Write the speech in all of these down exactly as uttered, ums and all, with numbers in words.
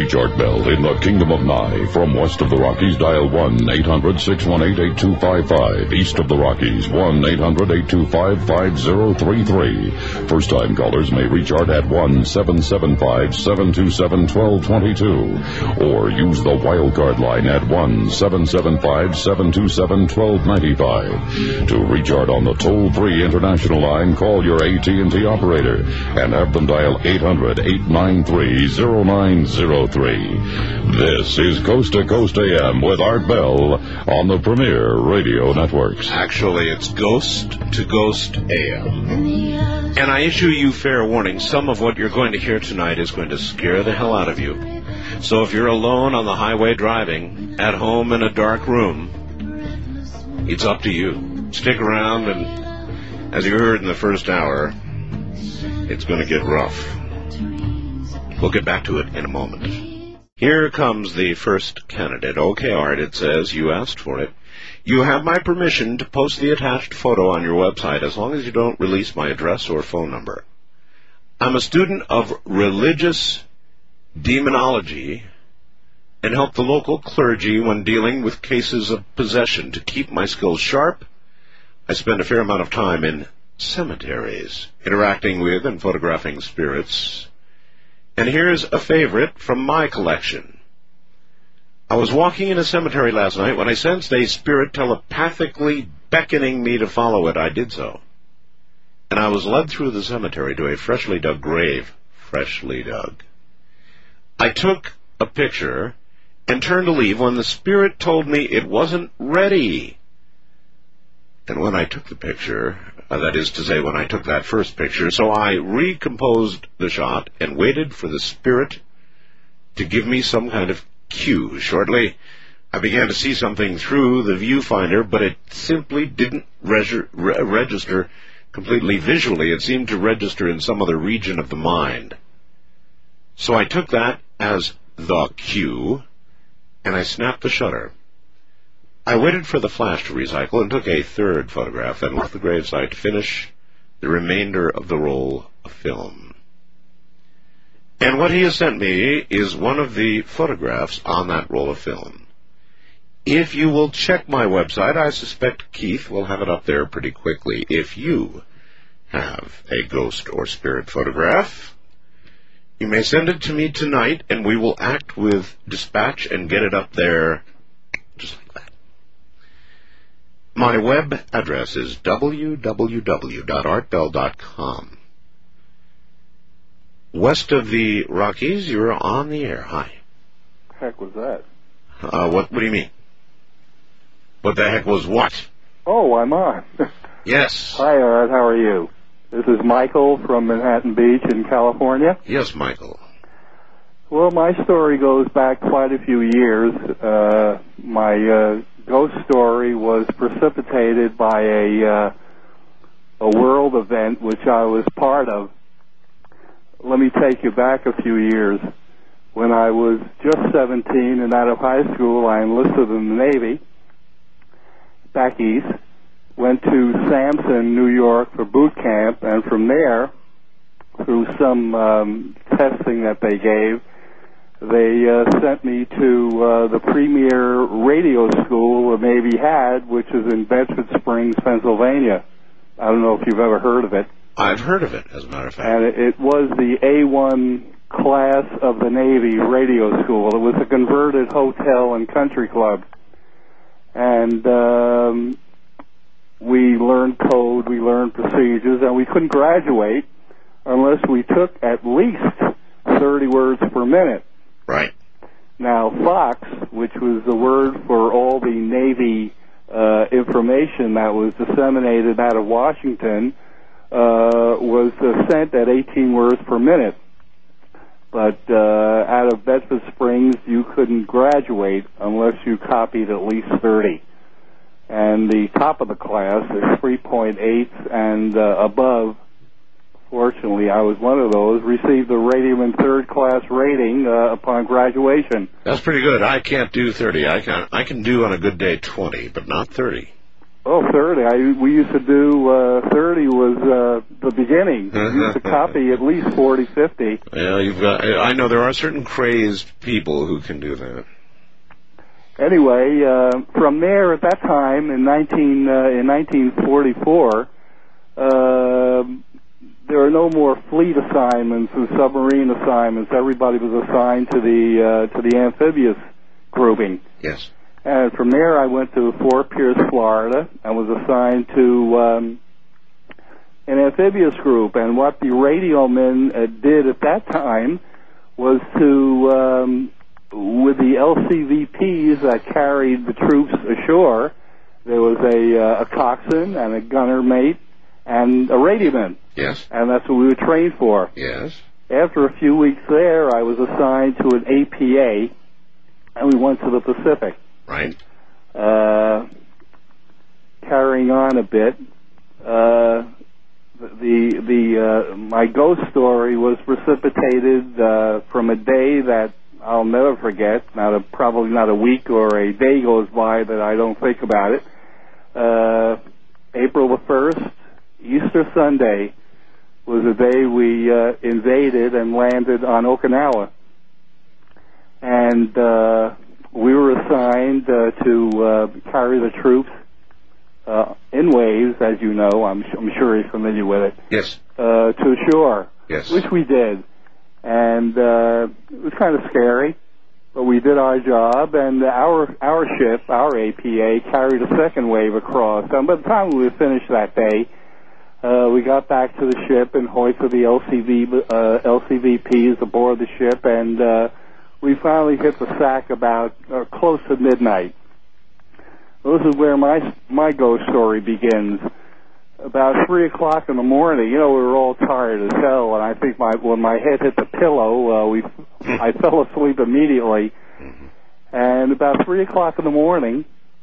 Reach Art Bell in the Kingdom of Nye. From west of the Rockies, dial one eight hundred six one eight eight two five five. East of the Rockies, one eight hundred eight two five five zero three three. First-time callers may reach Art at one seven seven five seven two seven one two two two. Or use the wildcard line at one seven seven five seven two seven one two nine five. To reach Art on the toll-free international line, call your A T and T operator and have them dial eight hundred eight nine three zero nine zero three. This is Coast to Coast A M with Art Bell on the Premier Radio Networks. Actually, it's Ghost to Ghost A M. And I issue you fair warning, some of what you're going to hear tonight is going to scare the hell out of you. So if you're alone on the highway driving, at home in a dark room, it's up to you. Stick around, and as you heard in the first hour, it's going to get rough. We'll get back to it in a moment. Here comes the first candidate. Okay, Art, it says you asked for it. You have my permission to post the attached photo on your website as long as you don't release my address or phone number. I'm a student of religious demonology and help the local clergy when dealing with cases of possession. To keep my skills sharp, I spend a fair amount of time in cemeteries, interacting with and photographing spirits. And here's a favorite from my collection. I was walking in a cemetery last night when I sensed a spirit telepathically beckoning me to follow it. I did so. And I was led through the cemetery to a freshly dug grave. Freshly dug. I took a picture and turned to leave when the spirit told me it wasn't ready. And when I took the picture, uh, that is to say, when I took that first picture, so I recomposed the shot and waited for the spirit to give me some kind of cue. Shortly, I began to see something through the viewfinder, but it simply didn't reg- re- register completely visually. It seemed to register in some other region of the mind. So I took that as the cue, and I snapped the shutter. I waited for the flash to recycle and took a third photograph and left the gravesite to finish the remainder of the roll of film. And what he has sent me is one of the photographs on that roll of film. If you will check my website, I suspect Keith will have it up there pretty quickly. If you have a ghost or spirit photograph, you may send it to me tonight, and we will act with dispatch and get it up there just like that. My web address is w w w dot art bell dot com. West of the Rockies, you're on the air. Hi. Heck was that? Uh, what, what do you mean? What the heck was what? Oh, I'm on. Yes. Hi, Art. How are you? This is Michael from Manhattan Beach in California. Yes, Michael. Well, my story goes back quite a few years. Uh, my uh, ghost story was precipitated by a uh, a world event which I was part of. Let me take you back a few years. When I was just seventeen and out of high school, I enlisted in the Navy back east, went to Sampson, New York for boot camp, and from there, through some um, testing that they gave, they uh, sent me to uh, the premier radio school the Navy had, which is in Bedford Springs, Pennsylvania. I don't know if you've ever heard of it. I've heard of it, as a matter of fact. And it, it was the A one class of the Navy radio school. It was a converted hotel and country club. And um, we learned code, we learned procedures, and we couldn't graduate unless we took at least thirty words per minute. Right. Now, Fox, which was the word for all the Navy uh, information that was disseminated out of Washington, uh, was uh, sent at eighteen words per minute. But uh, out of Bedford Springs, you couldn't graduate unless you copied at least thirty. And the top of the class is three point eight and uh, above. Fortunately, I was one of those, received the Radium third class rating uh, upon graduation. That's pretty good. I can't do thirty. I can I can do on a good day twenty, but not thirty. Oh, thirty. I, we used to do, uh, thirty was, uh, the beginning. We used to copy at least forty, fifty. Yeah, you've got, I know there are certain crazed people who can do that. Anyway, uh, from there at that time in nineteen, uh, in nineteen forty-four, uh, there are no more fleet assignments and submarine assignments. Everybody was assigned to the, uh, to the amphibious grouping. Yes. And from there, I went to Fort Pierce, Florida, and was assigned to um, an amphibious group. And what the radio men uh, did at that time was to, um, with the L C V Ps that carried the troops ashore, there was a, uh, a coxswain and a gunner mate and a radioman. Yes. And that's what we were trained for. Yes. After a few weeks there, I was assigned to an A P A, and we went to the Pacific. Right. Uh, carrying on a bit, uh, the the uh, my ghost story was precipitated uh, from a day that I'll never forget. Not a probably not a week or a day goes by that I don't think about it. Uh, April the first, Easter Sunday, was the day we uh, invaded and landed on Okinawa, and uh, we were assigned uh, to uh, carry the troops uh, in waves, as you know. I'm, I'm sure you're familiar with it. Yes. Uh, to shore. Yes. Which we did, and uh, it was kind of scary, but we did our job. And our our ship, our A P A, carried a second wave across. And by the time we were finished that day, uh, we got back to the ship and hoisted the L C V uh, L C V Ps aboard the ship, and uh, we finally hit the sack about uh, close to midnight. Well, this is where my my ghost story begins. About three o'clock in the morning, you know, we were all tired as hell, and I think my when my head hit the pillow, uh, we I fell asleep immediately. And about three o'clock in the morning,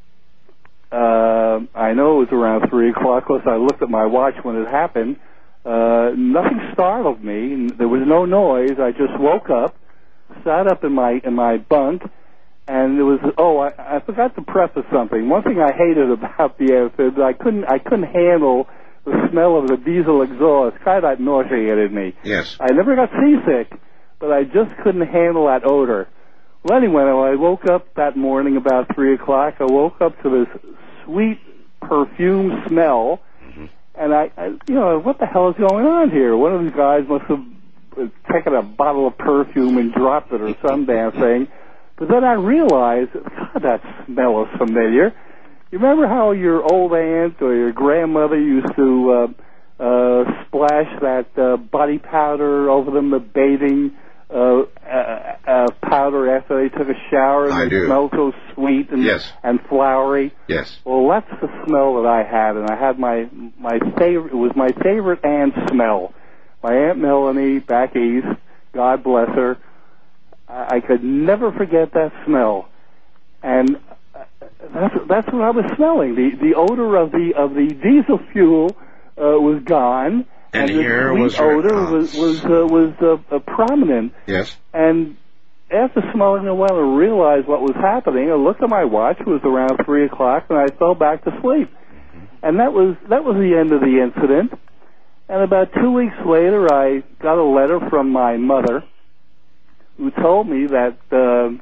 uh, I know it was around three o'clock because I looked at my watch when it happened. Uh, nothing startled me. There was no noise. I just woke up, sat up in my in my bunk, and there was oh I, I forgot to preface something. One thing I hated about the amphibs, I couldn't I couldn't handle the smell of the diesel exhaust. Kind of nauseated me. Yes. I never got seasick, but I just couldn't handle that odor. Well, anyway, when I woke up that morning about three o'clock, I woke up to this sweet perfume smell, mm-hmm. and I, I you know what the hell is going on here? One of these guys must have taken a bottle of perfume and dropped it or some damn thing. But then I realized, God, that smell is familiar. You remember how your old aunt or your grandmother used to uh, uh, splash that uh, body powder over them, the bathing uh, uh, uh, powder after they took a shower, and I it do. smelled so sweet and yes. and flowery? Yes. Well, that's the smell that I had, and I had my my favorite. It was my favorite aunt smell. My Aunt Melanie back east, God bless her. I could never forget that smell, and that's that's what I was smelling. The the odor of the of the diesel fuel uh, was gone, and, and here the was sweet odor oh. was was uh, was uh, uh, prominent. Yes. And after smelling it a while, I realized what was happening. I looked at my watch; it was around three o'clock, and I fell back to sleep. Mm-hmm. And that was that was the end of the incident. And about two weeks later, I got a letter from my mother, who told me that uh,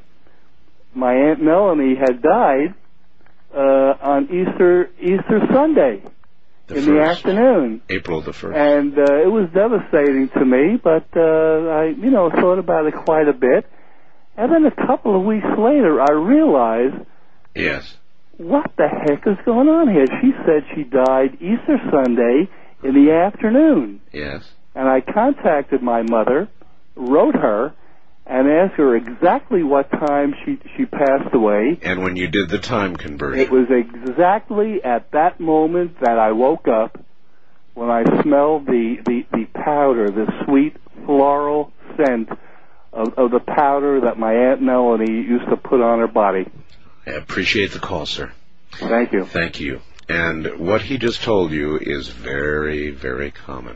my Aunt Melanie had died uh, on Easter Easter Sunday the in first, the afternoon. April the first. And uh, it was devastating to me, but uh, I, you know, thought about it quite a bit. And then a couple of weeks later, I realized, yes, what the heck is going on here? She said she died Easter Sunday in the afternoon. Yes. And I contacted my mother, wrote her, and asked her exactly what time she she passed away. And when you did the time conversion. It was exactly at that moment that I woke up, when I smelled the, the, the powder, the sweet floral scent of, of the powder that my Aunt Melanie used to put on her body. I appreciate the call, sir. Thank you. Thank you. And what he just told you is very, very common.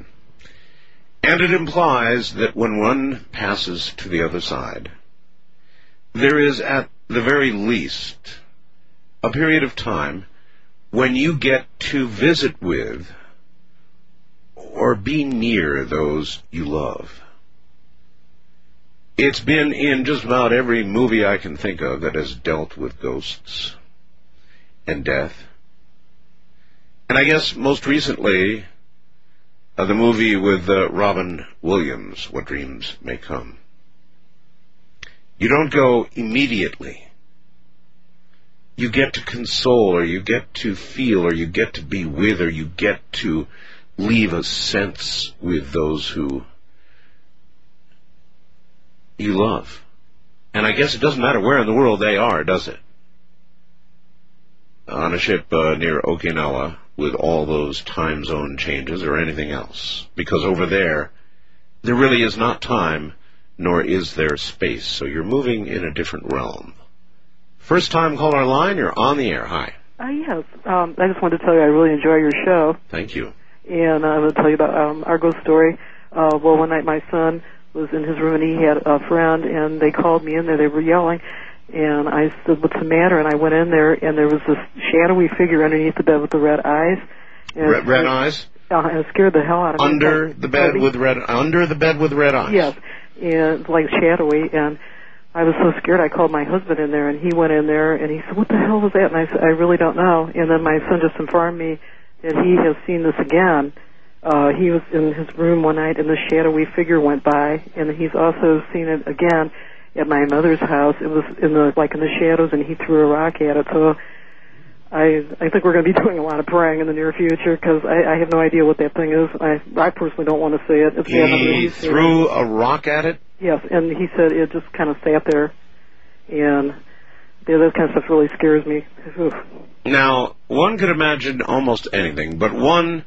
And it implies that when one passes to the other side, there is at the very least a period of time when you get to visit with or be near those you love. It's been in just about every movie I can think of that has dealt with ghosts and death. And I guess most recently, uh, the movie with uh, Robin Williams, What Dreams May Come. You don't go immediately. You get to console, or you get to feel, or you get to be with, or you get to leave a sense with those who you love. And I guess it doesn't matter where in the world they are, does it? On a ship uh, near Okinawa with all those time zone changes or anything else. Because over there, there really is not time, nor is there space. So you're moving in a different realm. First time caller line, you're on the air. Hi. Uh, yes. Um, I just wanted to tell you I really enjoy your show. Thank you. And I'm going to tell you about um, our ghost story. Uh, well, one night my son was in his room and he had a friend, and they called me in there. They were yelling. And I said, what's the matter? And I went in there, and there was this shadowy figure underneath the bed with the red eyes. And red, red eyes? Uh, and it scared the hell out of me. Under the bed with red, under the bed with red eyes? Yes. And like shadowy. And I was so scared I called my husband in there, and he went in there, and he said, what the hell was that? And I said, I really don't know. And then my son just informed me that he has seen this again. Uh, he was in his room one night, and the shadowy figure went by, and he's also seen it again at my mother's house. It was in the like in the shadows, and he threw a rock at it. So I I think we're going to be doing a lot of praying in the near future, because I, I have no idea what that thing is. I I personally don't want to see it. It's he threw a rock at it? Yes, and he said it just kind of sat there, and yeah, that kind of stuff really scares me. Oof. Now, one could imagine almost anything, but one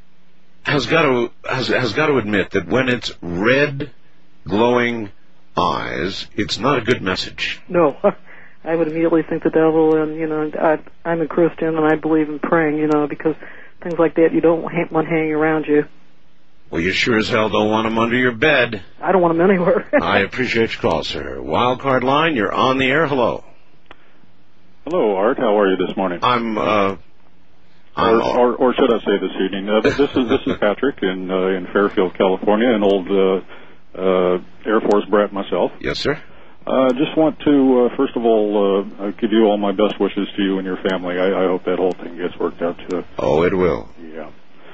has got to has has got to admit that when it's red, glowing eyes, it's not a good message. No, I would immediately think the devil, and you know, I, I'm a Christian and I believe in praying, you know, because things like that you don't want hanging around you. Well, you sure as hell don't want them under your bed. I don't want them anywhere. I appreciate your call, sir. Wildcard line, you're on the air. Hello. Hello, Art. How are you this morning? I'm, uh... Or, or, or should I say this evening? Uh, this is this is Patrick in uh, in Fairfield, California, an old uh, uh, Air Force brat myself. Yes, sir. I uh, just want to uh, first of all uh, give you all my best wishes to you and your family. I, I hope that whole thing gets worked out too. Oh, it will. Yeah.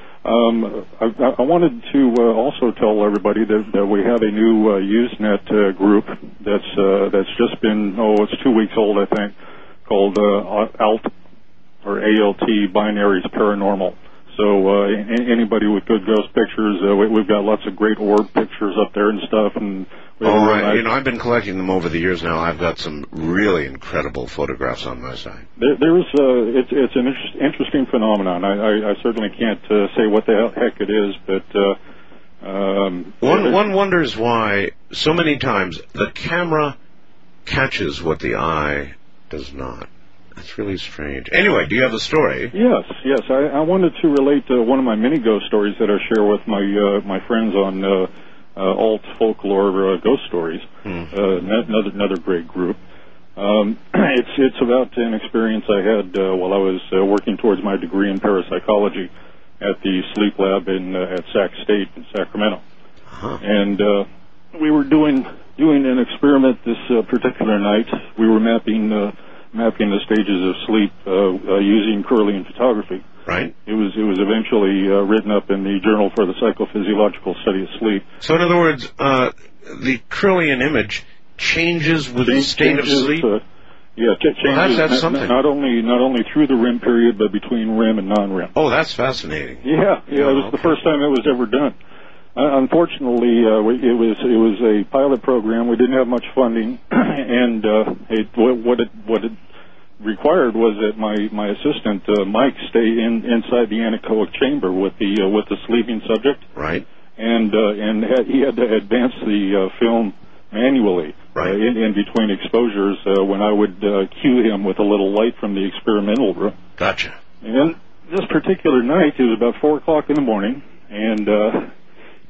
Um, I, I wanted to uh, also tell everybody that, that we have a new uh, Usenet uh, group that's uh, that's just been oh it's two weeks old I think, called uh, Alt. or A L T Binaries Paranormal. So uh, anybody with good ghost pictures, uh, we, we've got lots of great orb pictures up there and stuff. And we oh, right. nice... You know, I've been collecting them over the years now. I've got some really incredible photographs on my side. There, there's, uh, it's, it's an inter- interesting phenomenon. I, I, I certainly can't uh, say what the heck it is, but uh, um, one one wonders why so many times the camera catches what the eye does not. That's really strange. Anyway, do you have a story? Yes, yes. I, I wanted to relate uh, one of my mini ghost stories that I share with my uh, my friends on uh, uh, alt folklore uh, ghost stories. Hmm. Uh, another another great group. Um, it's it's about an experience I had uh, while I was uh, working towards my degree in parapsychology at the Sleep Lab in uh, at Sac State in Sacramento, uh-huh. and uh, we were doing doing an experiment this uh, particular night. We were mapping. Uh, mapping the stages of sleep uh, uh, using Kirlian photography. Right. It was it was eventually uh, written up in the Journal for the Psychophysiological Study of Sleep. So in other words, uh, the Kirlian image changes with Change, the state changes, of sleep? Uh, yeah, ch- changes well, that's, that's something. Not, not only not only through the R E M period, but between R E M and non-R E M. Oh, that's fascinating. Yeah, yeah, oh, it was okay. The first time it was ever done. Uh, unfortunately, uh, we, it was it was a pilot program. We didn't have much funding, and uh, it, what it what it required was that my my assistant uh, Mike stay in inside the anechoic chamber with the uh, with the sleeping subject. Right. And uh, and had, he had to advance the uh, film manually. Right. Uh, in, in between exposures, uh, when I would uh, cue him with a little light from the experimental room. Gotcha. And this particular night, it was about four o'clock in the morning, and. Uh,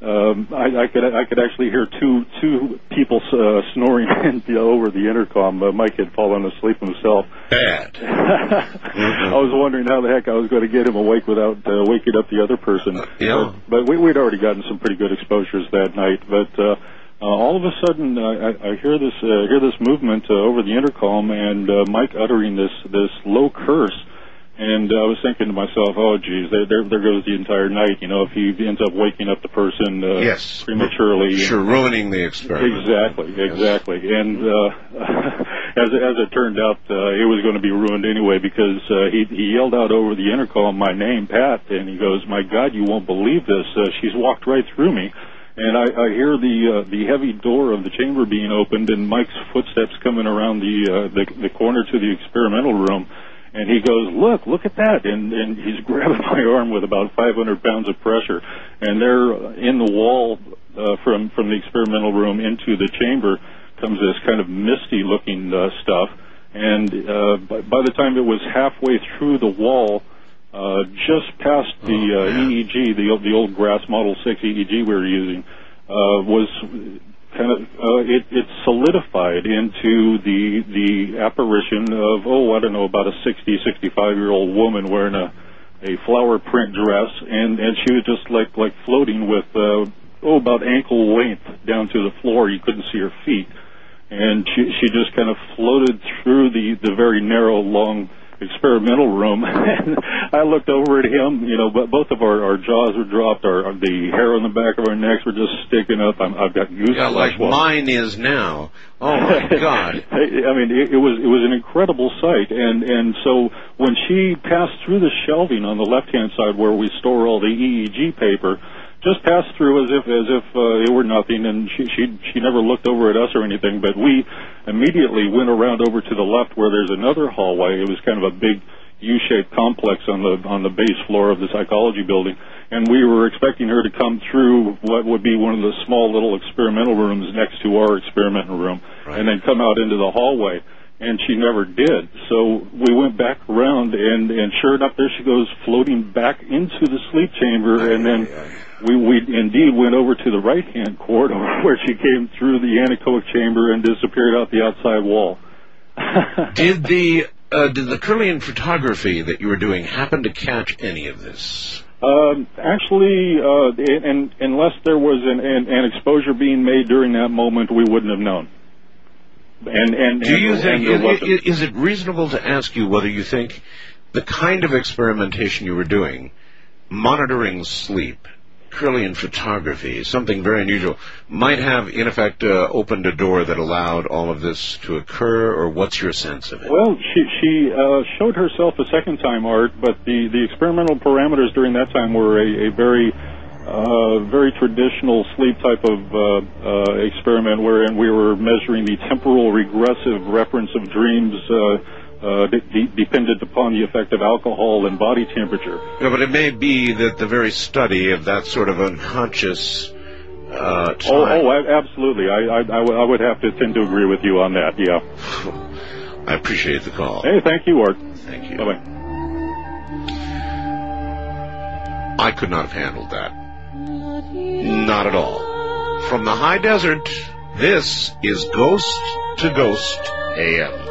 um, I, I could I could actually hear two two people uh, snoring over the intercom. Uh, Mike had fallen asleep himself. Bad. mm-hmm. I was wondering how the heck I was going to get him awake without uh, waking up the other person. Uh, yeah. But, but we, we'd already gotten some pretty good exposures that night. But uh, uh, all of a sudden, uh, I, I hear this uh, hear this movement uh, over the intercom, and uh, Mike uttering this this low curse. And uh, I was thinking to myself, oh, geez, there, there, there goes the entire night. You know, if he ends up waking up the person uh, yes. prematurely. Sure, ruining the experiment. Exactly, exactly. Yes. And uh, as, as it turned out, uh, it was going to be ruined anyway because uh, he, he yelled out over the intercom my name, Pat, and he goes, my God, you won't believe this. Uh, she's walked right through me. And I, I hear the uh, the heavy door of the chamber being opened and Mike's footsteps coming around the, uh, the, the corner to the experimental room. And he goes, look, look at that. And, and he's grabbing my arm with about five hundred pounds of pressure. And there in the wall uh, from, from the experimental room into the chamber comes this kind of misty-looking uh, stuff. And uh, by, by the time it was halfway through the wall, uh, just past the uh, oh, E E G, the, the old Grass Model six E E G we were using, uh, was... kind of, uh, it, it solidified into the the apparition of, oh, I don't know, about a sixty, sixty-five-year-old woman wearing a, a flower print dress, and, and she was just like, like floating with, uh, oh, about ankle length down to the floor. You couldn't see her feet. And she, she just kind of floated through the, the very narrow, long experimental room. And I looked over at him, you know, but both of our, our jaws were dropped, our, our the hair on the back of our necks were just sticking up. I'm, I've got goosebumps. Yeah, like well. Mine is now. Oh my God! I mean, it, it was it was an incredible sight, and and so when she passed through the shelving on the left hand side where we store all the E E G paper, just passed through as if as if uh, it were nothing, and she she she never looked over at us or anything. But we immediately went around over to the left where there's another hallway. It was kind of a big U-shaped complex on the on the base floor of the psychology building, and we were expecting her to come through what would be one of the small little experimental rooms next to our experimental room, right, and then come out into the hallway. And she never did. So we went back around, and, and sure enough, there she goes, floating back into the sleep chamber. And then we, we indeed went over to the right-hand corridor where she came through the anechoic chamber and disappeared out the outside wall. Did the uh, did the Kirlian photography that you were doing happen to catch any of this? Um, actually, uh, and, unless there was an, an, an exposure being made during that moment, we wouldn't have known. And, and, Do you and, think, and is, is it reasonable to ask you whether you think the kind of experimentation you were doing, monitoring sleep, Kirlian photography, something very unusual, might have, in effect, uh, opened a door that allowed all of this to occur, or what's your sense of it? Well, she, she uh, showed herself a second time, Art, but the, the experimental parameters during that time were a, a very... Uh, very traditional sleep type of uh, uh, experiment wherein we were measuring the temporal regressive reference of dreams uh, uh, de- dependent upon the effect of alcohol and body temperature. Yeah, but it may be that the very study of that sort of unconscious uh, time... Oh, oh, absolutely. I, I, I, w- I would have to tend to agree with you on that, yeah. I appreciate the call. Hey, thank you, Art. Thank you. Bye-bye. I could not have handled that. Not at all. From the high desert, this is Ghost to Ghost A M.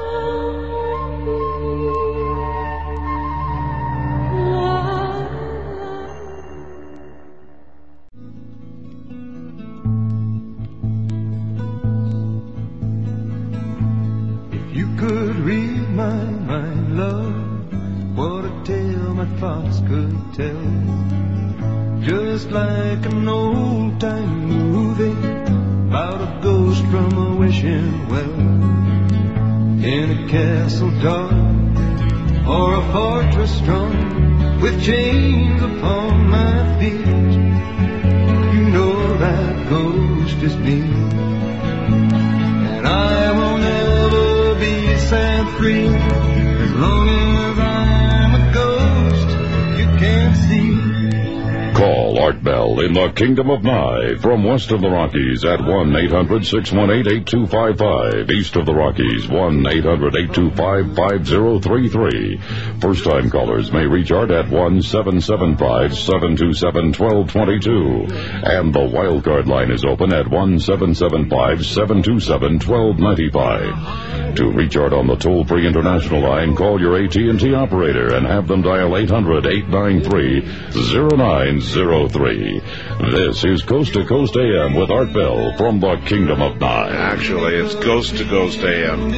If you could read my mind, love, what a tale my thoughts could tell. Just like an old-time movie about a ghost from a wishing well, in a castle dark or a fortress strong with chains upon my feet. You know that ghost is me, and I will never be set free as long as I'm a ghost you can't see. Call Art Bell in the Kingdom of Nye, from west of the Rockies at one eight hundred six one eight eight two five five, east of the Rockies one eight hundred eight two five five zero three three. First-time callers may reach Art at one seven seven five seven two seven one two two two, and the wildcard line is open at one seven seven five seven two seven one two nine five. To reach Art on the toll-free international line, call your A T and T operator and have them dial eight hundred eight nine three zero nine zero three. This is Coast to Coast A M with Art Bell from the Kingdom of Nye. Actually, it's Ghost to Ghost A M.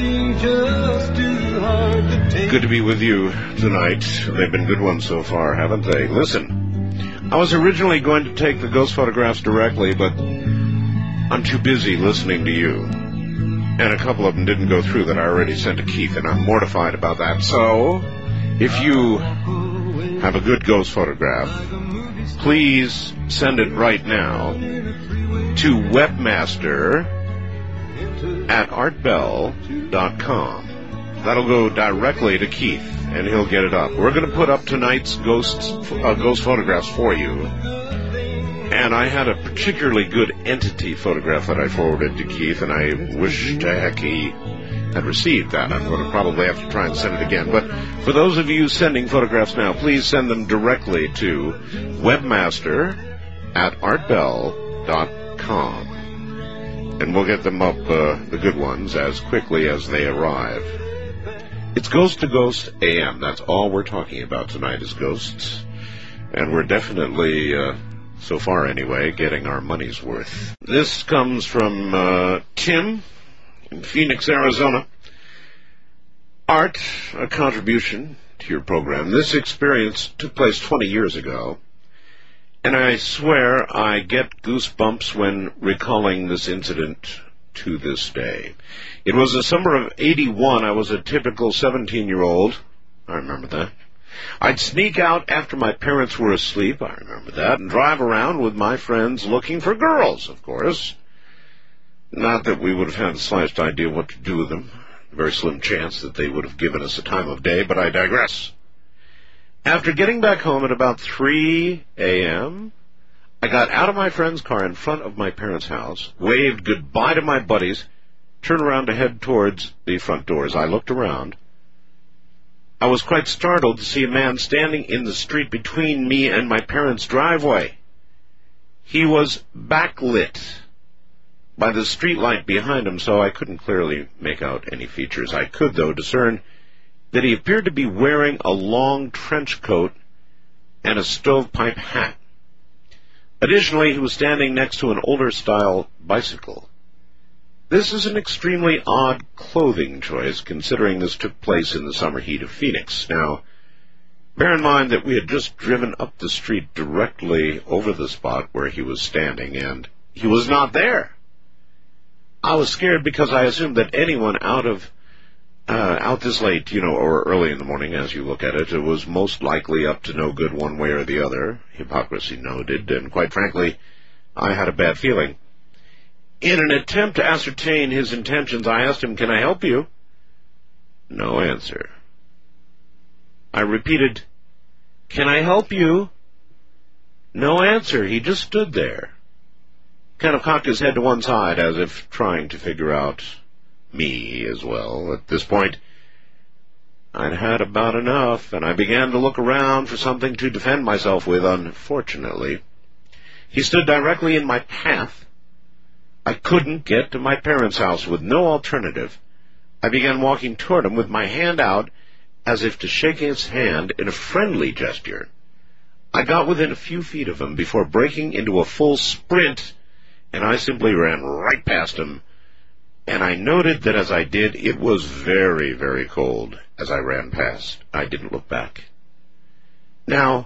Good to be with you tonight. They've been good ones so far, haven't they? Listen, I was originally going to take the ghost photographs directly, but I'm too busy listening to you. And a couple of them didn't go through that I already sent to Keith, and I'm mortified about that. So, if you have a good ghost photograph, please send it right now to webmaster at artbell dot com. That'll go directly to Keith, and he'll get it up. We're going to put up tonight's ghosts, uh, ghost photographs for you. And I had a particularly good entity photograph that I forwarded to Keith, and I wish to heck he had received that. I'm going to probably have to try and send it again. But for those of you sending photographs now, please send them directly to webmaster at artbell dot com. And we'll get them up, uh, the good ones, as quickly as they arrive. It's Ghost to Ghost A M. That's all we're talking about tonight is ghosts. And we're definitely... Uh, so far anyway, getting our money's worth. This comes from uh, Tim in Phoenix, Arizona. Art, a contribution to your program. This experience took place twenty years ago, and I swear I get goosebumps when recalling this incident to this day. It was the summer of eighty-one. I was a typical seventeen-year-old. I remember that. I'd sneak out after my parents were asleep, I remember that, and drive around with my friends looking for girls, of course. Not that we would have had the slightest idea what to do with them. A very slim chance that they would have given us a time of day, but I digress. After getting back home at about three a.m., I got out of my friend's car in front of my parents' house, waved goodbye to my buddies, turned around to head towards the front doors. I looked around. I was quite startled to see a man standing in the street between me and my parents' driveway. He was backlit by the street light behind him, so I couldn't clearly make out any features. I could, though, discern that he appeared to be wearing a long trench coat and a stovepipe hat. Additionally, he was standing next to an older-style bicycle. This is an extremely odd clothing choice, considering this took place in the summer heat of Phoenix. Now, bear in mind that we had just driven up the street directly over the spot where he was standing, and he was not there. I was scared because I assumed that anyone out of uh, out this late, you know, or early in the morning, as you look at it, it was most likely up to no good one way or the other. Hypocrisy noted, and quite frankly, I had a bad feeling. In an attempt to ascertain his intentions, I asked him, "Can I help you?" No answer. I repeated, "Can I help you?" No answer. He just stood there. Kind of cocked his head to one side as if trying to figure out me as well. At this point, I'd had about enough, and I began to look around for something to defend myself with. Unfortunately, he stood directly in my path. I couldn't get to my parents' house with no alternative. I began walking toward him with my hand out as if to shake his hand in a friendly gesture. I got within a few feet of him before breaking into a full sprint, and I simply ran right past him. And I noted that as I did, it was very, very cold as I ran past. I didn't look back. Now,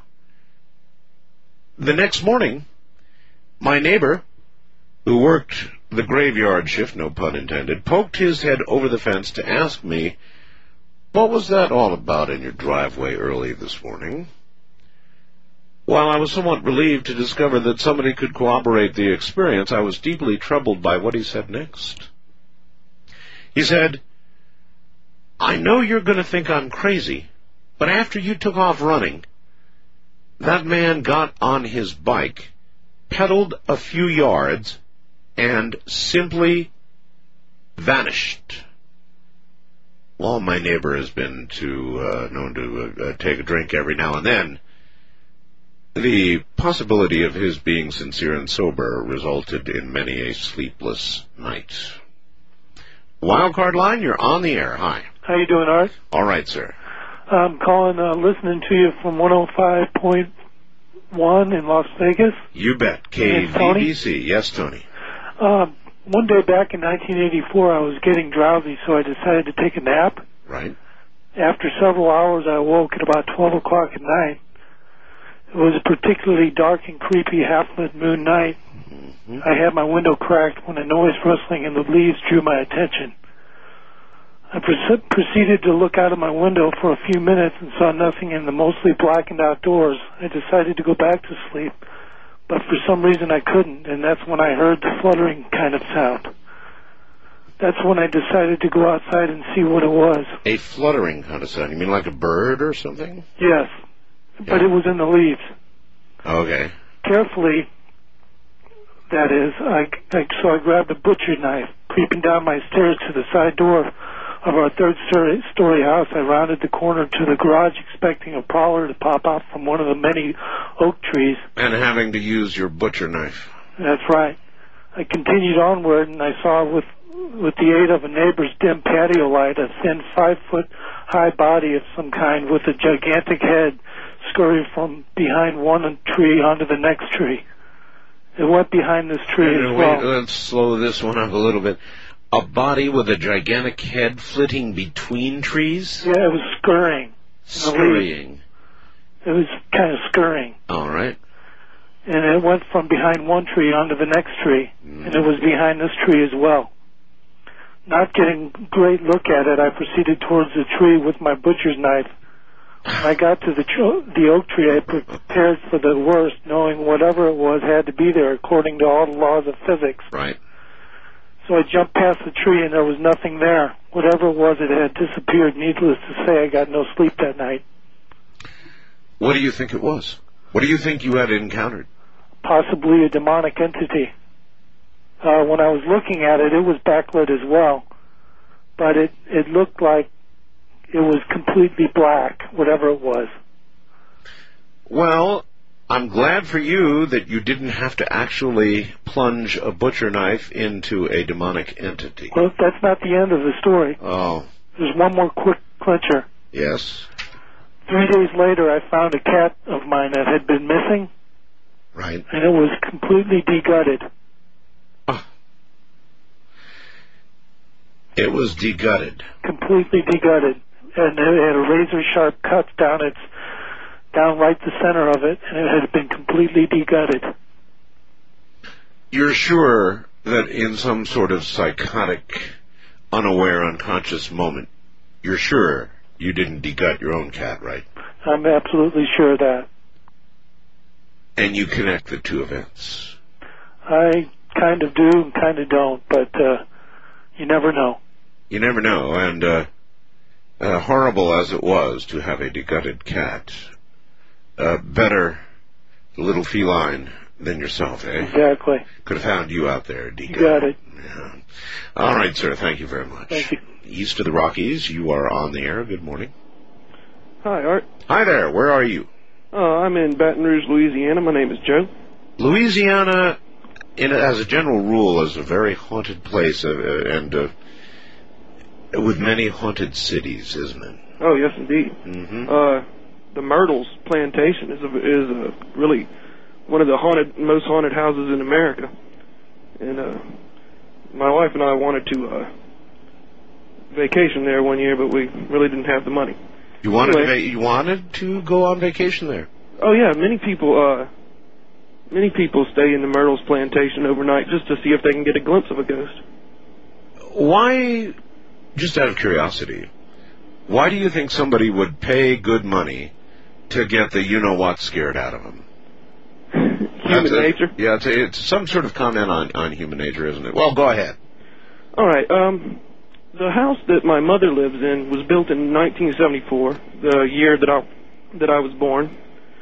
the next morning, my neighbor, who worked the graveyard shift, no pun intended, poked his head over the fence to ask me, "What was that all about in your driveway early this morning?" While I was somewhat relieved to discover that somebody could corroborate the experience, I was deeply troubled by what he said next. He said, "I know you're going to think I'm crazy, but after you took off running, that man got on his bike, pedaled a few yards, and simply vanished. Well, my neighbor has been to uh, known to uh, take a drink every now and then. The possibility of his being sincere and sober resulted in many a sleepless night. Wildcard line, you're on the air. Hi. How you doing, Art? All right, sir. I'm calling, uh, listening to you from one oh five point one in Las Vegas. You bet. K V B C. Yes, Tony. Um, one day back in nineteen eighty-four, I was getting drowsy, so I decided to take a nap. Right. After several hours, I awoke at about twelve o'clock at night. It was a particularly dark and creepy half-lit moon night. Mm-hmm. I had my window cracked when a noise rustling in the leaves drew my attention. I pre- proceeded to look out of my window for a few minutes and saw nothing in the mostly blackened outdoors. I decided to go back to sleep, but for some reason I couldn't, and that's when I heard the fluttering kind of sound. That's when I decided to go outside and see what it was. A fluttering kind of sound? You mean like a bird or something? Yes, yeah. But it was in the leaves. Okay. Carefully, that is, I, I, so I grabbed a butcher knife. Creeping down my stairs to the side door of our third-story story house, I rounded the corner to the garage expecting a prowler to pop out from one of the many oak trees. And having to use your butcher knife. That's right. I continued onward, and I saw with with the aid of a neighbor's dim patio light a thin five-foot-high body of some kind with a gigantic head scurry from behind one tree onto the next tree. It went behind this tree and as wait, well. Let's slow this one up a little bit. A body with a gigantic head flitting between trees? Yeah, it was scurrying. Scurrying. It was kind of scurrying. All right. And it went from behind one tree onto the next tree, mm. and it was behind this tree as well. Not getting a great look at it, I proceeded towards the tree with my butcher's knife. When I got to the tr- the oak tree, I prepared for the worst, knowing whatever it was had to be there according to all the laws of physics. Right. So I jumped past the tree, and there was nothing there. Whatever it was, it had disappeared. Needless to say, I got no sleep that night. What do you think it was? What do you think you had encountered? Possibly a demonic entity. Uh, when I was looking at it, it was backlit as well. But it, it looked like it was completely black, whatever it was. Well, I'm glad for you that you didn't have to actually plunge a butcher knife into a demonic entity. Well, that's not the end of the story. Oh. There's one more quick clincher. Yes. Three days later, I found a cat of mine that had been missing. Right. And it was completely degutted. Oh. It was degutted. Completely degutted. And it had a razor-sharp cut down its, down right the center of it, and it had been completely degutted. You're sure that in some sort of psychotic, unaware, unconscious moment, you're sure you didn't degut your own cat, right? I'm absolutely sure of that. And you connect the two events? I kind of do and kind of don't, but uh, you never know. You never know, and uh, uh, horrible as it was to have a degutted cat, uh, better the little feline than yourself, eh? Exactly. Could have found you out there, degutted. You got it. Yeah. All right, sir, thank you very much. Thank you. East of the Rockies, you are on the air. Good morning. Hi, Art. Hi there, where are you? Uh, I'm in Baton Rouge, Louisiana. My name is Joe. Louisiana, in, as a general rule, is a very haunted place, uh, and uh, with many haunted cities, isn't it? Oh, yes, indeed. Mm-hmm. Uh, the Myrtles Plantation is a, is a really one of the haunted, most haunted houses in America. And uh, my wife and I wanted to uh, vacation there one year, but we really didn't have the money. You wanted anyway, to, you wanted to go on vacation there? Oh yeah, many people uh, many people stay in the Myrtles Plantation overnight just to see if they can get a glimpse of a ghost. Why, just out of curiosity, why do you think somebody would pay good money to get the you-know-what scared out of them? Human a, nature? Yeah, it's, a, it's some sort of comment on, on human nature, isn't it? Well, go ahead. All right. Um, the house that my mother lives in was built in nineteen seventy-four, the year that I that I was born,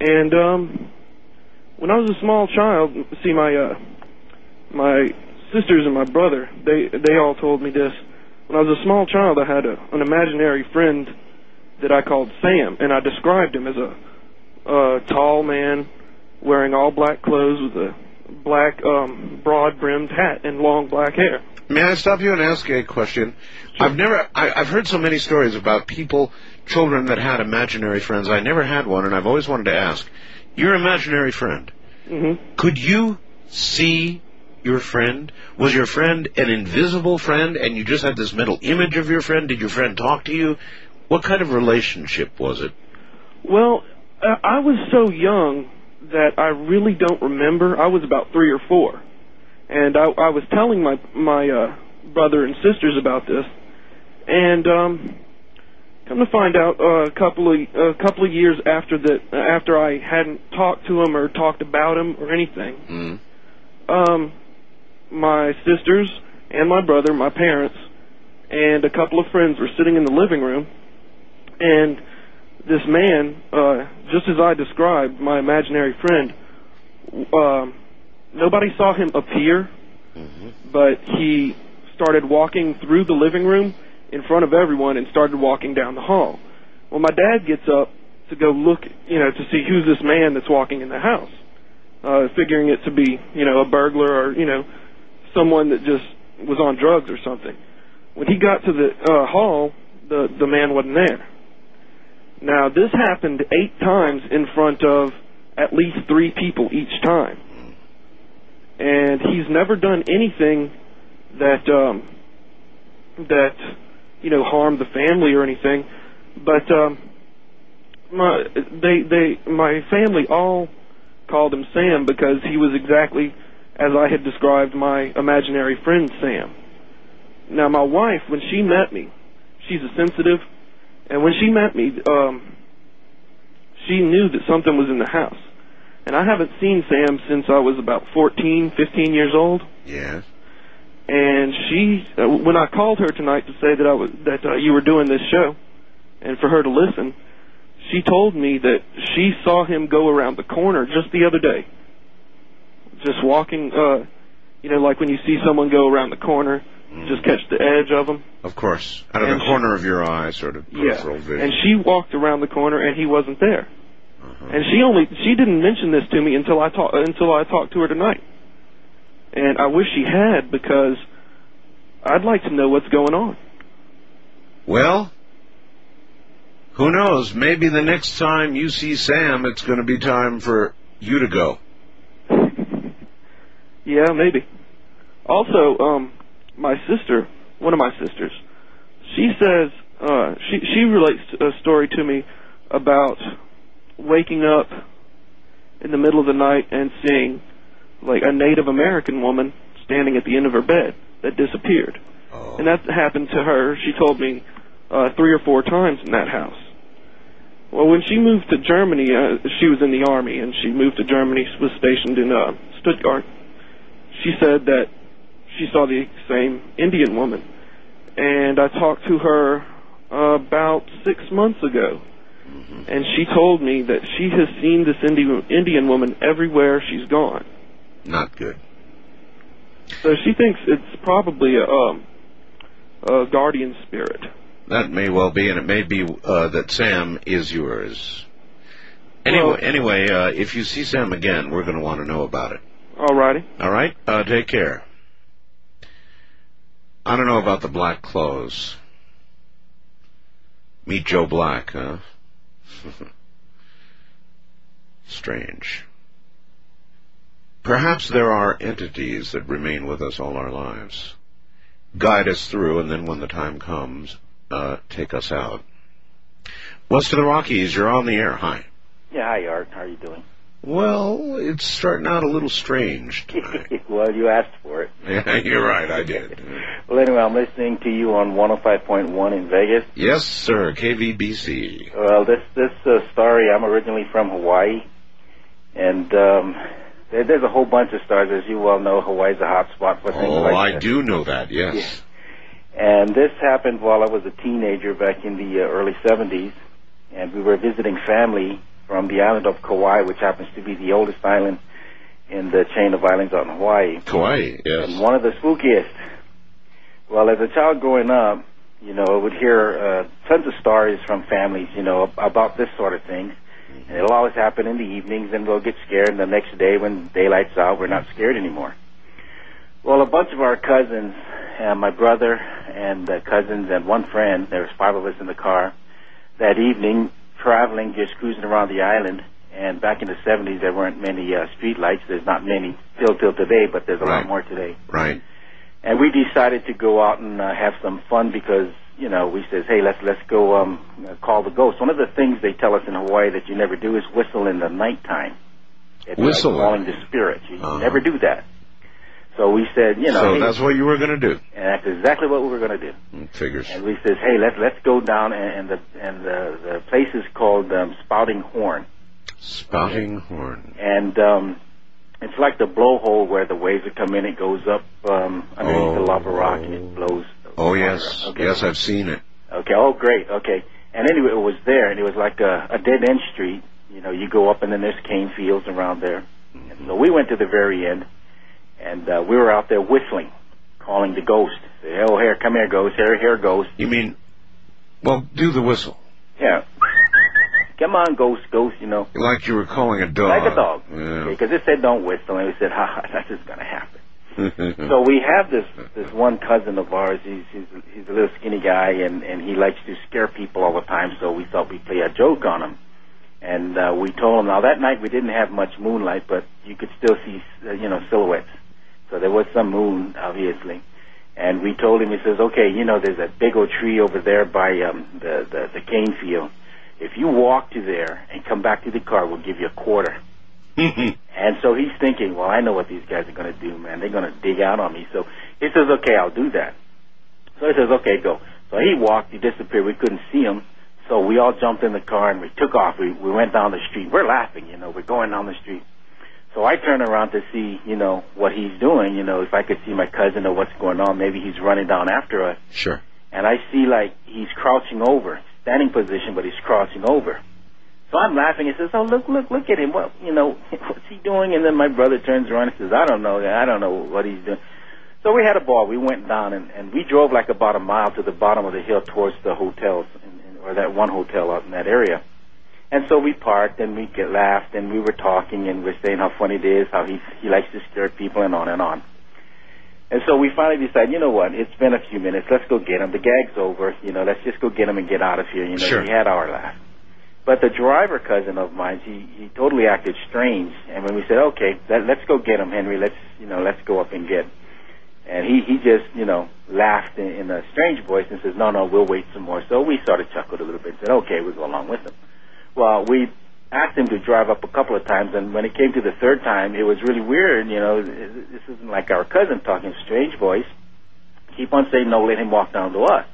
And um, when I was a small child, see, my uh, my sisters and my brother, they they all told me this. When I was a small child, I had a, an imaginary friend that I called Sam, and I described him as a, a tall man wearing all black clothes with a black um, broad-brimmed hat and long black hair. May I stop you and ask a question? Sure. I've never, I, I've heard so many stories about people, children that had imaginary friends. I never had one, and I've always wanted to ask, your imaginary friend, mm-hmm. could you see your friend? Was your friend an invisible friend, and you just had this mental image of your friend? Did your friend talk to you? What kind of relationship was it? Well, uh, I was so young that I really don't remember. I was about three or four. And I, I was telling my my uh, brother and sisters about this, and um, come to find out, uh, a couple of a couple of years after that, after I hadn't talked to him or talked about him or anything, mm. um, my sisters and my brother, my parents, and a couple of friends were sitting in the living room, and this man, uh, just as I described, my imaginary friend. Um, Nobody saw him appear, mm-hmm. but he started walking through the living room in front of everyone and started walking down the hall. Well, my dad gets up to go look, you know, to see who's this man that's walking in the house, uh, figuring it to be, you know, a burglar or, you know, someone that just was on drugs or something. When he got to the uh, hall, the, the man wasn't there. Now, this happened eight times in front of at least three people each time. And he's never done anything that, um, that, you know, harmed the family or anything. But um, my, they, they, my family all called him Sam because he was exactly as I had described my imaginary friend Sam. Now, my wife, when she met me, she's a sensitive, and when she met me, um, she knew that something was in the house. And I haven't seen Sam since I was about fourteen, fifteen years old. Yeah. And she, uh, when I called her tonight to say that I was that uh, you were doing this show, and for her to listen, she told me that she saw him go around the corner just the other day, just walking. Uh, you know, like when you see someone go around the corner, mm. just catch the edge of them. Of course, out of and the she, corner of your eye, sort of peripheral yeah. vision. And she walked around the corner, and he wasn't there. Uh-huh. And she only she didn't mention this to me until I talk, until I talked to her tonight. And I wish she had, because I'd like to know what's going on. Well, who knows? Maybe the next time you see Sam, it's going to be time for you to go. Yeah, maybe. Also, um, my sister, one of my sisters, she says uh, she she relates a story to me about waking up in the middle of the night and seeing like a Native American woman standing at the end of her bed that disappeared. Oh. And that happened to her, she told me, uh, three or four times in that house. Well, when she moved to Germany, uh, she was in the Army, and she moved to Germany, was stationed in uh, Stuttgart. She said that she saw the same Indian woman. And I talked to her uh, about six months ago. Mm-hmm. And she told me that she has seen this Indian Indian woman everywhere she's gone. Not good. So she thinks it's probably a, um, a guardian spirit. That may well be, and it may be uh, that Sam is yours. Anyway, well, anyway, uh, if you see Sam again, we're going to want to know about it. All righty. All right? Uh, take care. I don't know about the black clothes. Meet Joe Black, huh? Strange. Perhaps there are entities that remain with us all our lives, guide us through, and then when the time comes, uh, take us out. West of the Rockies, you're on the air. Hi. Yeah, hi, Art. How are you doing? Well, it's starting out a little strange tonight. Well, you asked for it. Yeah, you're right, I did. Well, anyway, I'm listening to you on one oh five point one in Vegas. Yes, sir, K V B C. Well, this this uh, story, I'm originally from Hawaii, and um, there, there's a whole bunch of stars. As you well know, Hawaii's a hot spot for things oh, like I this. do know that, yes. Yeah. And this happened while I was a teenager back in the uh, early seventies, and we were visiting family from the island of Kauai, which happens to be the oldest island in the chain of islands out in Hawaii. Kauai, yes. And one of the spookiest. Well, as a child growing up, you know, I would hear uh, tons of stories from families, you know, about this sort of thing. And it'll always happen in the evenings, and we'll get scared, and the next day when daylight's out, we're not scared anymore. Well, a bunch of our cousins, uh, my brother and uh, cousins and one friend, there was five of us in the car, that evening, traveling, just cruising around the island. And back in the seventies, there weren't many uh, street lights. There's not many still till today, but there's a right. lot more today. Right. And we decided to go out and uh, have some fun because, you know, we says, hey, let's let's go um, call the ghost. One of the things they tell us in Hawaii that you never do is whistle in the nighttime. It's whistle? Like calling the spirit. You uh-huh. never do that. So we said, you know. So hey, that's what you were going to do. And that's exactly what we were going to do. Mm, figures. And we says, hey, let's let's go down, and, and the and the, the place is called um, Spouting Horn. Spouting Horn. And um, it's like the blowhole where the waves that come in. It goes up um, underneath oh, the lava rock, and it blows. Oh yes, okay. yes, I've seen it. Okay. Oh, great. Okay. And anyway, it was there, and it was like a, a dead end street. You know, you go up, and then there's cane fields around there. Mm-hmm. And so we went to the very end. And uh, we were out there whistling, calling the ghost. Say, oh, here, come here, ghost. Here, here, ghost. You mean, well, do the whistle. Yeah. Come on, ghost, ghost, you know. Like you were calling a dog. Like a dog. Yeah. Because okay, it said don't whistle, and we said, ha, ha, that's just going to happen. So we have this this one cousin of ours. He's, he's, he's a little skinny guy, and, and he likes to scare people all the time, so we thought we'd play a joke on him. And uh, we told him, now that night we didn't have much moonlight, but you could still see, uh, you know, silhouettes. So there was some moon, obviously. And we told him, he says, okay, you know, there's a big old tree over there by um, the, the, the cane field. If you walk to there and come back to the car, we'll give you a quarter. And so he's thinking, well, I know what these guys are going to do, man. They're going to dig out on me. So he says, okay, I'll do that. So he says, okay, go. So he walked. He disappeared. We couldn't see him. So we all jumped in the car, and we took off. We, we went down the street. We're laughing, you know. We're going down the street. So I turn around to see, you know, what he's doing, you know, if I could see my cousin or what's going on. Maybe he's running down after us. Sure. And I see, like, he's crouching over, standing position, but he's crouching over. So I'm laughing. He says, oh, look, look, look at him. What, you know, what's he doing? And then my brother turns around and says, I don't know. I don't know what he's doing. So we had a ball. We went down, and, and we drove like about a mile to the bottom of the hill towards the hotels, in, in, or that one hotel out in that area. And so we parked, and we get laughed, and we were talking, and we're saying how funny it is, how he he likes to scare people, and on and on. And so we finally decided, you know what, it's been a few minutes, let's go get him. The gag's over, you know, let's just go get him and get out of here. You know, sure. We had our laugh. But the driver cousin of mine, he, he totally acted strange. And when we said, okay, let, let's go get him, Henry, let's, you know, let's go up and get him. And he, he just, you know, laughed in, in a strange voice and says, no, no, we'll wait some more. So we sort of chuckled a little bit and said, okay, we'll go along with him. Well, we asked him to drive up a couple of times, and when it came to the third time, it was really weird. You know, this isn't like our cousin talking strange voice. Keep on saying no, let him walk down to us.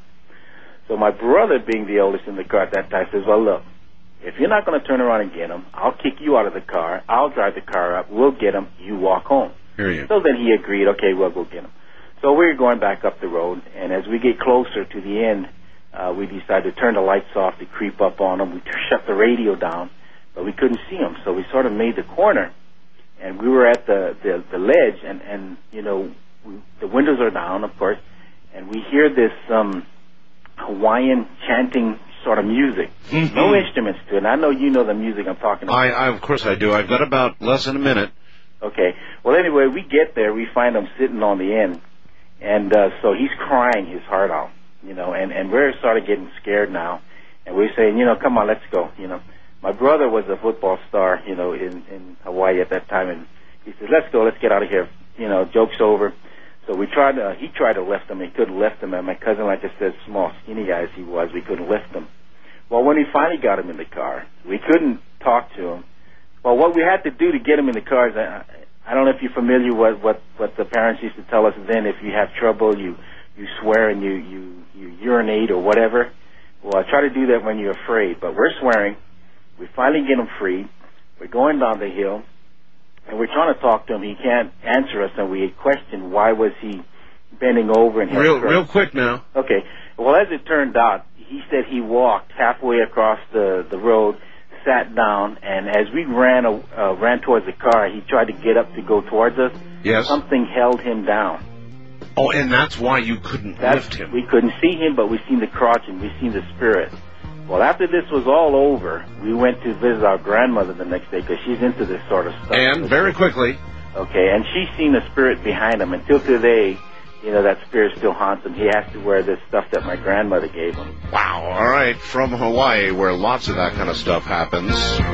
So my brother, being the oldest in the car at that time, says, well, look, if you're not going to turn around and get him, I'll kick you out of the car. I'll drive the car up. We'll get him. You walk home. Hear you. So then he agreed, okay, we'll go get him. So we're going back up the road, and as we get closer to the end, Uh, we decided to turn the lights off to creep up on them. We shut the radio down, but we couldn't see them. So we sort of made the corner, and we were at the, the, the ledge, and, and you know, we, the windows are down, of course, and we hear this um, Hawaiian chanting sort of music. Mm-hmm. No instruments to it. And I know you know the music I'm talking about. I, I, of course I do. I've got about less than a minute. Okay. Well, anyway, we get there. We find him sitting on the end, and uh, so he's crying his heart out. You know, and, and we're sort of getting scared now. And we're saying, you know, come on, let's go. You know, my brother was a football star, you know, in, in Hawaii at that time. And he said, let's go, let's get out of here. You know, joke's over. So we tried to, he tried to lift him. He couldn't lift him. And my cousin, like I said, small, skinny guy as he was, we couldn't lift him. Well, when he finally got him in the car, we couldn't talk to him. Well, what we had to do to get him in the car is, I, I don't know if you're familiar with what, what the parents used to tell us then, if you have trouble, you you swear and you, you, you urinate or whatever. Well, I try to do that when you're afraid, but we're swearing. We finally get him free. We're going down the hill, and we're trying to talk to him. He can't answer us, and we question why was he bending over and real real quick now. Okay. Well, as it turned out, he said he walked halfway across the, the road, sat down, and as we ran uh, ran towards the car, he tried to get up to go towards us. Yes. Something held him down. Oh, and that's why you couldn't That's, lift him. We couldn't see him, but we seen the crotch and we seen the spirit. Well, after this was all over, we went to visit our grandmother the next day because she's into this sort of stuff. And very quickly. Okay, and she's seen the spirit behind him. Until today, you know, that spirit still haunts him. He has to wear this stuff that my grandmother gave him. Wow. All right. From Hawaii, where lots of that kind of stuff happens.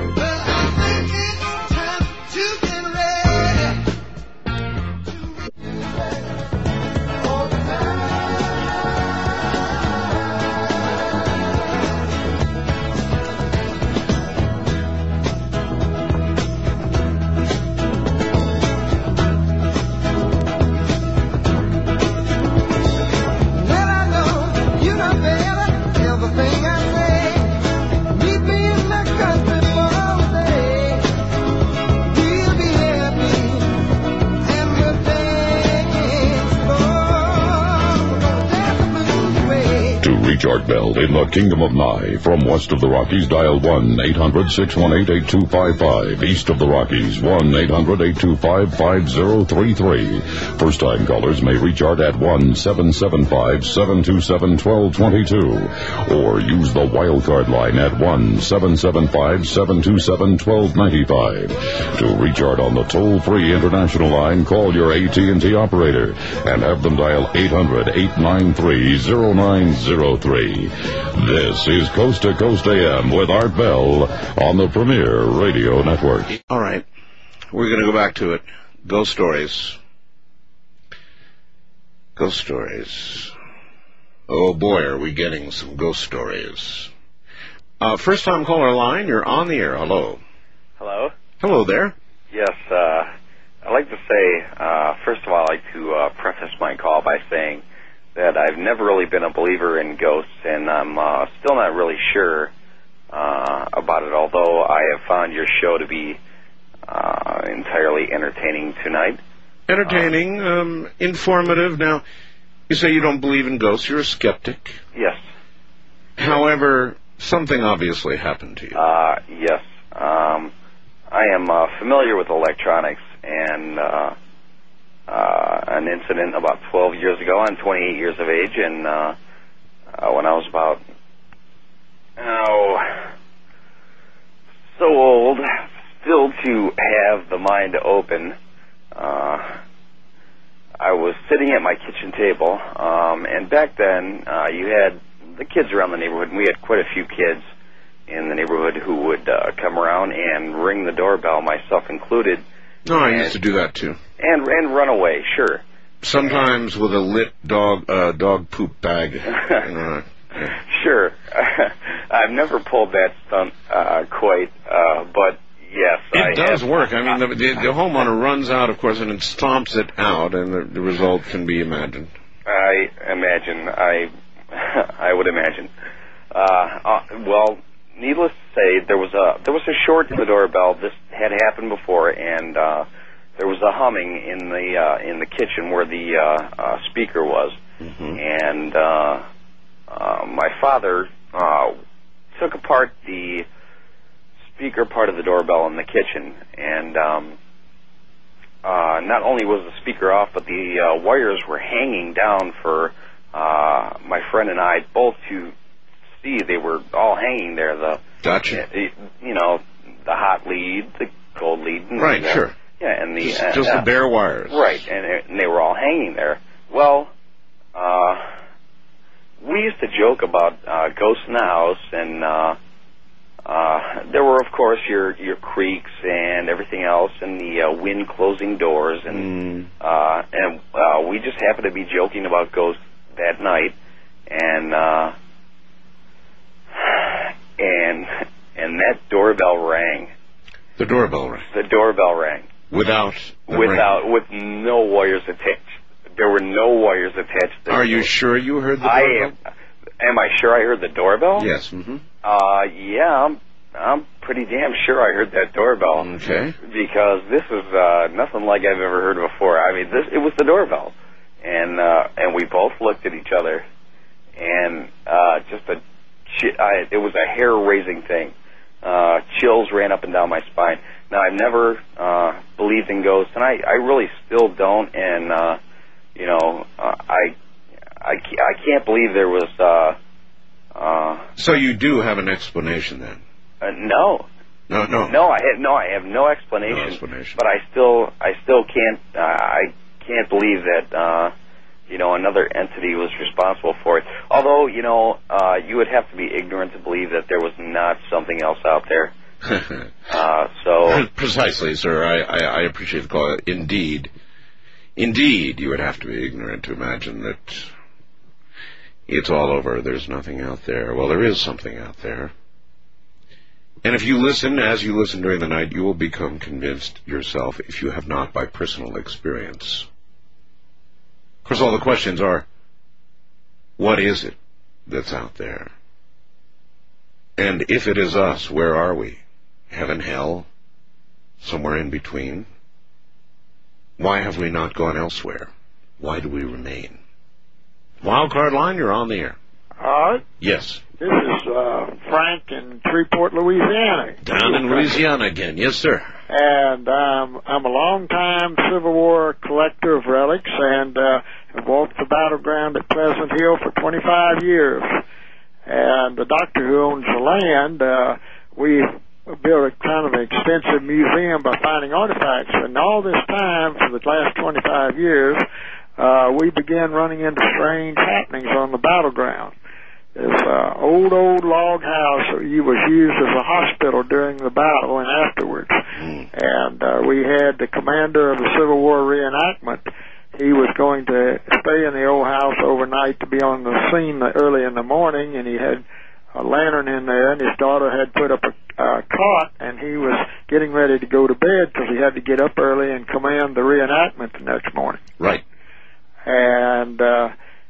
Reach Art Bell in the Kingdom of Nye. From west of the Rockies, dial one eight hundred six one eight eight two five five. East of the Rockies, one eight hundred eight two five five zero three three. First-time callers may reach Art at one seven seven five seven two seven one two two two. Or use the wildcard line at one seven seven five seven two seven one two nine five. To reach Art on the toll-free international line, call your A T and T operator and have them dial eight hundred eight nine three zero nine zero three. This is Coast to Coast A M with Art Bell on the Premier Radio Network. All right. We're going to go back to it. Ghost stories. Ghost stories. Oh, boy, are we getting some ghost stories. Uh, first-time caller line, you're on the air. Hello. Hello. Hello there. Yes, uh, I'd like to say, uh, first of all, I'd like to uh, preface my call by saying that I've never really been a believer in ghosts, and I'm uh, still not really sure uh, about it, although I have found your show to be uh, entirely entertaining tonight. Entertaining, uh, um, informative. Now, you say you don't believe in ghosts. You're a skeptic. Yes. However, something obviously happened to you. Uh, yes. Um, I am uh, familiar with electronics, and Uh, Uh, an incident about twelve years ago. I'm twenty-eight years of age, and uh, uh, when I was about, oh, so old, still to have the mind open, uh, I was sitting at my kitchen table, um, and back then uh, you had the kids around the neighborhood, and we had quite a few kids in the neighborhood who would uh, come around and ring the doorbell, myself included. No, I used to do that too. And and run away, sure. Sometimes with a lit dog uh, dog poop bag. uh, yeah. Sure. I've never pulled that stunt uh, quite, uh, but yes. It I does have, work. I mean, the, the, the homeowner runs out, of course, and it stomps it out, and the, the result can be imagined. I imagine. I I would imagine. Uh, uh, well, needless to say, there was a there was a short in the doorbell. This had happened before, and uh, there was a humming in the uh, in the kitchen where the uh, uh, speaker was, mm-hmm. and uh, uh, my father uh, took apart the speaker part of the doorbell in the kitchen, and um, uh, not only was the speaker off, but the uh, wires were hanging down for uh, my friend and I both to see. They were all hanging there. The gotcha. You know, the hot lead, the cold lead, and right? The, sure. Yeah, and the just, uh, just uh, the bare wires. Right, and, and they were all hanging there. Well, uh, we used to joke about uh, ghosts in the house, and uh, uh, there were, of course, your your creaks and everything else, and the uh, wind closing doors, and mm. uh, and uh, we just happened to be joking about ghosts that night, and uh, and and that doorbell rang. The doorbell rang. The doorbell rang. Without without ring. with no wires attached. There were no wires attached. Are you sure you heard the I doorbell? am. Am I sure I heard the doorbell? Yes. Mm-hmm. Uh, yeah, I'm. I'm pretty damn sure I heard that doorbell. Okay. Because this is uh, nothing like I've ever heard before. I mean, this it was the doorbell, and uh, and we both looked at each other, and uh, just a, I, it was a hair-raising thing. uh, chills ran up and down my spine. Now, I've never uh, believed in ghosts, and I, I really still don't. And uh, you know, uh, I, I I can't believe there was. Uh, uh, so you do have an explanation then? Uh, no. No, no, no. I have no. I have no explanation. No explanation. But I still, I still can't. Uh, I can't believe that. Uh, you know, another entity was responsible for it. Although, you know, uh, you would have to be ignorant to believe that there was not something else out there. uh, so precisely, sir. I, I, I appreciate the call. Indeed, indeed, you would have to be ignorant to imagine that it's all over. There's nothing out there. Well, there is something out there. And if you listen, as you listen during the night, you will become convinced yourself, if you have not by personal experience. Of course, all the questions are, what is it that's out there? And if it is us, where are we? Heaven, hell, somewhere in between? Why have we not gone elsewhere? Why do we remain? Wildcard line, you're on the air. All right. Yes. This is uh, Frank in Shreveport, Louisiana. Down in Louisiana again. Yes, sir. And um, I'm a long-time Civil War collector of relics, and uh, have walked the battleground at Pleasant Hill for twenty-five years. And the doctor who owns the land, uh, we built a kind of an extensive museum by finding artifacts. And all this time, for the last twenty-five years, uh, we began running into strange happenings on the battleground. This uh, old, old log house was used as a hospital during the battle and afterwards. Mm. And uh, we had the commander of the Civil War reenactment. He was going to stay in the old house overnight to be on the scene early in the morning, and he had a lantern in there, and his daughter had put up a uh, cot, and he was getting ready to go to bed because he had to get up early and command the reenactment the next morning. Right. And... Uh,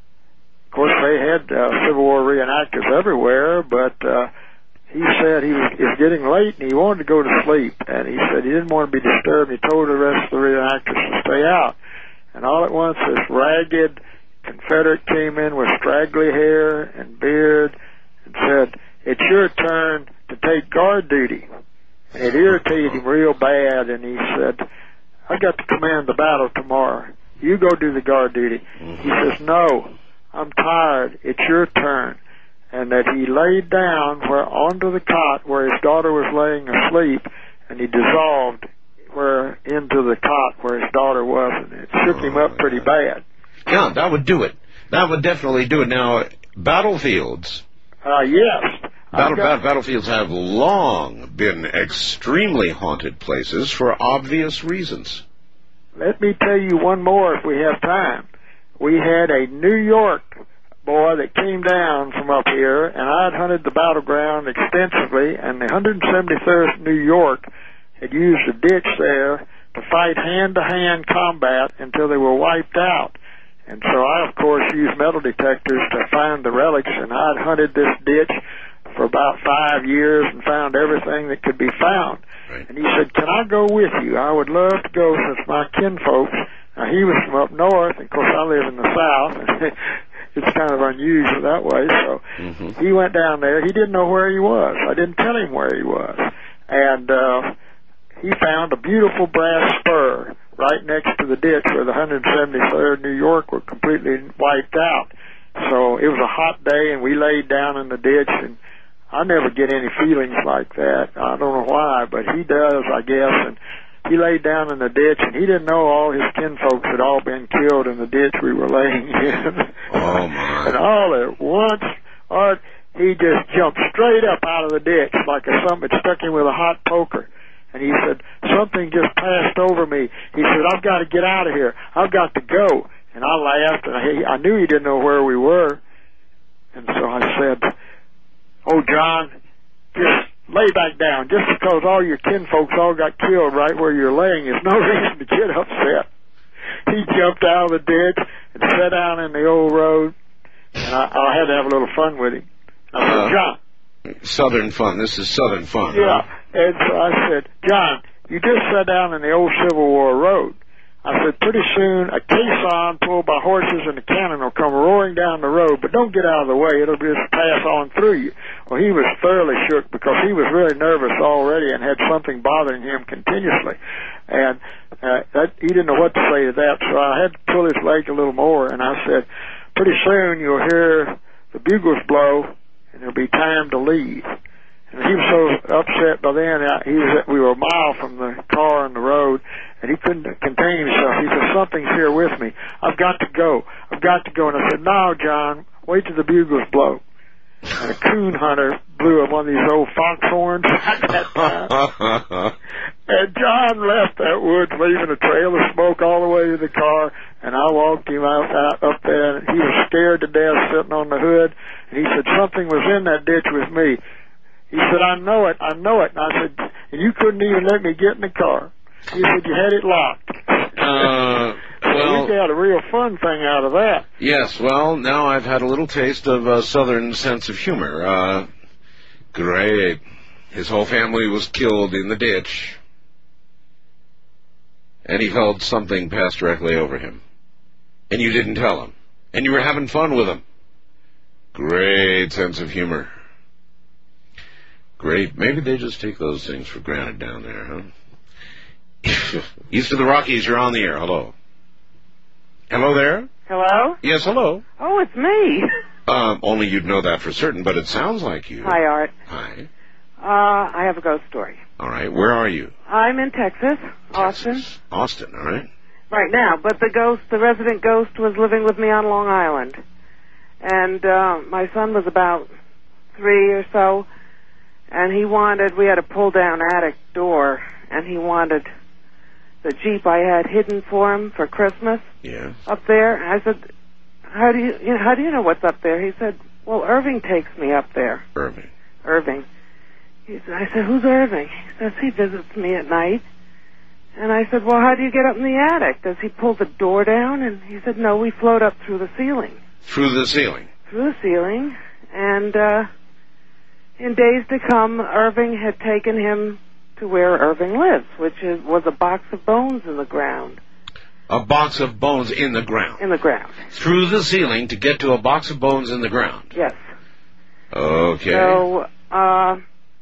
Of course, they had uh, Civil War reenactors everywhere, but uh, he said he was, it was getting late and he wanted to go to sleep. And he said he didn't want to be disturbed. He told the rest of the reenactors to stay out. And all at once, this ragged Confederate came in with straggly hair and beard and said, "It's your turn to take guard duty." And it irritated him real bad, and he said, "I got to command the battle tomorrow. You go do the guard duty." Mm-hmm. He says, "No. I'm tired. It's your turn." And that he laid down where onto the cot where his daughter was laying asleep, and he dissolved where into the cot where his daughter was, and it shook him up pretty bad. Yeah, that would do it. That would definitely do it. Now, battlefields. Uh, yes. Battle, got, battlefields have long been extremely haunted places for obvious reasons. Let me tell you one more if we have time. We had a New York boy that came down from up here, and I had hunted the battleground extensively, and the one hundred seventy-third New York had used a ditch there to fight hand-to-hand combat until they were wiped out. And so I, of course, used metal detectors to find the relics, and I'd hunted this ditch for about five years and found everything that could be found. Right. And he said, "Can I go with you? I would love to go since my kinfolks." Now, he was from up north, and of course I live in the south, and it's kind of unusual that way, so mm-hmm. he went down there. He didn't know where he was. I didn't tell him where he was. And uh, he found a beautiful brass spur right next to the ditch where the one hundred seventy-third New York were completely wiped out. So it was a hot day, and we laid down in the ditch, and I never get any feelings like that. I don't know why, but he does, I guess, and he laid down in the ditch, and he didn't know all his kinfolks had all been killed in the ditch we were laying in. Oh, my. And all at once, Art, he just jumped straight up out of the ditch like if something had stuck him with a hot poker. And he said, "Something just passed over me." He said, "I've got to get out of here. I've got to go." And I laughed, and I, I knew he didn't know where we were. And so I said, "Oh, John, just lay back down. Just because all your kinfolks all got killed right where you're laying is no reason to get upset." He jumped out of the ditch and sat down in the old road, and I, I had to have a little fun with him. I said, uh, "John." Southern fun. This is Southern fun. Yeah. Huh? And so I said, "John, you just sat down in the old Civil War road." I said, pretty soon a caisson pulled by horses and a cannon will come roaring down the road, but don't get out of the way. It'll just pass on through you. Well, he was thoroughly shook because he was really nervous already and had something bothering him continuously. And uh, that, he didn't know what to say to that, so I had to pull his leg a little more, and I said, pretty soon you'll hear the bugles blow, and there'll be time to leave. And he was so upset by then. He was, we were a mile from the car on the road, and he couldn't contain himself. He said, something's here with me. I've got to go. I've got to go. And I said, no, John, wait till the bugles blow. And a coon hunter blew one of these old foxhorns at that time. And John left that woods, leaving a trail of smoke all the way to the car, and I walked him out, out up there, and he was scared to death sitting on the hood. And he said, something was in that ditch with me. He said, I know it, I know it. And I said, and you couldn't even let me get in the car. He said, you had it locked. Uh, well, we got a real fun thing out of that. Yes, well, now I've had a little taste of a southern sense of humor. Uh, great. His whole family was killed in the ditch. And he felt something pass directly over him. And you didn't tell him. And you were having fun with him. Great sense of humor. Great. Maybe they just take those things for granted down there, huh? East of the Rockies, you're on the air. Hello. Hello there? Hello? Yes, hello. Oh, it's me. Um, only you'd know that for certain, but it sounds like you. Hi, Art. Hi. Uh, I have a ghost story. All right. Where are you? I'm in Texas, Austin. Texas. Austin, all right. Right now, but the ghost, the resident ghost was living with me on Long Island. And uh, my son was about three or so, and he wanted, we had a pull-down attic door, and he wanted the Jeep I had hidden for him for Christmas. Yeah. Up there. And I said, how do you, you know, how do you know what's up there? He said, well, Irving takes me up there. Irving. Irving. He said, I said, who's Irving? He says, he visits me at night. And I said, well, how do you get up in the attic? Does he pull the door down? And he said, no, we float up through the ceiling. Through the ceiling? Through the ceiling. And uh, in days to come, Irving had taken him to where Irving lives, which is, was a box of bones in the ground. A box of bones in the ground? In the ground. Through the ceiling to get to a box of bones in the ground? Yes. Okay. So, uh,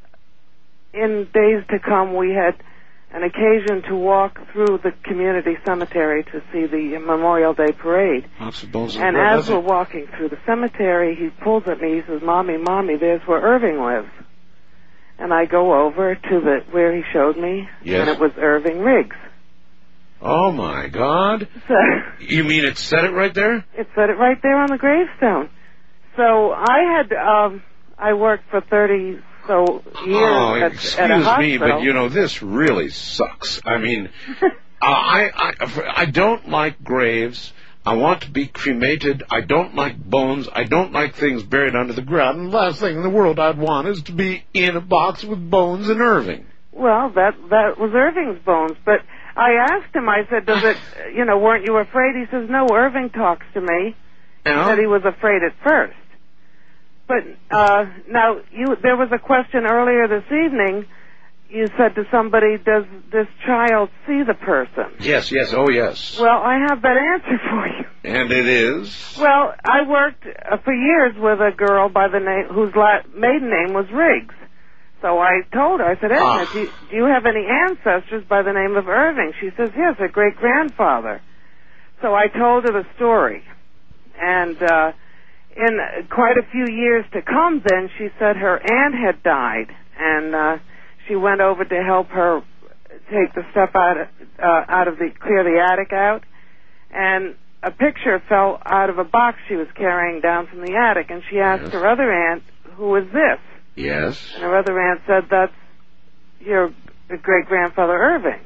in days to come, we had an occasion to walk through the community cemetery to see the Memorial Day parade. Box of bones in and the ground. as we're walking through the cemetery, he pulls at me, he says, Mommy, Mommy, there's where Irving lives. And I go over to the where he showed me, yes. and it was Irving Riggs. Oh, my God. So, you mean it said it right there? It said it right there on the gravestone. So I had, um, I worked for thirty so years oh, at, excuse at a hospital. me, but, you know, this really sucks. I mean, uh, I, I, I don't like graves. I want to be cremated. I don't like bones. I don't like things buried under the ground. And the last thing in the world I'd want is to be in a box with bones and Irving. Well, that that was Irving's bones. But I asked him, I said, does it, you know, weren't you afraid? He says, no, Irving talks to me. Yeah. He said he was afraid at first. But uh, now, you, there was a question earlier this evening. You said to somebody, does this child see the person? Yes, yes, oh yes. Well, I have that answer for you. And it is? Well, I worked uh, for years with a girl by the name whose la- maiden name was Riggs. So I told her, I said, Edna, ah. do, you, do you have any ancestors by the name of Irving? She says, yes, a great-grandfather. So I told her the story. And uh, in quite a few years to come then, she said her aunt had died. And uh, she went over to help her take the stuff out of, uh, out of the, clear the attic out. And a picture fell out of a box she was carrying down from the attic. And she asked yes. her other aunt, who is this? Yes. And her other aunt said, that's your great-grandfather Irving.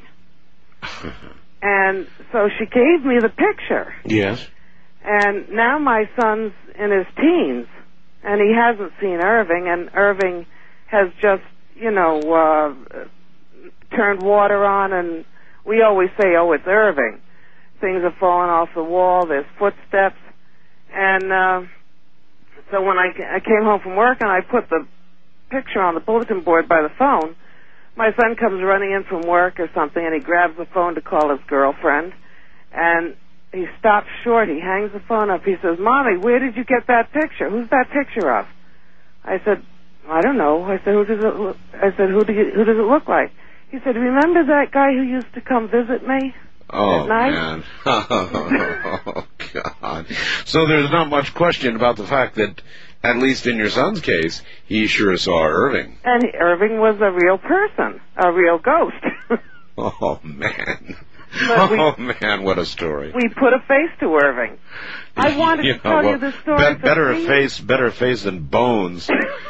And so she gave me the picture. Yes. And now my son's in his teens, and he hasn't seen Irving, and Irving has just, you know, uh, turned water on, and we always say, oh, it's Irving. Things are falling off the wall, there's footsteps. And uh, so when I, I came home from work and I put the picture on the bulletin board by the phone, my son comes running in from work or something, and he grabs the phone to call his girlfriend. And he stops short. He hangs the phone up. He says, Mommy, where did you get that picture? Who's that picture of? I said, I don't know. I said, who does it look? I said, who do you, who does it look like? He said, remember that guy who used to come visit me oh, at night? Man. Oh, God. So there's not much question about the fact that, at least in your son's case, he sure saw Irving. And he, Irving was a real person, a real ghost. Oh, man. But we, oh, man, what a story. We put a face to Irving. I wanted yeah, to tell well, you the story. Be- better a face, better face than bones.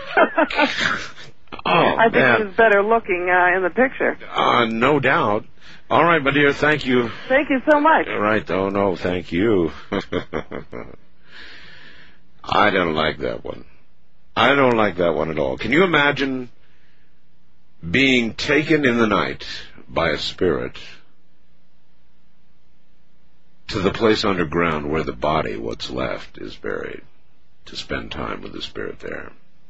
Oh, I think man. he was better looking uh, in the picture. Uh, no doubt. All right, my dear, thank you. Thank you so much. All right, oh, no, thank you. I don't like that one. I don't like that one at all. Can you imagine being taken in the night by a spirit to the place underground where the body, what's left, is buried, to spend time with the spirit there?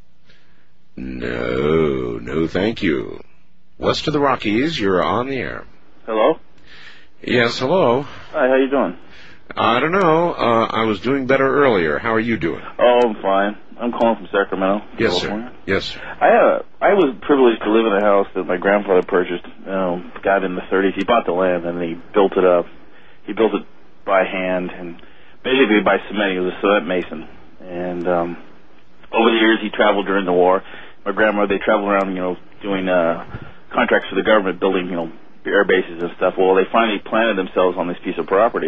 No, no, thank you. West of the Rockies, you're on the air. Hello? Yes, hello. Hi, how you doing? I don't know. Uh, I was doing better earlier. How are you doing? Oh, I'm fine. I'm calling from Sacramento, Yes, California. sir. Yes, sir. I uh, I was privileged to live in a house that my grandfather purchased. Um, got in the thirties. He bought the land and he built it up. He built it by hand and basically by cement. He was a cement mason. And um, over the years, he traveled during the war. My grandmother, they traveled around, you know, doing uh, contracts for the government, building, you know, air bases and stuff. Well, they finally planted themselves on this piece of property.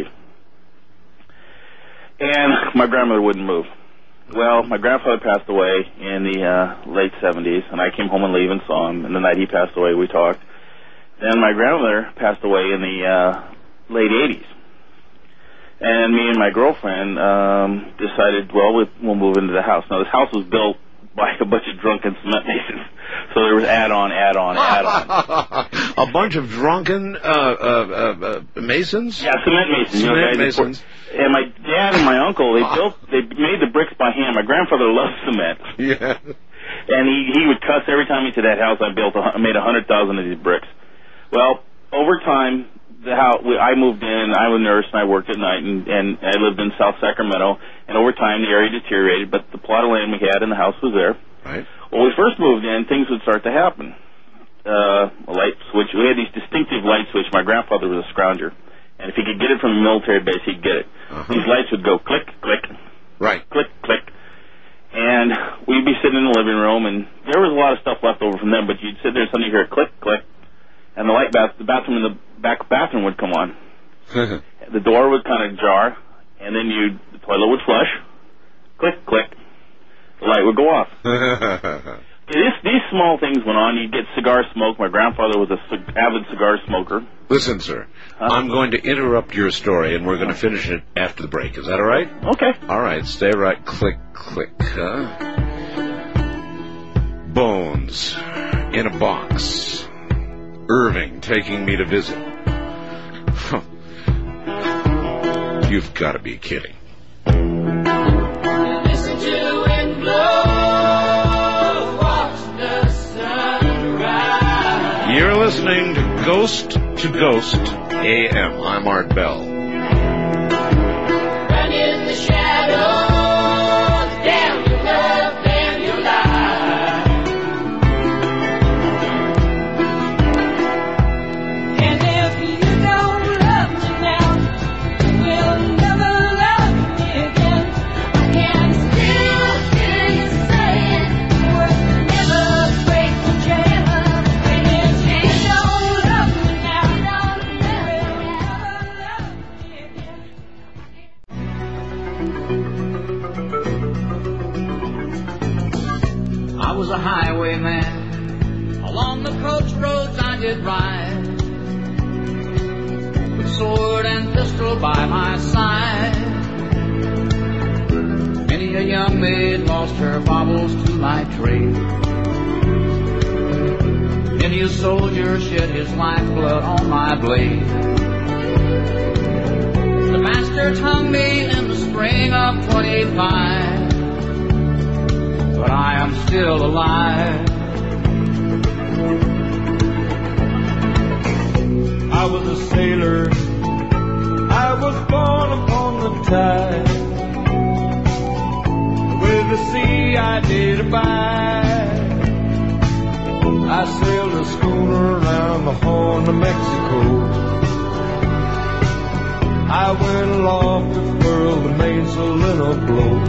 And my grandmother wouldn't move. Well, my grandfather passed away in the uh, late seventies, and I came home and leave and saw him. And the night he passed away, we talked. Then my grandmother passed away in the uh, late eighties. And me and my girlfriend um, decided, well, we'll move into the house. Now, this house was built by a bunch of drunken cement masons. So there was add-on, add-on, add-on. A bunch of drunken uh, uh, uh, masons? Yeah, cement masons. Cement you know, masons. And my dad and my uncle, they built, they made the bricks by hand. My grandfather loved cement. Yeah. And he, he would cuss every time he said, that house I built, I made a hundred thousand of these bricks. Well, over time, the house, I moved in, I was a nurse, and I worked at night, and, and I lived in South Sacramento, and over time the area deteriorated, but the plot of land we had in the house was there. Right. When we first moved in, things would start to happen. Uh, a light switch, we had these distinctive light switch. My grandfather was a scrounger, and if he could get it from a military base, he'd get it. Uh-huh. These lights would go click, click, right, click, click, and we'd be sitting in the living room, and there was a lot of stuff left over from them, but you'd sit there and suddenly hear a click, click, and the light bath, the bathroom in the back bathroom would come on. The door would kind of jar, and then you the toilet would flush. Click, click. The light would go off. This, these small things went on. You'd get cigar smoke. My grandfather was an c- avid cigar smoker. Listen, sir, huh? I'm going to interrupt your story, and we're going to finish it after the break. Is that all right? Okay. All right, stay right. Click, click. Huh? Bones in a box. Irving taking me to visit. You've got to be kidding. Listen to it blow, watch the sun rise. You're listening to Ghost to Ghost A M. I'm Art Bell. Run in the shadows, damn your love, damn your life. And if you don't love me now, you'll never love me again. I can still hear you saying words that never break the chain. And if you don't love me now, you'll never, never love me again. I was a highwayman. Along the coach roads I did ride, with sword and pistol by my side. Many a young maid lost her baubles to my trade. Many a soldier shed his lifeblood on my blade. The bastards hung me in the spring of twenty-five, but I am still alive. I was a sailor, I was born upon the tide. With the sea I did abide. I sailed a schooner around the Horn of Mexico. I went aloft to furl the mainsail in a blow.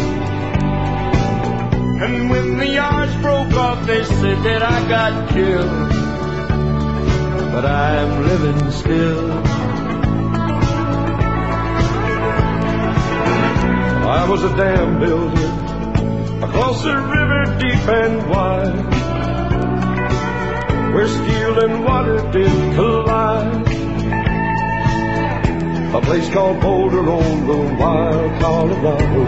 And when the yards broke off, they said that I got killed. But I am living still. I was a dam builder across a river deep and wide, where steel and water did collide. A place called Boulder on the wild Colorado.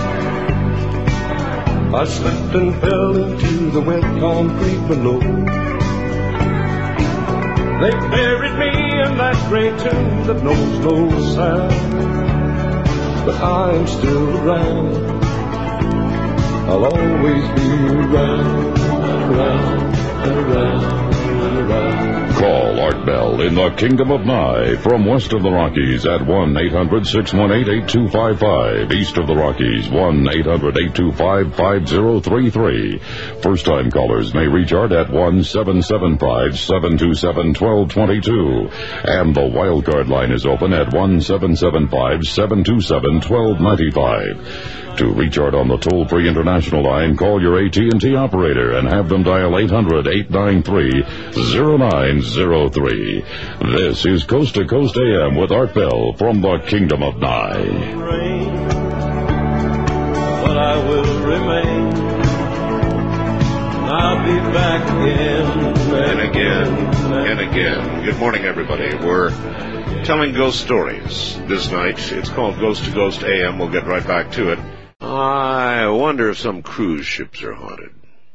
I slipped and fell into the wet concrete below. They buried me in that great tomb that knows no sound. But I'm still around. I'll always be around, around, and around, and around. Call Art Bell in the Kingdom of Nye from west of the Rockies at one eight hundred six one eight eight two five five. East of the Rockies, one eight hundred eight two five five zero three three. First-time callers may reach Art at one seven seven five seven two seven one two two two. And the wildcard line is open at one seven seven five seven two seven one two nine five. To reach Art on the toll-free international line, call your A T and T operator and have them dial eight hundred eight nine three zero nine zero three. This is Coast to Coast A M with Art Bell from the Kingdom of Nye. But I will remain. I'll be back again. And again, and again. Good morning, everybody. We're telling ghost stories this night. It's called Ghost to Ghost A M. We'll get right back to it. I wonder if some cruise ships are haunted.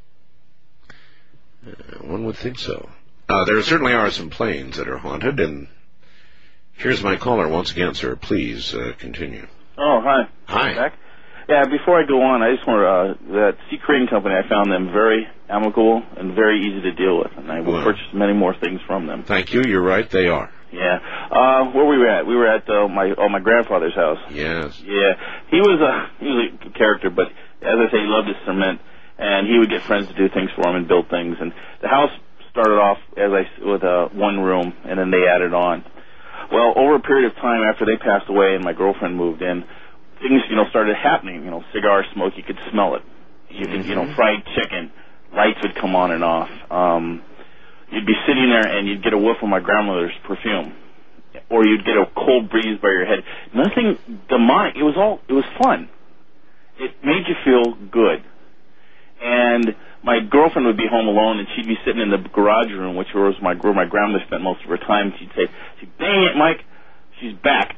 Uh, one would think so. Uh, there certainly are some planes that are haunted, and here's my caller once again, sir. Please uh, continue. Oh, hi. Hi. Back. Yeah, before I go on, I just want to, uh, that Sea Crane Company, I found them very amicable and very easy to deal with, and I will Wow. purchase many more things from them. Thank you. You're right. They are. Yeah. Uh, where we were at? We were at uh, my oh, my grandfather's house. Yes. Yeah. He was a he was a character, but as I say, he loved his cement, and he would get friends to do things for him and build things. And the house started off as I with uh, one room, and then they added on. Well, over a period of time after they passed away and my girlfriend moved in, things you know started happening. You know, cigar smoke, you could smell it. You could you know fried chicken, lights would come on and off. Um, You'd be sitting there and you'd get a whiff of my grandmother's perfume, or you'd get a cold breeze by your head. Nothing demonic. It was all. It was fun. It made you feel good. And my girlfriend would be home alone, and she'd be sitting in the garage room, which was my where my grandmother spent most of her time. She'd say, "Dang it, Mike, she's back,"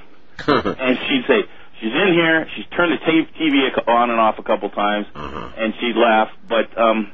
and she'd say, "She's in here. She's turned the T V on and off a couple times," uh-huh. and she'd laugh. But um,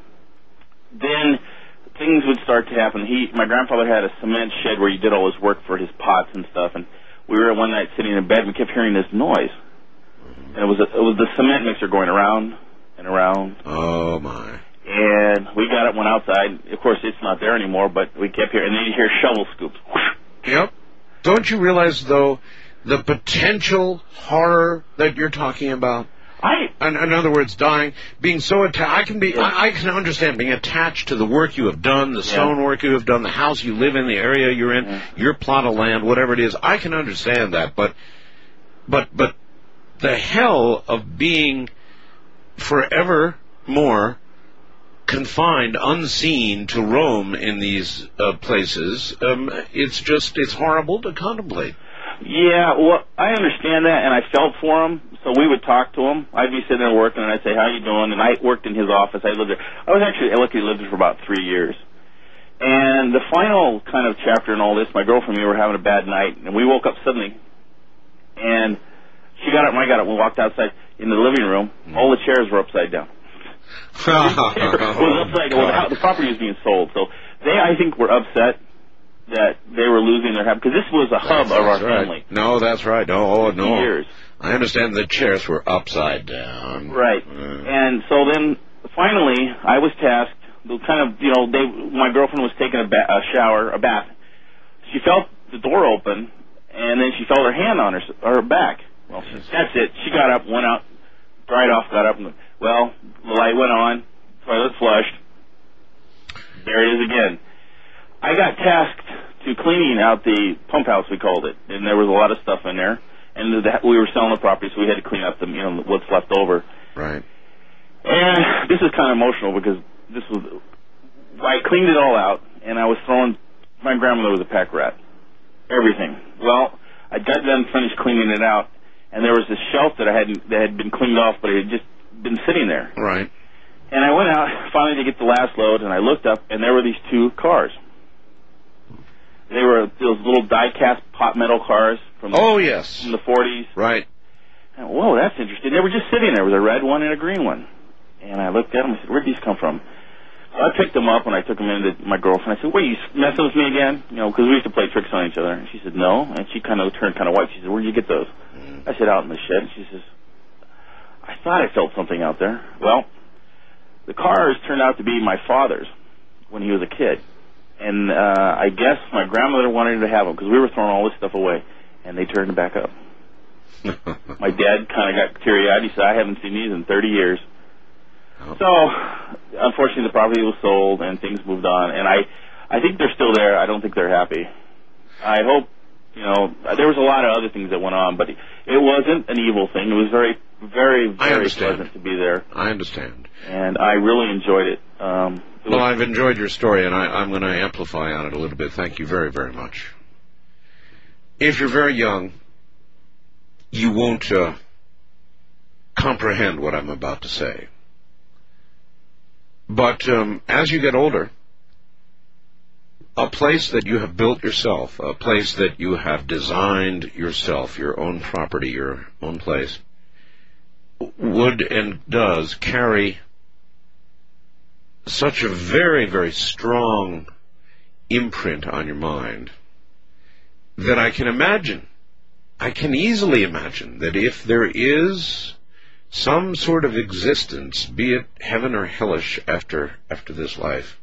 then things would start to happen. He, my grandfather had a cement shed where he did all his work for his pots and stuff, and we were one night sitting in bed, and we kept hearing this noise, mm-hmm. and it was a, it was the cement mixer going around and around. Oh my! And we got it, went outside. Of course, it's not there anymore, but we kept hearing, and then you hear shovel scoops. Yep. Don't you realize though the potential horror that you're talking about? I, in, in other words, dying, being so attached. I can be, yeah. I, I can understand being attached to the work you have done, the stonework yeah. you have done, the house you live in, the area you're in, yeah. your plot of land, whatever it is. I can understand that, but, but, but, the hell of being forever more confined, unseen, to roam in these uh, places. Um, it's just, it's horrible to contemplate. Yeah, well, I understand that, and I felt for him. So we would talk to him. I'd be sitting there working, and I'd say, "How you doing?" And I worked in his office. I lived there. I was actually lucky to live there for about three years. And the final kind of chapter in all this, my girlfriend and me were having a bad night, and we woke up suddenly, and she got up, and I got up, and we walked outside in the living room. All the chairs were upside down. It was upside down. Well, the, the property was being sold, so they, I think, were upset that they were losing their house, because this was a hub that's, of our right. family. No, that's right. No, oh, no. Years. I understand the chairs were upside down. Right. Uh. And so then, finally, I was tasked, kind of, you know, they, my girlfriend was taking a, ba- a shower, a bath. She felt the door open, and then she felt her hand on her her back. Well, that's it. She got up, went out, dried off, got up, and, well, the light went on, toilet flushed. There it is again. I got tasked to cleaning out the pump house, we called it, and there was a lot of stuff in there, and the, we were selling the property, so we had to clean up the, you know, what's left over. Right. And this is kind of emotional because this was, I cleaned it all out, and I was throwing, my grandmother was a pack rat. Everything. Well, I got done, finished cleaning it out, and there was this shelf that I hadn't, that had been cleaned off, but it had just been sitting there. Right. And I went out finally to get the last load, and I looked up, and there were these two cars. They were those little die-cast pot metal cars from the, oh, yes. from the forties. Right. And, whoa, that's interesting. They were just sitting there with a red one and a green one. And I looked at them and said, where'd these come from? So I picked them up, and I took them in to my girlfriend. I said, what, are you messing with me again? You know, because we used to play tricks on each other. And she said, no. And she kind of turned kind of white. She said, where'd you get those? Mm. I said, out in the shed. And she says, I thought I felt something out there. Well, the cars turned out to be my father's when he was a kid. And uh, I guess my grandmother wanted to have them because we were throwing all this stuff away, and they turned them back up. My dad kind of got teary-eyed. He said, I haven't seen these in thirty years. Oh. So, unfortunately, the property was sold, and things moved on. And I, I think they're still there. I don't think they're happy. I hope, you know, there was a lot of other things that went on, but it wasn't an evil thing. It was very, very, very pleasant to be there. I understand. And I really enjoyed it. Um, it well, I've enjoyed your story, and I, I'm going to amplify on it a little bit. Thank you very, very much. If you're very young, you won't uh, comprehend what I'm about to say. But um, as you get older, a place that you have built yourself, a place that you have designed yourself, your own property, your own place, would and does carry such a very, very strong imprint on your mind that I can imagine, I can easily imagine that if there is some sort of existence, be it heaven or hellish after after this life,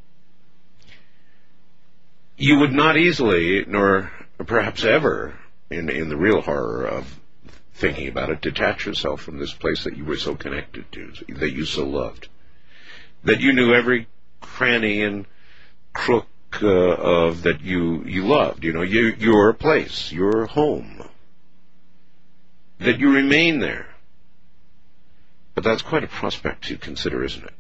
you would not easily, nor perhaps ever, in, in the real horror of thinking about it, detach yourself from this place that you were so connected to, that you so loved, that you knew every cranny and crook uh, of that you you loved. You know, you, your place, your home, that you remain there. But that's quite a prospect to consider, isn't it?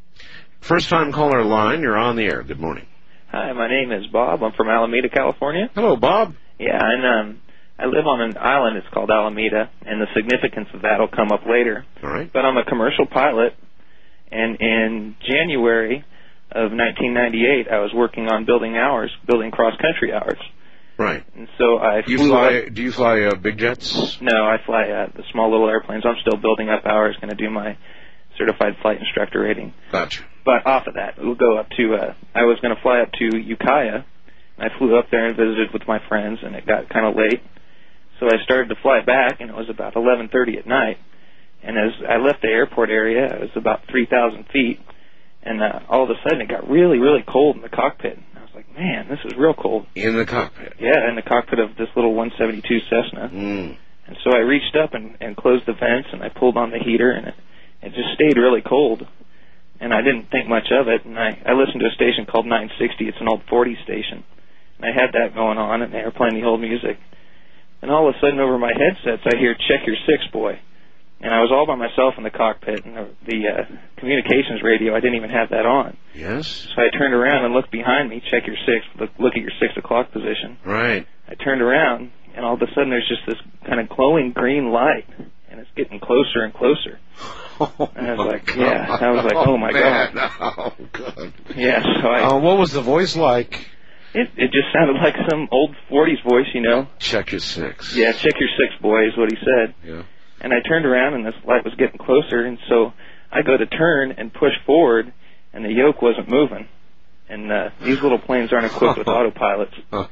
First time caller line, you're on the air. Good morning. Hi, my name is Bob. I'm from Alameda, California. Hello, Bob. Yeah, and um, I live on an island. It's called Alameda, and the significance of that will come up later. All right. But I'm a commercial pilot, and in January of nineteen ninety-eight, I was working on building hours, building cross-country hours. Right. And so I you flew fly. up. Do you fly uh, big jets? No, I fly uh, the small little airplanes. I'm still building up hours, going to do my certified flight instructor rating. Gotcha. But off of that, we'll go up to, uh, I was going to fly up to Ukiah. I flew up there and visited with my friends, and it got kind of late. So I started to fly back, and it was about eleven thirty at night. And as I left the airport area, it was about three thousand feet. And uh, all of a sudden, it got really, really cold in the cockpit. I was like, man, this is real cold. In the cockpit? Yeah, in the cockpit of this little one seventy-two Cessna. Mm. And so I reached up and, and closed the vents, and I pulled on the heater, and it, it just stayed really cold. And I didn't think much of it, and I, I listened to a station called nine sixty. It's an old forties station. And I had that going on, and they were playing the old music. And all of a sudden, over my headsets, I hear, check your six, boy. And I was all by myself in the cockpit, and the, the uh, communications radio, I didn't even have that on. Yes. So I turned around and looked behind me, check your six, look, look at your six o'clock position. Right. I turned around, and all of a sudden there's just this kind of glowing green light, and it's getting closer and closer. Oh, and I was like, God. yeah. I was like, oh, my Man. God. Oh, God. Yeah, so I... Uh, what was the voice like? It, it just sounded like some old forties voice, you know. Check your six. Yeah, check your six, boy, is what he said. Yeah. And I turned around, and this light was getting closer, and so I go to turn and push forward, and the yoke wasn't moving. And uh, these little planes aren't equipped with autopilots.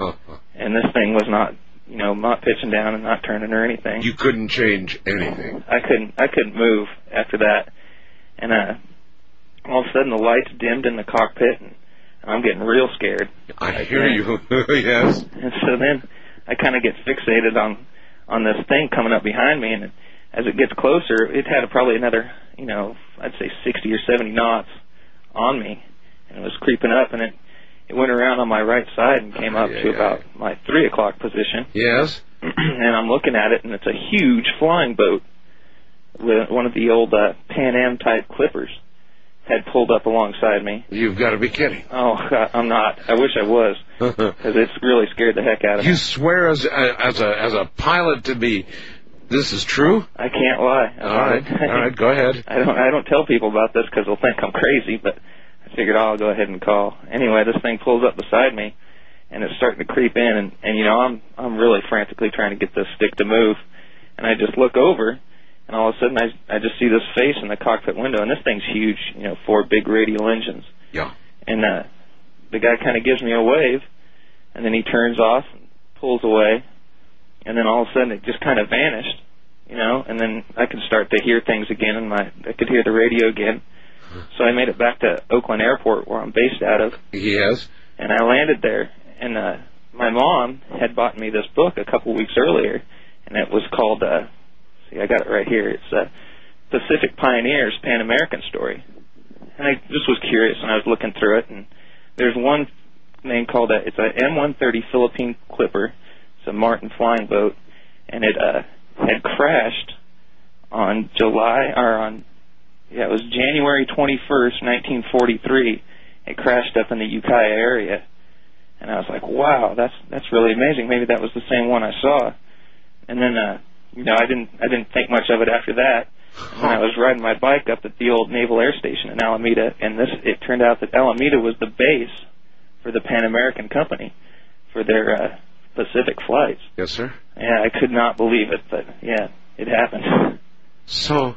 And this thing was not, you know, not pitching down and not turning or anything. You couldn't change anything. I couldn't. I couldn't move after that. And uh, all of a sudden, the lights dimmed in the cockpit, and I'm getting real scared. I hear you. Yes. And so then I kind of get fixated on on this thing coming up behind me, and as it gets closer, it had probably another, you know, I'd say sixty or seventy knots on me, and it was creeping up, and it it went around on my right side and came up yeah, to yeah. about my three o'clock position. Yes. And I'm looking at it, and it's a huge flying boat with one of the old uh, Pan Am type clippers had pulled up alongside me. You've got to be kidding. Oh, God, I'm not. I wish I was, because it's really scared the heck out of me. You swear as a, as a as a pilot to be, this is true? I can't lie. All right, all right, go ahead. I don't I don't tell people about this because they'll think I'm crazy, but I figured, oh, I'll go ahead and call. Anyway, this thing pulls up beside me, and it's starting to creep in, and, and you know, I'm I'm really frantically trying to get this stick to move, and I just look over, and all of a sudden I I just see this face in the cockpit window, and this thing's huge, you know, four big radial engines. Yeah. And uh, the guy kind of gives me a wave, and then he turns off, and pulls away, and then all of a sudden it just kind of vanished, you know, and then I could start to hear things again, and my I could hear the radio again. So I made it back to Oakland Airport, where I'm based out of. Yes. And I landed there, and uh, my mom had bought me this book a couple weeks earlier, and it was called, uh, see, I got it right here. It's uh, Pacific Pioneers, Pan American Story. And I just was curious, and I was looking through it, and there's one thing called, a, it's a M one thirty Philippine Clipper. It's a Martin flying boat, and it uh, had crashed on July, or on, yeah, it was January twenty-first, nineteen forty-three. It crashed up in the Ukiah area. And I was like, wow, that's that's really amazing. Maybe that was the same one I saw. And then, uh, you know, I didn't I didn't think much of it after that. And then I was riding my bike up at the old Naval Air Station in Alameda, and this it turned out that Alameda was the base for the Pan American Company for their uh, Pacific flights. Yes, sir. Yeah, I could not believe it, but yeah, it happened. So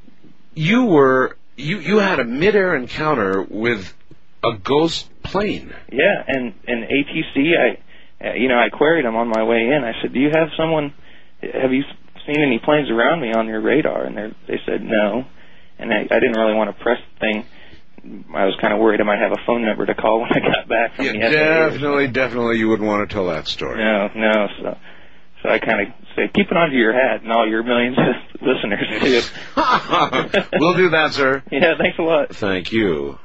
you were you you had a midair encounter with a ghost plane. Yeah, and and A T C, I, uh, you know, I queried them on my way in. I said, "Do you have someone? Have you seen any planes around me on your radar?" And they said no. And I, I didn't really want to press the thing. I was kind of worried I might have a phone number to call when I got back from Yeah, the F A A. definitely, definitely, you wouldn't want to tell that story. No, no. So, so I kind of say, keep it under your hat, and all your millions of listeners too. We'll do that, sir. Yeah, thanks a lot. Thank you.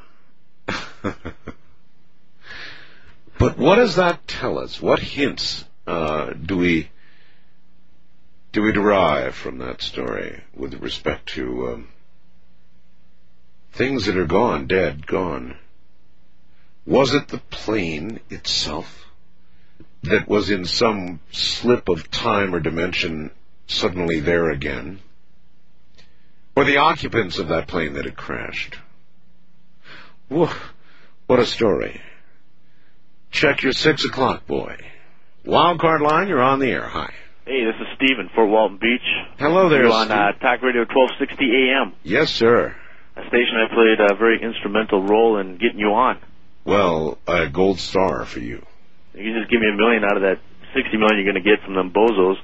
But what does that tell us? What hints uh, do we do we derive from that story with respect to um, things that are gone, dead, gone? Was it the plane itself that was in some slip of time or dimension suddenly there again? Or the occupants of that plane that had crashed? Whoa, what a story. Check your six o'clock, boy. Wildcard line, you're on the air. Hi. Hey, this is Stephen, Fort Walton Beach. Hello there, You're on Steve. uh, Talk Radio twelve sixty A M. Yes, sir. A station I played a very instrumental role in getting you on. Well, a gold star for you. You just give me a million out of that sixty million you're going to get from them bozos.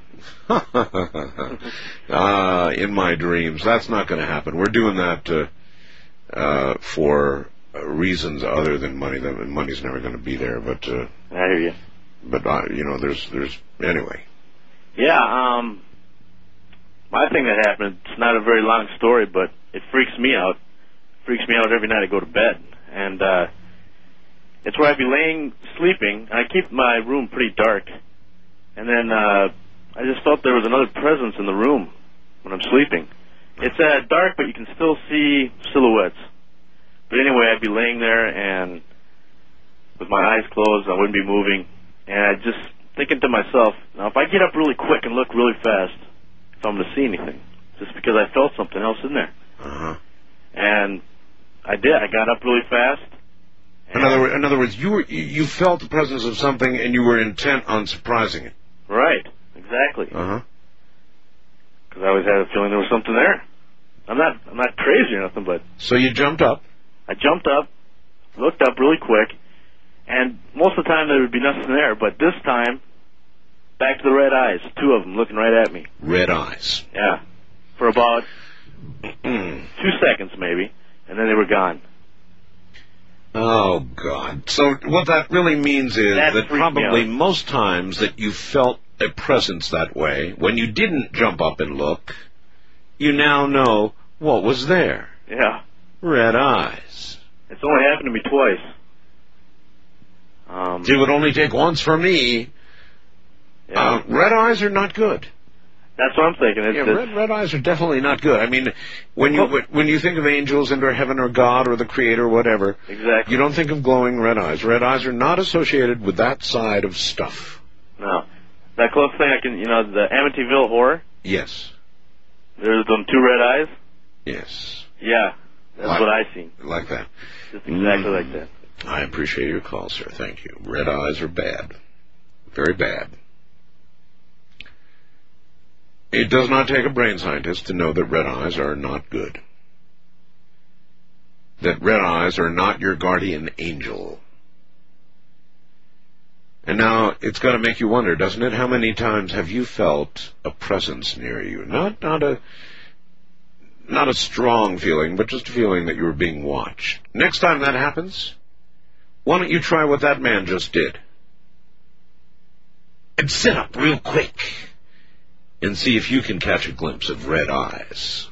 uh, in my dreams. That's not going to happen. We're doing that uh, uh, for reasons other than money. The money's never going to be there. But uh, I hear you. But uh, you know, there's there's anyway. Yeah. Um. My thing that happened. It's not a very long story, but it freaks me out. It freaks me out every night I go to bed, and uh, it's where I'd be laying sleeping. And I keep my room pretty dark, and then uh, I just felt there was another presence in the room when I'm sleeping. It's uh, dark, but you can still see silhouettes. But anyway, I'd be laying there, and with my eyes closed, I wouldn't be moving, and I just thinking to myself, now if I get up really quick and look really fast, if I'm going to see anything, just because I felt something else in there. Uh-huh. And I did. I got up really fast. In other, in other words, you were you felt the presence of something, and you were intent on surprising it. Right. Exactly. Uh huh. Because I always had a feeling there was something there. I'm not I'm not crazy or nothing, but so you jumped up. I jumped up, looked up really quick, and most of the time there would be nothing there. But this time, back to the red eyes, two of them looking right at me. Red eyes. Yeah. For about two seconds maybe, and then they were gone. Oh, God. So what that really means is That that freaked me probably out. most times that you felt a presence that way, when you didn't jump up and look, you now know what was there. Yeah. Red eyes. It's only happened to me twice. Um, It would only take once for me. Yeah. Uh, red eyes are not good. That's what I'm thinking. It's, Yeah, it's, red, red eyes are definitely not good. I mean, when you when you think of angels and or heaven or God or the Creator or whatever, exactly. you don't think of glowing red eyes. Red eyes are not associated with that side of stuff. No. That close thing I can, you know, the Amityville Horror, Yes. there's them two red eyes. Yes. Yeah. That's Like- what I seen. Like that. Just exactly Mm. like that. I appreciate your call, sir. Thank you. Red eyes are bad. Very bad. It does not take a brain scientist to know that red eyes are not good. That red eyes are not your guardian angel. And now, it's got to make you wonder, doesn't it? How many times have you felt a presence near you? Not, not a, not a strong feeling, but just a feeling that you were being watched. Next time that happens, why don't you try what that man just did? And sit up real quick and see if you can catch a glimpse of red eyes.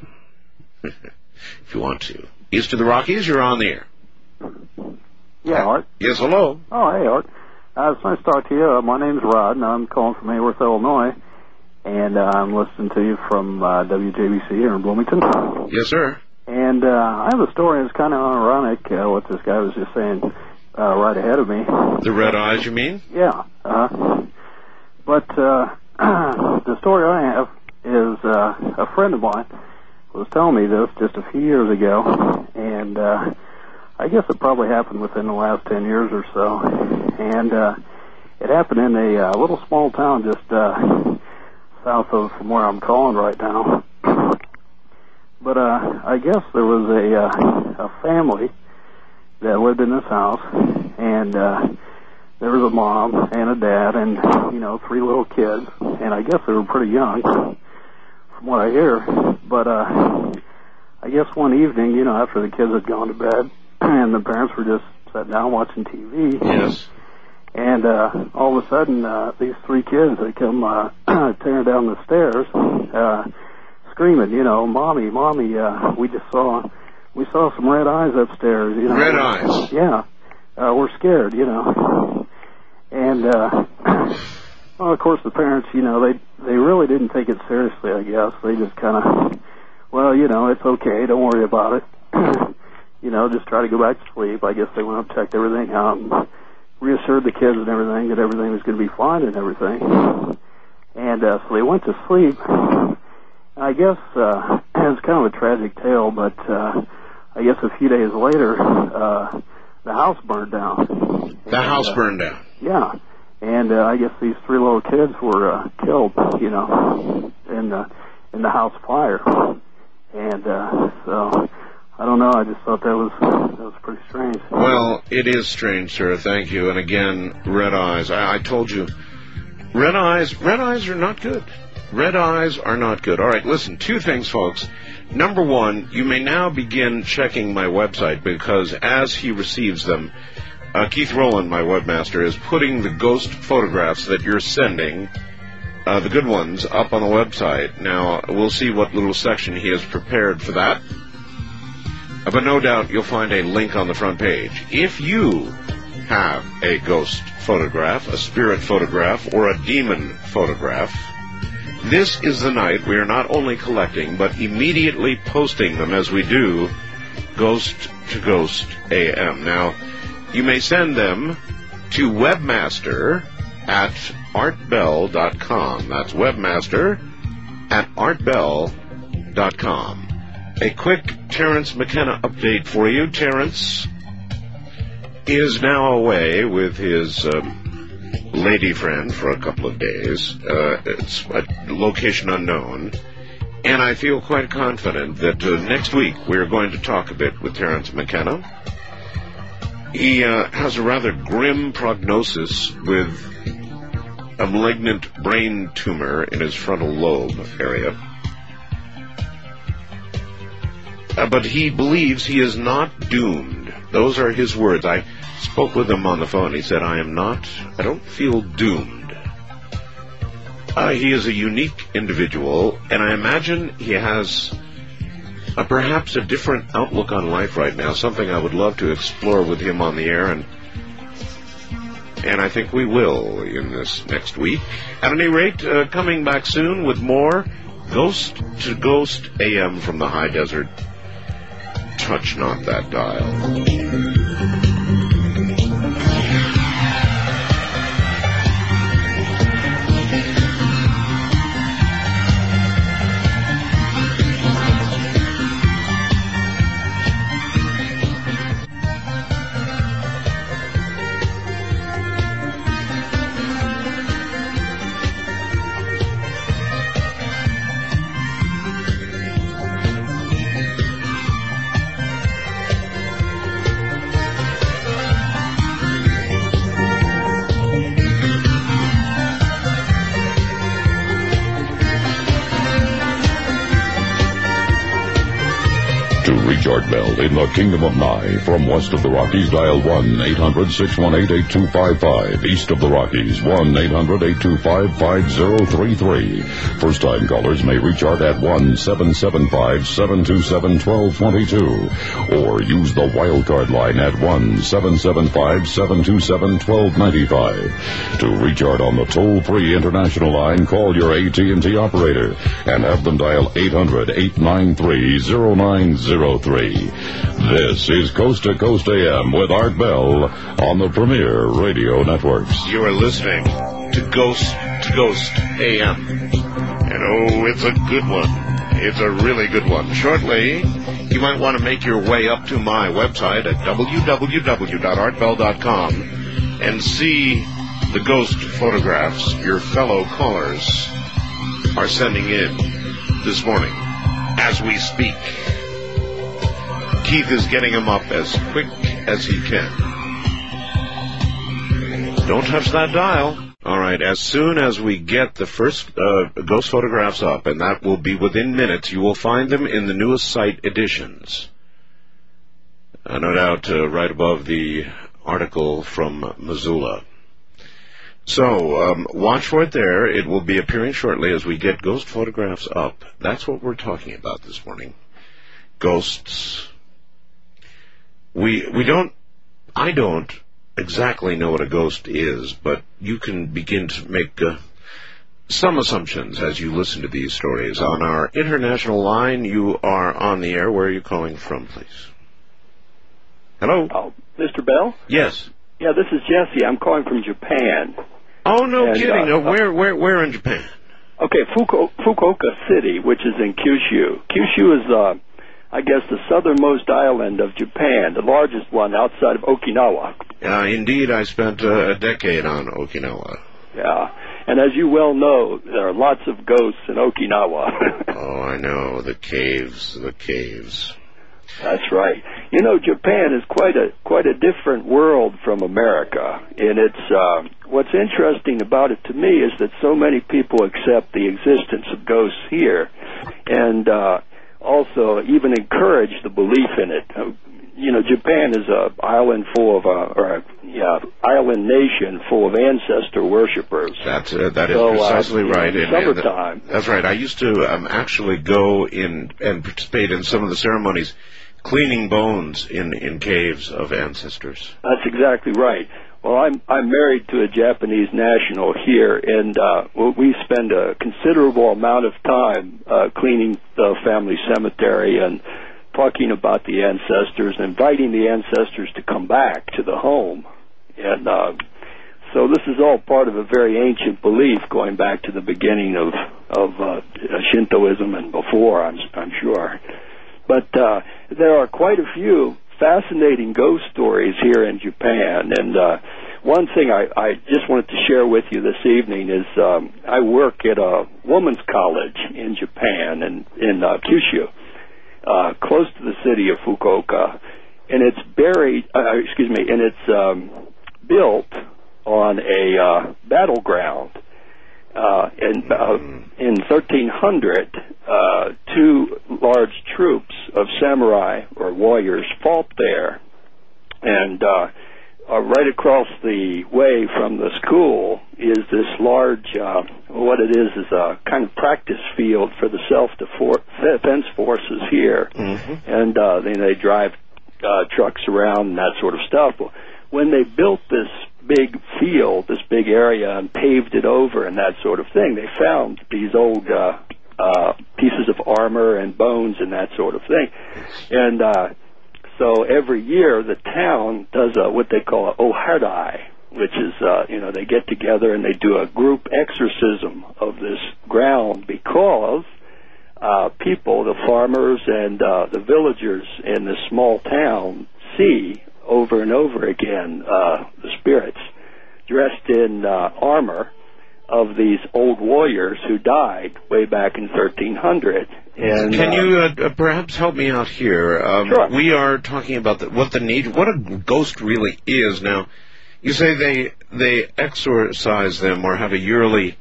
If you want to. East of the Rockies, you're on the air. Yeah, Art. Yes, hello. Oh, hey, Art. Uh, it's nice to talk to you. Uh, my name's Rod, and I'm calling from Hayworth, Illinois. And uh, I'm listening to you from uh, W J B C here in Bloomington. Yes, sir. And uh, I have a story that's kind of ironic, uh, what this guy was just saying uh, right ahead of me. The red eyes, you mean? Yeah. Uh, but uh, the story I have is uh, a friend of mine was telling me this just a few years ago, and uh, I guess it probably happened within the last ten years or so. And uh, it happened in a uh, little small town just uh, south of from where I'm calling right now. But uh, I guess there was a, uh, a family that lived in this house, and uh, there was a mom and a dad and, you know, three little kids, and I guess they were pretty young from what I hear. But uh, I guess one evening, you know, after the kids had gone to bed and the parents were just sat down watching T V. Yes. And uh, all of a sudden, uh, these three kids, they come uh, tearing down the stairs, uh, screaming, you know, "Mommy, Mommy, uh, we just saw, we saw some red eyes upstairs." You know, red eyes. Yeah, uh, we're scared, you know. And uh, well, of course, the parents, you know, they they really didn't take it seriously. I guess they just kind of, well, you know, it's okay, don't worry about it. You know, just try to go back to sleep. I guess they went up, checked everything out, and reassured the kids and everything that everything was going to be fine and everything. And uh, so they went to sleep. I guess uh, it's kind of a tragic tale, but uh, I guess a few days later, uh, the house burned down. The and, house uh, burned down. Yeah. And uh, I guess these three little kids were uh, killed, you know, in the in the house fire. And uh, so I don't know. I just thought that was that was pretty strange. Well, it is strange, sir. Thank you. And again, red eyes. I, I told you, red eyes. Red eyes are not good. Red eyes are not good. All right, listen. Two things, folks. Number one, you may now begin checking my website because as he receives them, uh, Keith Rowland, my webmaster, is putting the ghost photographs that you're sending, uh, the good ones, up on the website. Now, we'll see what little section he has prepared for that. Uh, but no doubt you'll find a link on the front page. If you have a ghost photograph, a spirit photograph, or a demon photograph, this is the night we are not only collecting, but immediately posting them as we do Ghost to Ghost A M. Now, you may send them to webmaster at artbell dot com. That's webmaster at artbell dot com. A quick Terence McKenna update for you. Terence is now away with his uh, lady friend for a couple of days. Uh, it's a location unknown. And I feel quite confident that uh, next week we're going to talk a bit with Terence McKenna. He uh, has a rather grim prognosis with a malignant brain tumor in his frontal lobe area. Uh, but he believes he is not doomed. Those are his words. I spoke with him on the phone. He said, I am not, I don't feel doomed. Uh, he is a unique individual, and I imagine he has a, perhaps a different outlook on life right now, something I would love to explore with him on the air, and and I think we will in this next week. At any rate, uh, coming back soon with more Ghost to Ghost A M from the high desert. Touch not that dial. Art Bell in the Kingdom of Nye. From west of the Rockies, dial one eight hundred six one eight eight two five five. East of the Rockies, one eight hundred eight two five five zero three three. First-time callers may reach Art at one seven seven five seven two seven one two two two or use the wildcard line at one seven seven five seven two seven one two nine five. To reach Art on the toll-free international line, call your A T and T operator and have them dial eight hundred eight nine three zero nine zero three. This is Coast to Coast A M with Art Bell on the Premier Radio Networks. You are listening to Ghost to Ghost A M. And oh, it's a good one. It's a really good one. Shortly, you might want to make your way up to my website at w w w dot art bell dot com and see the ghost photographs your fellow callers are sending in this morning as we speak. Keith is getting them up as quick as he can. Don't touch that dial. All right, as soon as we get the first uh, ghost photographs up, and that will be within minutes, you will find them in the newest site editions. Uh, no doubt uh, right above the article from Missoula. So, um, watch for it there. It will be appearing shortly as we get ghost photographs up. That's what we're talking about this morning. Ghosts. We we don't, I don't exactly know what a ghost is, but you can begin to make uh, some assumptions as you listen to these stories. On our international line, you are on the air. Where are you calling from, please? Hello? Oh, Mister Bell? Yes. Yeah, this is Jesse. I'm calling from Japan. Oh, no and, kidding. Uh, no, where, where, where in Japan? Okay, Fuku- Fukuoka City, which is in Kyushu. Kyushu is... Uh, I guess, the southernmost island of Japan, the largest one outside of Okinawa. Uh, indeed, I spent uh, a decade on Okinawa. Yeah, and as you well know, there are lots of ghosts in Okinawa. Oh, I know, the caves, the caves. That's right. You know, Japan is quite a quite a different world from America, and it's uh, what's interesting about it to me is that so many people accept the existence of ghosts here, and uh, also even encourage the belief in it. Uh, you know, Japan is a island full of, uh, or a yeah, island nation full of ancestor worshippers. That's uh, that is so, precisely uh, right. In and, summertime. And that's right. I used to um, actually go in and participate in some of the ceremonies, cleaning bones in in caves of ancestors. That's exactly right. Well, I'm I'm married to a Japanese national here, and uh, we spend a considerable amount of time uh, cleaning the family cemetery and talking about the ancestors, inviting the ancestors to come back to the home. And uh, so this is all part of a very ancient belief going back to the beginning of of uh, Shintoism and before, I'm I'm sure. But uh, there are quite a few fascinating ghost stories here in Japan, and uh, one thing I, I just wanted to share with you this evening is um, I work at a women's college in Japan, and in uh, Kyushu, uh, close to the city of Fukuoka, and it's buried, uh, excuse me, and it's um, built on a uh, battleground. Uh, in, uh, in thirteen hundred, uh, two large troops of samurai or warriors fought there, And uh, uh, right across the way from the school is this large, uh, what it is is a kind of practice field for the self-defense forces here. Mm-hmm. And uh, they, they drive uh, trucks around and that sort of stuff. Well, when they built this big field, this big area, and paved it over and that sort of thing, they found these old uh, uh, pieces of armor and bones and that sort of thing. And uh, so every year the town does a, what they call a ohadai, which is, uh, you know, they get together and they do a group exorcism of this ground because uh, people, the farmers and uh, the villagers in this small town see over and over again uh, the spirits dressed in uh, armor of these old warriors who died way back in thirteen hundred. And can uh, you uh, perhaps help me out here? Um, sure. We are talking about the, what the need, what a ghost really is. Now, you say they they exorcise them or have a yearly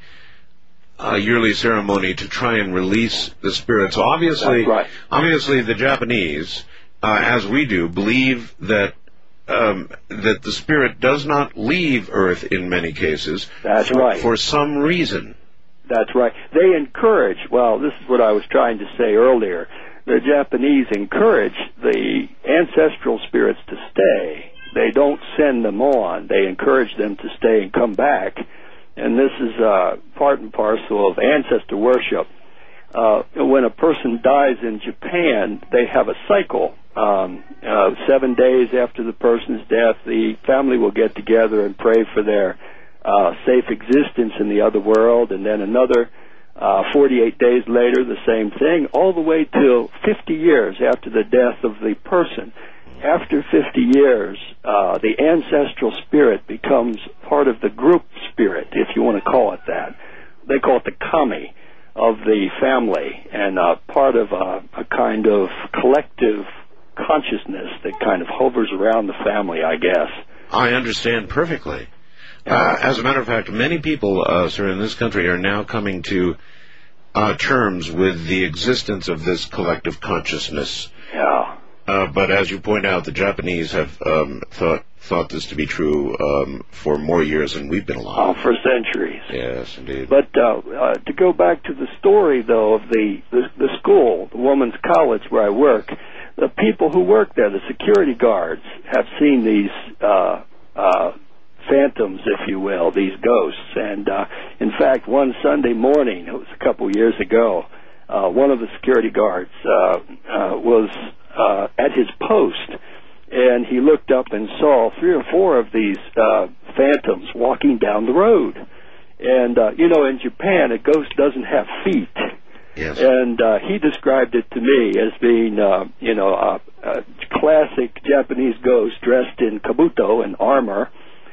uh, yearly ceremony to try and release the spirits. Obviously, That's right. obviously, the Japanese, uh, as we do, believe that. Um, that the spirit does not leave Earth in many cases. That's for, right. For some reason. That's right. They encourage, well, this is what I was trying to say earlier. The Japanese encourage the ancestral spirits to stay. They don't send them on. They encourage them to stay and come back. And this is uh, part and parcel of ancestor worship. Uh, when a person dies in Japan, they have a cycle. Um, uh, seven days after the person's death, the family will get together and pray for their uh, safe existence in the other world, and then another uh, forty-eight days later, the same thing, all the way till fifty years after the death of the person. After fifty years, uh, the ancestral spirit becomes part of the group spirit, if you want to call it that. They call it the kami of the family, and uh, part of a, a kind of collective consciousness that kind of hovers around the family, I guess. I understand perfectly. Uh, as a matter of fact, many people, uh, sir, in this country are now coming to uh, terms with the existence of this collective consciousness. Yeah. Uh, but as you point out, the Japanese have um, thought thought this to be true um, for more years than we've been alive. Oh, for centuries. Yes, indeed. But uh, uh, to go back to the story, though, of the, the, the school, the women's college where I work, the people who work there, the security guards, have seen these uh, uh, phantoms, if you will, these ghosts. And, uh, in fact, one Sunday morning, it was a couple years ago, uh, one of the security guards uh, uh, was uh, at his post, and he looked up and saw three or four of these uh, phantoms walking down the road. And, uh, you know, in Japan, a ghost doesn't have feet. Yes. And uh, he described it to me as being, uh, you know, a, a classic Japanese ghost dressed in kabuto and armor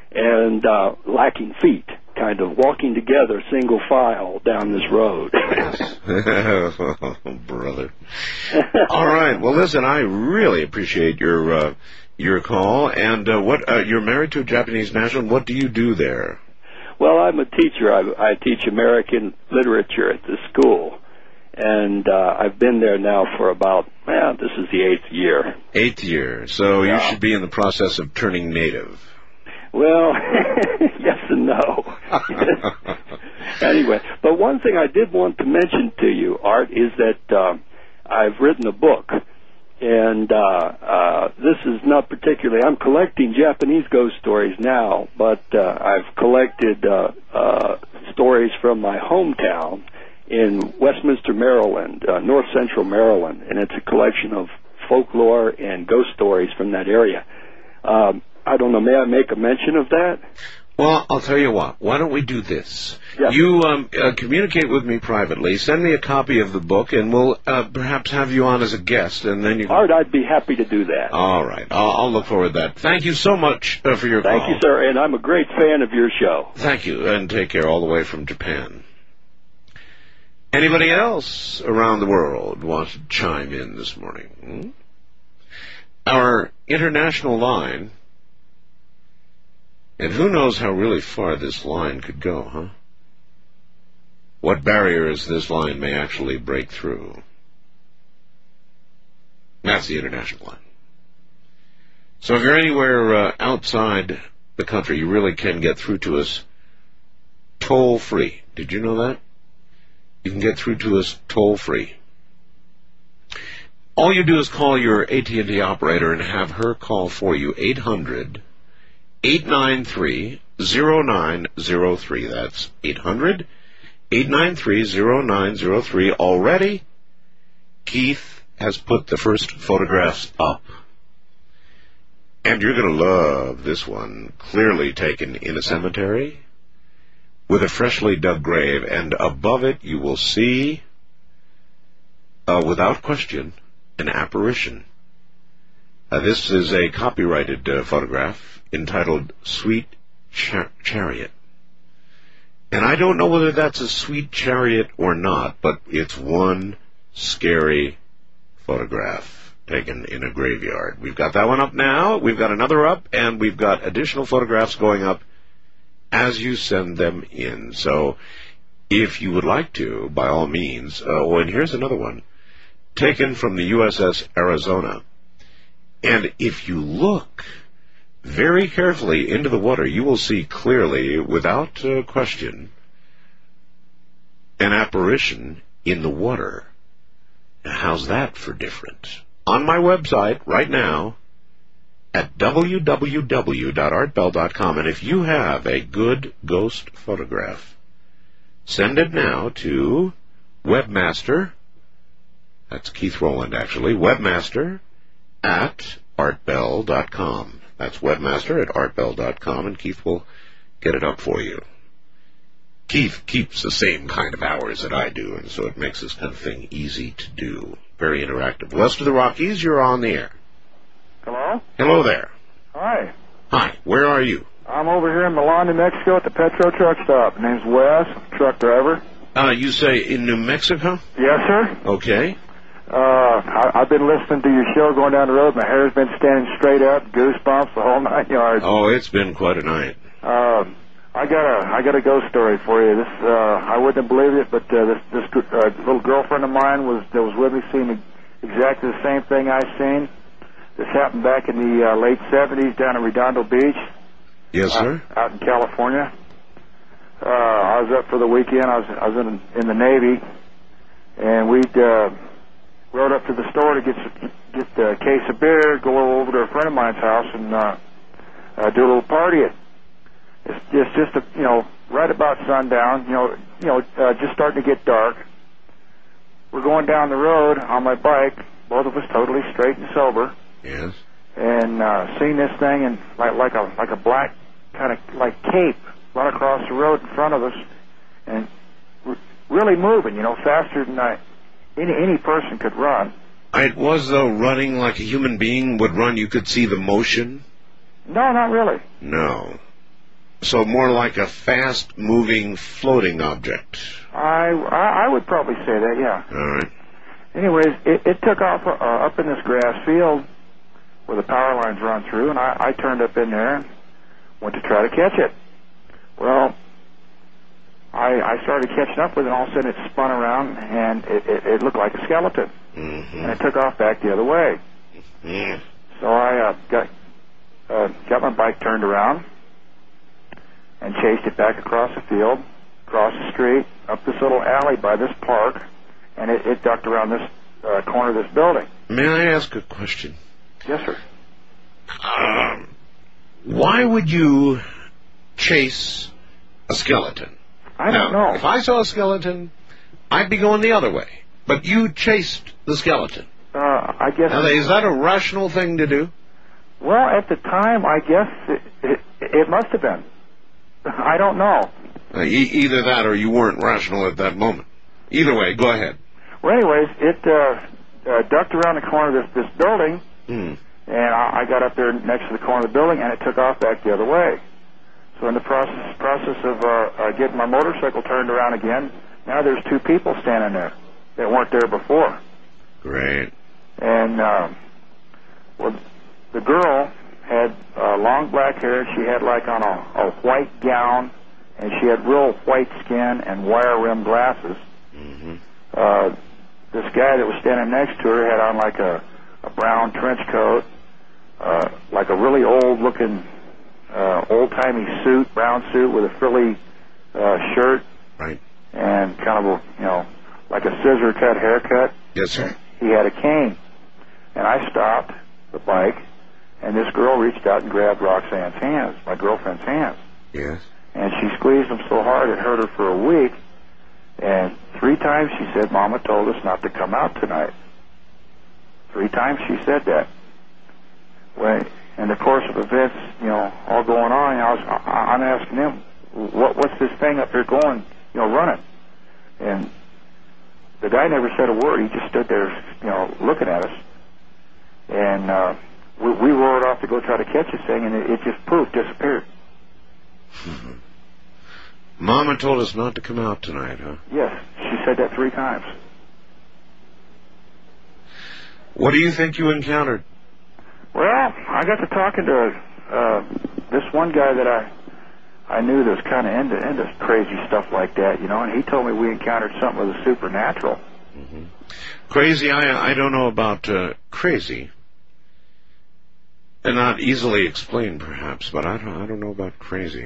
and uh, lacking feet, kind of walking together single file down this road. Oh, brother. All right. Well, listen, I really appreciate your uh, your call. And uh, what uh, you're married to a Japanese national. What do you do there? Well, I'm a teacher. I, I teach American literature at the school. And uh, I've been there now for about, well, this is the eighth year. Eighth year. So yeah. You should be in the process of turning native. Well, yes and no. Anyway, but one thing I did want to mention to you, Art, is that uh, I've written a book. And uh, uh, this is not particularly, I'm collecting Japanese ghost stories now, but uh, I've collected uh, uh, stories from my hometown in Westminster, Maryland, uh, north central Maryland, and it's a collection of folklore and ghost stories from that area. Um, I don't know, may I make a mention of that? Well, I'll tell you what. Why don't we do this? Yeah. You um, uh, communicate with me privately. Send me a copy of the book, and we'll uh, perhaps have you on as a guest, and then you. Art, I'd be happy to do that. All right, I'll, I'll look forward to that. Thank you so much uh, for your Thank call. you, sir, and I'm a great fan of your show. Thank you, and take care all the way from Japan. Anybody else around the world want to chime in this morning? Hmm? Our international line. And who knows how really far this line could go, huh? What barriers this line may actually break through. That's the international line. So if you're anywhere uh, outside the country, you really can get through to us toll-free. Did you know that? You can get through to us toll-free. All you do is call your A T and T operator and have her call for you, eight hundred, eight nine three, zero nine zero three. That's eight hundred, eight nine three, zero nine zero three. Already, Keith has put the first photographs up. And you're going to love this one, clearly taken in a cemetery with a freshly dug grave, and above it you will see, uh, without question, an apparition. Uh, this is a copyrighted uh, photograph entitled Sweet Char- Chariot. And I don't know whether that's a sweet chariot or not, but it's one scary photograph taken in a graveyard. We've got that one up now, we've got another up, and we've got additional photographs going up as you send them in. So if you would like to, by all means, uh, oh, and here's another one, taken from the U S S Arizona. And if you look very carefully into the water, you will see clearly, without uh, question, an apparition in the water. Now, how's that for different? On my website right now at w w w dot art bell dot com, and if you have a good ghost photograph, send it now to Webmaster, that's Keith Rowland actually, Webmaster at art bell dot com. That's Webmaster at art bell dot com, and Keith will get it up for you. Keith keeps the same kind of hours that I do, and so it makes this kind of thing easy to do. Very interactive. West of the Rockies, you're on the air. Hello? Hello there. Hi. Hi, where are you? I'm over here in Milan, New Mexico at the Petro truck stop. My name's Wes, truck driver. Uh, you say in New Mexico? Yes, sir. Okay. Uh, I, I've been listening to your show going down the road. My hair's been standing straight up, goosebumps, the whole nine yards. Oh, it's been quite a night. Uh, I got a I got a ghost story for you. This uh, I wouldn't have believed it, but uh, this this uh, little girlfriend of mine was that was with me, seeing exactly the same thing I seen. This happened back in the uh, late seventies down in Redondo Beach. Yes, sir. Uh, out in California. Uh, I was up for the weekend. I was I was in in the Navy, and we'd uh, rode up to the store to get get a case of beer, go over to a friend of mine's house, and uh, uh, do a little partying. It's just, just a, you know, right about sundown, you know, you know, uh, just starting to get dark. We're going down the road on my bike, both of us totally straight and sober. Yes. And uh, seeing this thing and like like a like a black kind of like cape run across the road in front of us, and r- really moving, you know, faster than I, any any person could run. It was though running like a human being would run. You could see the motion. No, not really. No. So more like a fast-moving, floating object. I, I, I would probably say that, yeah. All right. Anyways, it, it took off uh, up in this grass field where the power lines run through, and I, I turned up in there and went to try to catch it. Well, I, I started catching up with it, and all of a sudden it spun around, and it, it, it looked like a skeleton. Mm-hmm. And it took off back the other way. Mm. So I uh, got uh, got my bike turned around and chased it back across the field, across the street, up this little alley by this park, and it, it ducked around this uh, corner of this building. May I ask a question? Yes, sir. Um, why would you chase a skeleton? I don't now, know. If I saw a skeleton, I'd be going the other way. But you chased the skeleton. Uh, I guess. Now, is that a rational thing to do? Well, at the time, I guess it, it, it must have been. I don't know. Uh, e- either that or you weren't rational at that moment. Either way, go ahead. Well, anyways, it uh, uh, ducked around the corner of this, this building, hmm. and I, I got up there next to the corner of the building, and it took off back the other way. So in the process process of uh, uh, getting my motorcycle turned around again, now there's two people standing there that weren't there before. Great. And um, well, the girl had uh, long black hair. She had like on a, a white gown, and she had real white skin and wire-rimmed glasses. Mm-hmm. Uh, this guy that was standing next to her had on like a, a brown trench coat, uh, like a a really old-looking, uh, old-timey suit, brown suit with a frilly uh, shirt. Right. And kind of a, you know, like a scissor-cut haircut. Yes, sir. He had a cane. And I stopped the bike, and this girl reached out and grabbed Roxanne's hands, my girlfriend's hands. Yes. And she squeezed them so hard it hurt her for a week. And three times she said, Mama told us not to come out tonight. Three times she said that. When, in the course of events, you know, all going on, I was, I, I'm asking him, what, what's this thing up here going, you know, running? And the guy never said a word. He just stood there, you know, looking at us. And uh, we, we roared off to go try to catch this thing, and it, it just poof, disappeared. Mm-hmm. Mama told us not to come out tonight, huh? Yes, she said that three times. What do you think you encountered? Well, I got to talking to uh, this one guy that I I knew that was kind of into, into crazy stuff like that, you know, and he told me we encountered something with the supernatural. Mm-hmm. Crazy, I I don't know about uh, crazy. And not easily explained, perhaps, but I don't, I don't know about crazy.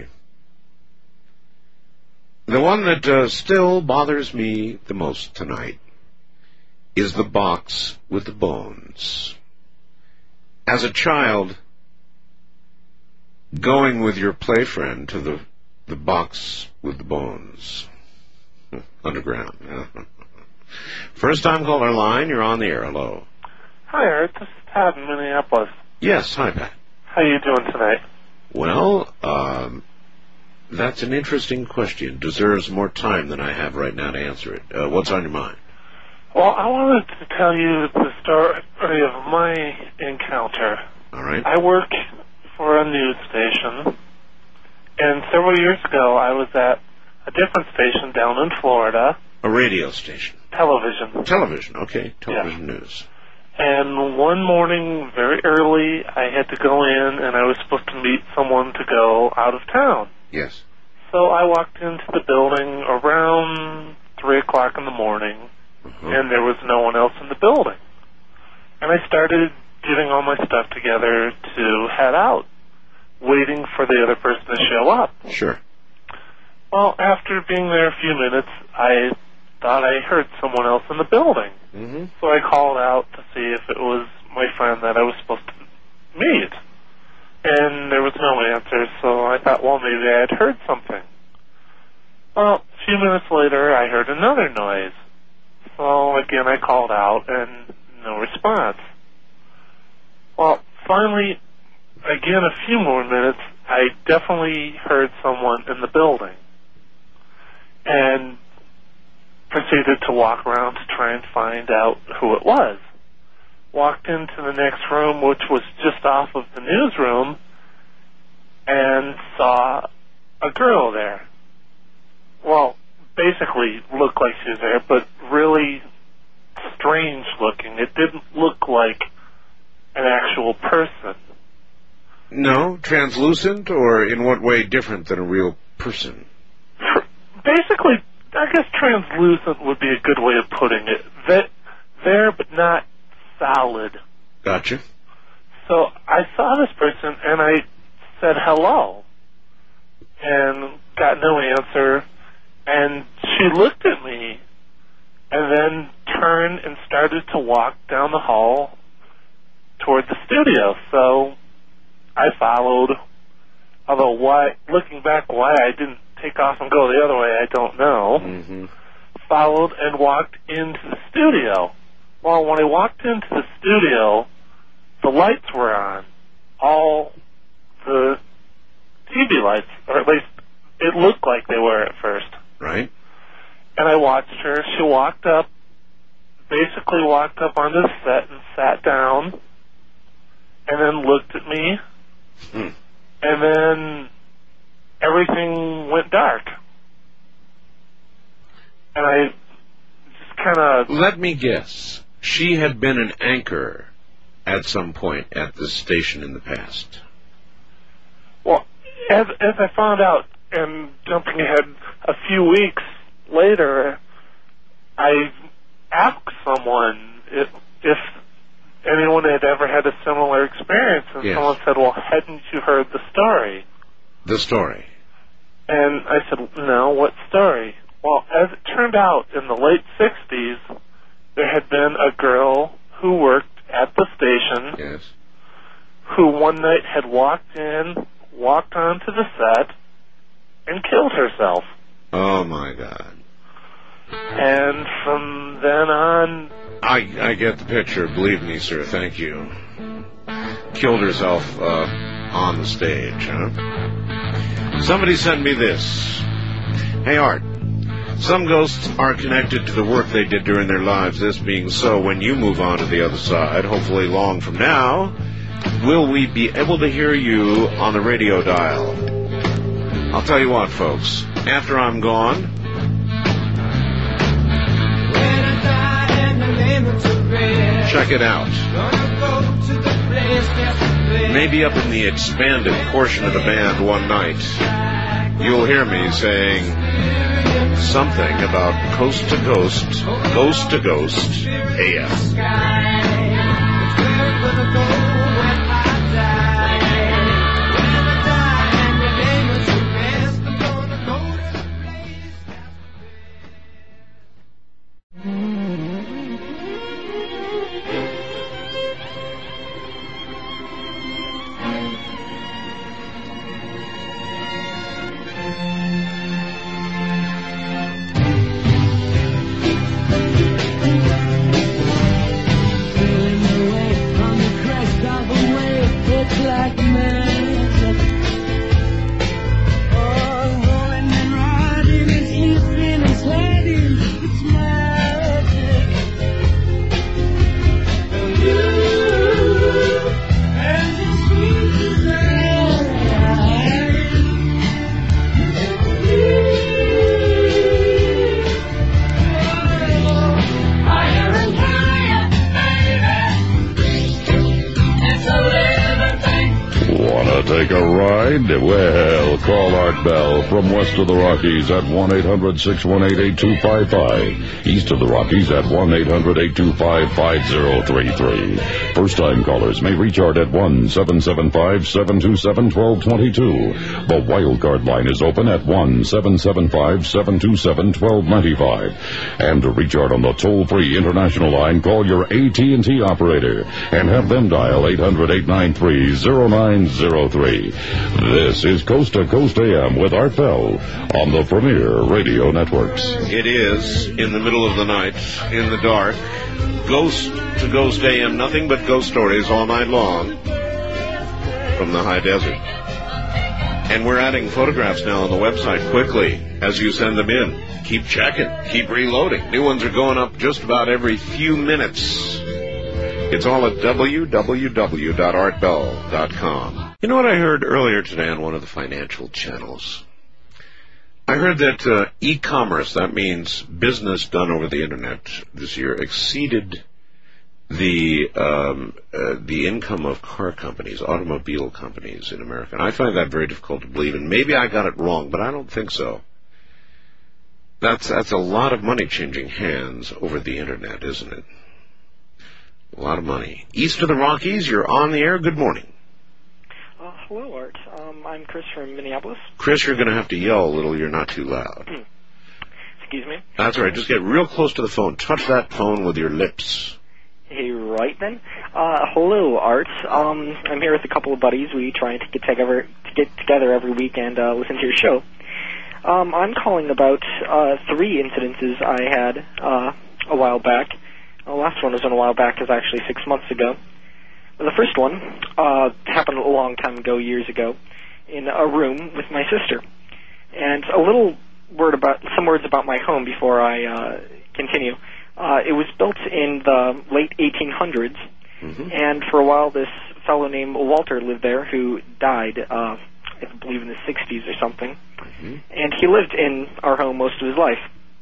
The one that uh, still bothers me the most tonight is the box with the bones. As a child, going with your play friend to the the box with the bones. Underground. First time caller line, you're on the air. Hello. Hi, Art. This is Pat in Minneapolis. Yes, hi, Pat. How you doing tonight? Well, um, that's an interesting question. Deserves more time than I have right now to answer it. Uh, what's on your mind? Well, I wanted to tell you the story of my encounter. All right. I work for a news station, and several years ago I was at a different station down in Florida. A radio station. Television. Television, okay. Television yeah. news. And one morning, very early, I had to go in, and I was supposed to meet someone to go out of town. Yes. So I walked into the building around three o'clock in the morning, uh-huh. and there was no one else in the building. And I started getting all my stuff together to head out, waiting for the other person to show up. Sure. Well, after being there a few minutes, I thought I heard someone else in the building. Mm-hmm. So I called out to see if it was my friend that I was supposed to meet. And there was no answer, so I thought, well, maybe I had heard something. Well, a few minutes later, I heard another noise. So again, I called out, and no response. Well, finally, again, a few more minutes, I definitely heard someone in the building. And proceeded to walk around to try and find out who it was. Walked into the next room, which was just off of the newsroom, and saw a girl there. Well, basically looked like she was there, but really strange looking. It didn't look like an actual person. No? Translucent, or in what way different than a real person? Basically, I guess translucent would be a good way of putting it. That there, but not solid. Gotcha. So I saw this person, and I said hello, and got no answer, and she looked at me, and then turned and started to walk down the hall toward the studio. So I followed, although why, looking back, why I didn't take off and go the other way, I don't know. Mm-hmm. Followed and walked into the studio. Well, when I walked into the studio, the lights were on. All the T V lights, or at least it looked like they were at first. Right. And I watched her. She walked up, basically walked up onto the set and sat down, and then looked at me, hmm. and then everything went dark. And I just kind of... Let me guess. She had been an anchor at some point at this station in the past. Well, as, as I found out, and jumping ahead a few weeks later, I asked someone if, if anyone had ever had a similar experience. And Yes. someone said, well, hadn't you heard the story? The story. And I said, no, what story? Well, as it turned out, in the late sixties, there had been a girl who worked at the station Yes. who one night had walked in, walked onto the set, and killed herself. Oh, my God. And from then on... I, I get the picture. Believe me, sir. Thank you. Killed herself uh, on the stage, huh? Somebody sent me this. Hey, Art. Some ghosts are connected to the work they did during their lives. This being so, when you move on to the other side, hopefully long from now, will we be able to hear you on the radio dial? I'll tell you what, folks. After I'm gone... check it out. Maybe up in the expanded portion of the band one night, you'll hear me saying something about Coast to Ghost, Ghost to Ghost, A M. Take a ride? Well, call Art Bell from west of the Rockies at one eight hundred six one eight eight two five five. East of the Rockies at one eight hundred eight two five five zero three three. First-time callers may reach Art at one seven seven five seven two seven one two two two. The wildcard line is open at one seven seven five seven two seven one two nine five. And to reach Art on the toll-free international line, call your A T and T operator and have them dial eight hundred eight nine three zero nine zero three. This is Coast to Coast A M with Art Bell on the Premier Radio Networks. It is in the middle of the night, in the dark. Ghost to Ghost A M, nothing but ghost stories all night long from the high desert. And we're adding photographs now on the website quickly as you send them in. Keep checking, keep reloading. New ones are going up just about every few minutes. It's all at w w w dot art bell dot com. You know what I heard earlier today on one of the financial channels? I heard that uh, e-commerce, that means business done over the internet this year, exceeded the um, uh, the income of car companies, automobile companies in America. And I find that very difficult to believe, and maybe I got it wrong, but I don't think so. That's, that's a lot of money changing hands over the internet, isn't it? A lot of money. East of the Rockies, you're on the air. Good morning. Uh, hello, Art. Um, I'm Chris from Minneapolis. Chris, you're going to have to yell a little. You're not too loud. Excuse me? That's all right. Just get real close to the phone. Touch that phone with your lips. Hey, right then. Uh, hello, Art. Um, I'm here with a couple of buddies. We try to get together, to get together every week and uh, listen to your show. Um, I'm calling about uh, three incidences I had uh, a while back. The last one was a while back, is actually six months ago. The first one uh, happened a long time ago, years ago, in a room with my sister. And a little word about, some words about my home before I uh, continue. Uh, it was built in the late eighteen hundreds, mm-hmm. and for a while this fellow named Walter lived there who died, uh, I believe in the sixties or something. Mm-hmm. And he lived in our home most of his life.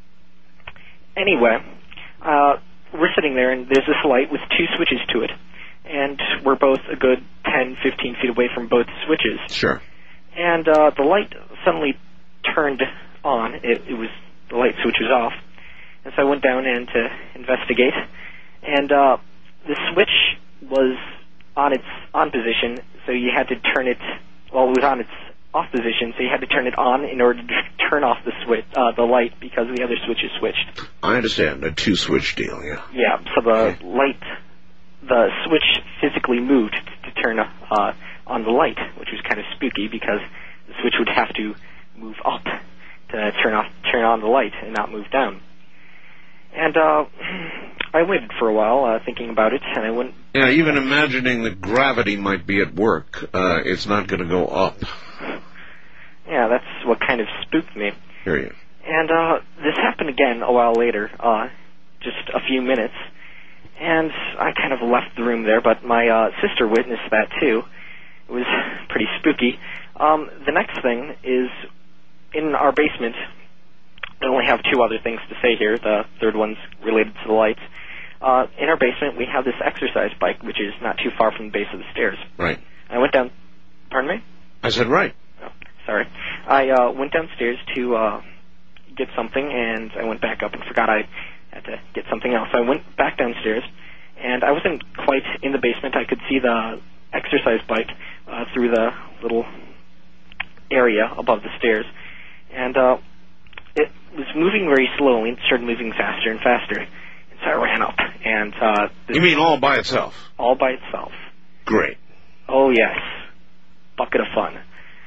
Anyway, uh, we're sitting there, and there's this light with two switches to it. And we're both a good ten, fifteen feet away from both switches. Sure. And uh, the light suddenly turned on. It, it was, the light switch was off. And so I went down in to investigate. And uh, the switch was on its on position, so you had to turn it, well, it was on its off position, so you had to turn it on in order to turn off the switch, uh, the light, because the other switch is switched. I understand. A two-switch deal, yeah. Yeah, so the light, the switch physically moved to, to turn uh, on the light, which was kind of spooky because the switch would have to move up to turn off, turn on the light and not move down. And uh, I waited for a while, uh, thinking about it, and I went... Yeah, even imagining that gravity might be at work, uh, it's not going to go up. Yeah, that's what kind of spooked me. Hear you. And uh, this happened again a while later, uh, just a few minutes, and I kind of left the room there, but my uh, sister witnessed that too. It was pretty spooky. Um, the next thing is, in our basement, I only have two other things to say here. The third one's related to the lights. Uh, in our basement, we have this exercise bike, which is not too far from the base of the stairs. Right. I went down... Pardon me? I said right. Oh, sorry. I uh, went downstairs to uh, get something, and I went back up and forgot I had to get something else. So I went back downstairs, and I wasn't quite in the basement. I could see the exercise bike uh, through the little area above the stairs. And uh, it was moving very slowly and started moving faster and faster. And so I ran up. And uh, you mean all by itself? All by itself. Great. Oh, yes. Bucket of fun.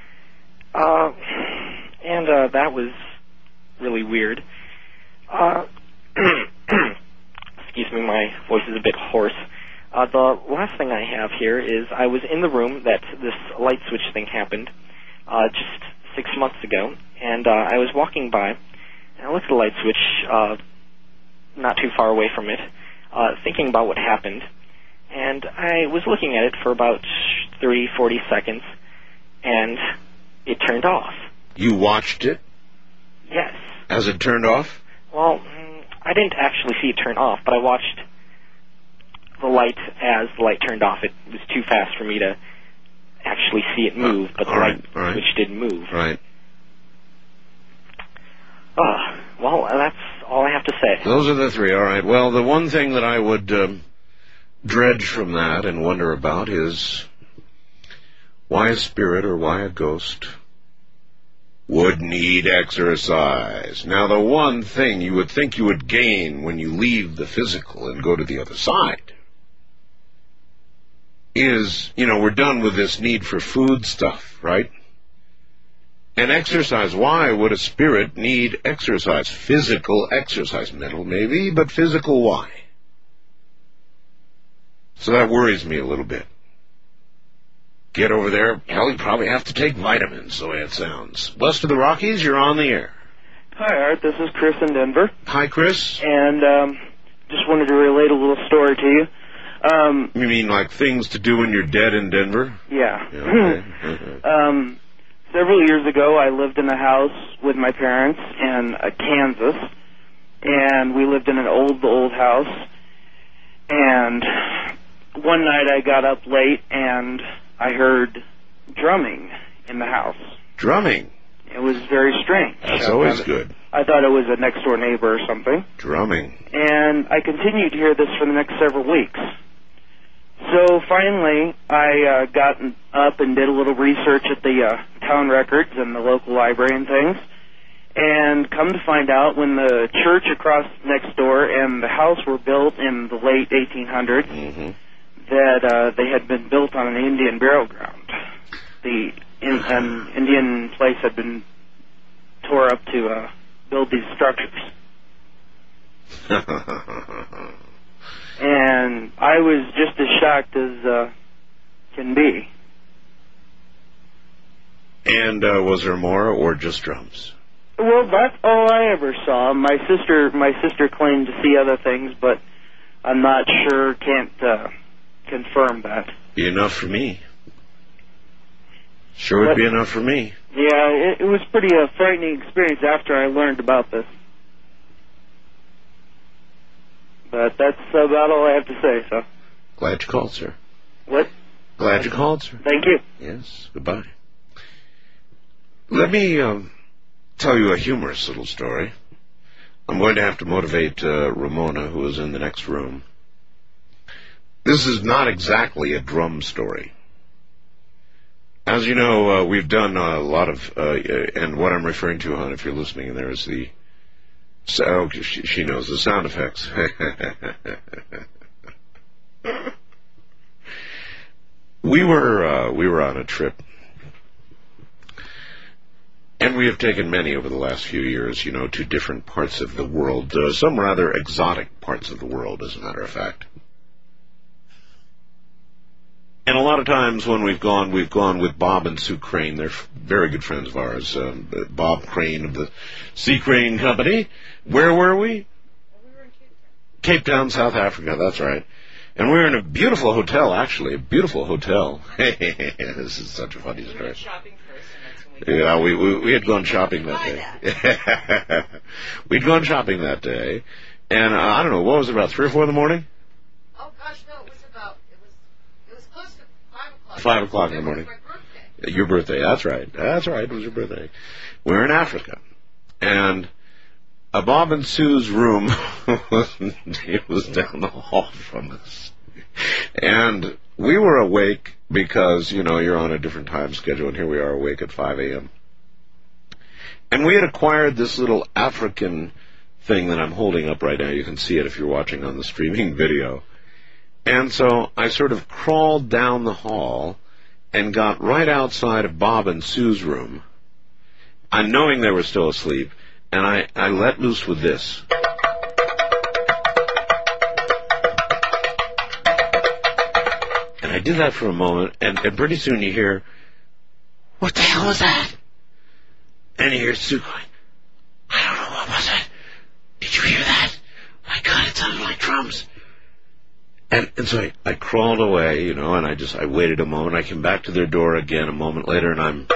Uh, and uh, that was really weird. Uh, excuse me, my voice is a bit hoarse. Uh, the last thing I have here is I was in the room that this light switch thing happened uh, just six months ago, and uh, I was walking by, and I looked at the light switch uh, not too far away from it, uh, thinking about what happened, and I was looking at it for about thirty, forty seconds, and it turned off. You watched it? Yes. As it turned off? Well, I didn't actually see it turn off, but I watched the light as the light turned off. It was too fast for me to actually see it move, but the all right, light all right. switch didn't move. Right. Uh, well, that's all I have to say. Those are the three, all right. Well, the one thing that I would um, dredge from that and wonder about is why a spirit or why a ghost would need exercise. Now, the one thing you would think you would gain when you leave the physical and go to the other side is, you know, we're done with this need for food stuff, right? And exercise. Why would a spirit need exercise? Physical exercise. Mental, maybe, but physical, why? So that worries me a little bit. Get over there. Hell, you probably have to take vitamins, the way it sounds. West of the Rockies, you're on the air. Hi, Art. This is Chris in Denver. Hi, Chris. And um, just wanted to relate a little story to you. Um, you mean like things to do when you're dead in Denver? Yeah. yeah okay. okay. um, several years ago, I lived in a house with my parents in uh, Kansas, and we lived in an old, old house. And one night I got up late, and I heard drumming in the house. Drumming? It was very strange. That's always good. I thought it was a next-door neighbor or something. Drumming. And I continued to hear this for the next several weeks. So finally, I uh, got up and did a little research at the uh, town records and the local library and things. And come to find out, when the church across next door and the house were built in the late eighteen hundreds, mm-hmm. that uh, they had been built on an Indian burial ground. The in, an Indian place had been tore up to uh, build these structures. And I was just as shocked as uh, can be. And uh, was there more, or just drums? Well, that's all I ever saw. My sister, my sister claimed to see other things, but I'm not sure. Can't uh, confirm that. Be enough for me. Sure would But- be enough for me. Yeah, it, it was pretty a frightening experience after I learned about this. But that's about all I have to say, so. Glad you called, sir. What? Glad you called, sir. Thank you. Yes, goodbye. Let me um, tell you a humorous little story. I'm going to have to motivate uh, Ramona, who is in the next room. This is not exactly a drum story. As you know, uh, we've done a lot of, uh, and what I'm referring to, hon, if you're listening, there is the, oh, she, she knows the sound effects. we were uh, we were on a trip, and we have taken many over the last few years, you know, to different parts of the world, uh, some rather exotic parts of the world, as a matter of fact. And a lot of times when we've gone, we've gone with Bob and Sue Crane. They're very good friends of ours. Um, Bob Crane of the Sea Crane Company. Where were we? We were in Cape Town. Cape Town, South Africa, that's right. And we were in a beautiful hotel, actually, a beautiful hotel. This is such a funny story. We went shopping first, and that's when we yeah, we, we, we had gone shopping that day. We'd gone shopping that day. And uh, I don't know, what was it, about three or four in the morning? Oh, gosh, no, it was about, it was, it was close to five o'clock. Five o'clock in the morning. It was my birthday. Your birthday, that's right. That's right, it was your birthday. We were in Africa. And uh, Bob and Sue's room was, it was down the hall from us. And we were awake because, you know, you're on a different time schedule, and here we are awake at five a.m. And we had acquired this little African thing that I'm holding up right now. You can see it if you're watching on the streaming video. And so I sort of crawled down the hall and got right outside of Bob and Sue's room, and knowing they were still asleep, and I, I let loose with this. And I did that for a moment, and, and pretty soon you hear, what the hell was that? And you hear Sue going, I don't know, what was it? Did you hear that? My God, it sounded like drums. And, and so I, I crawled away, you know, and I just, I waited a moment. I came back to their door again a moment later, and I'm...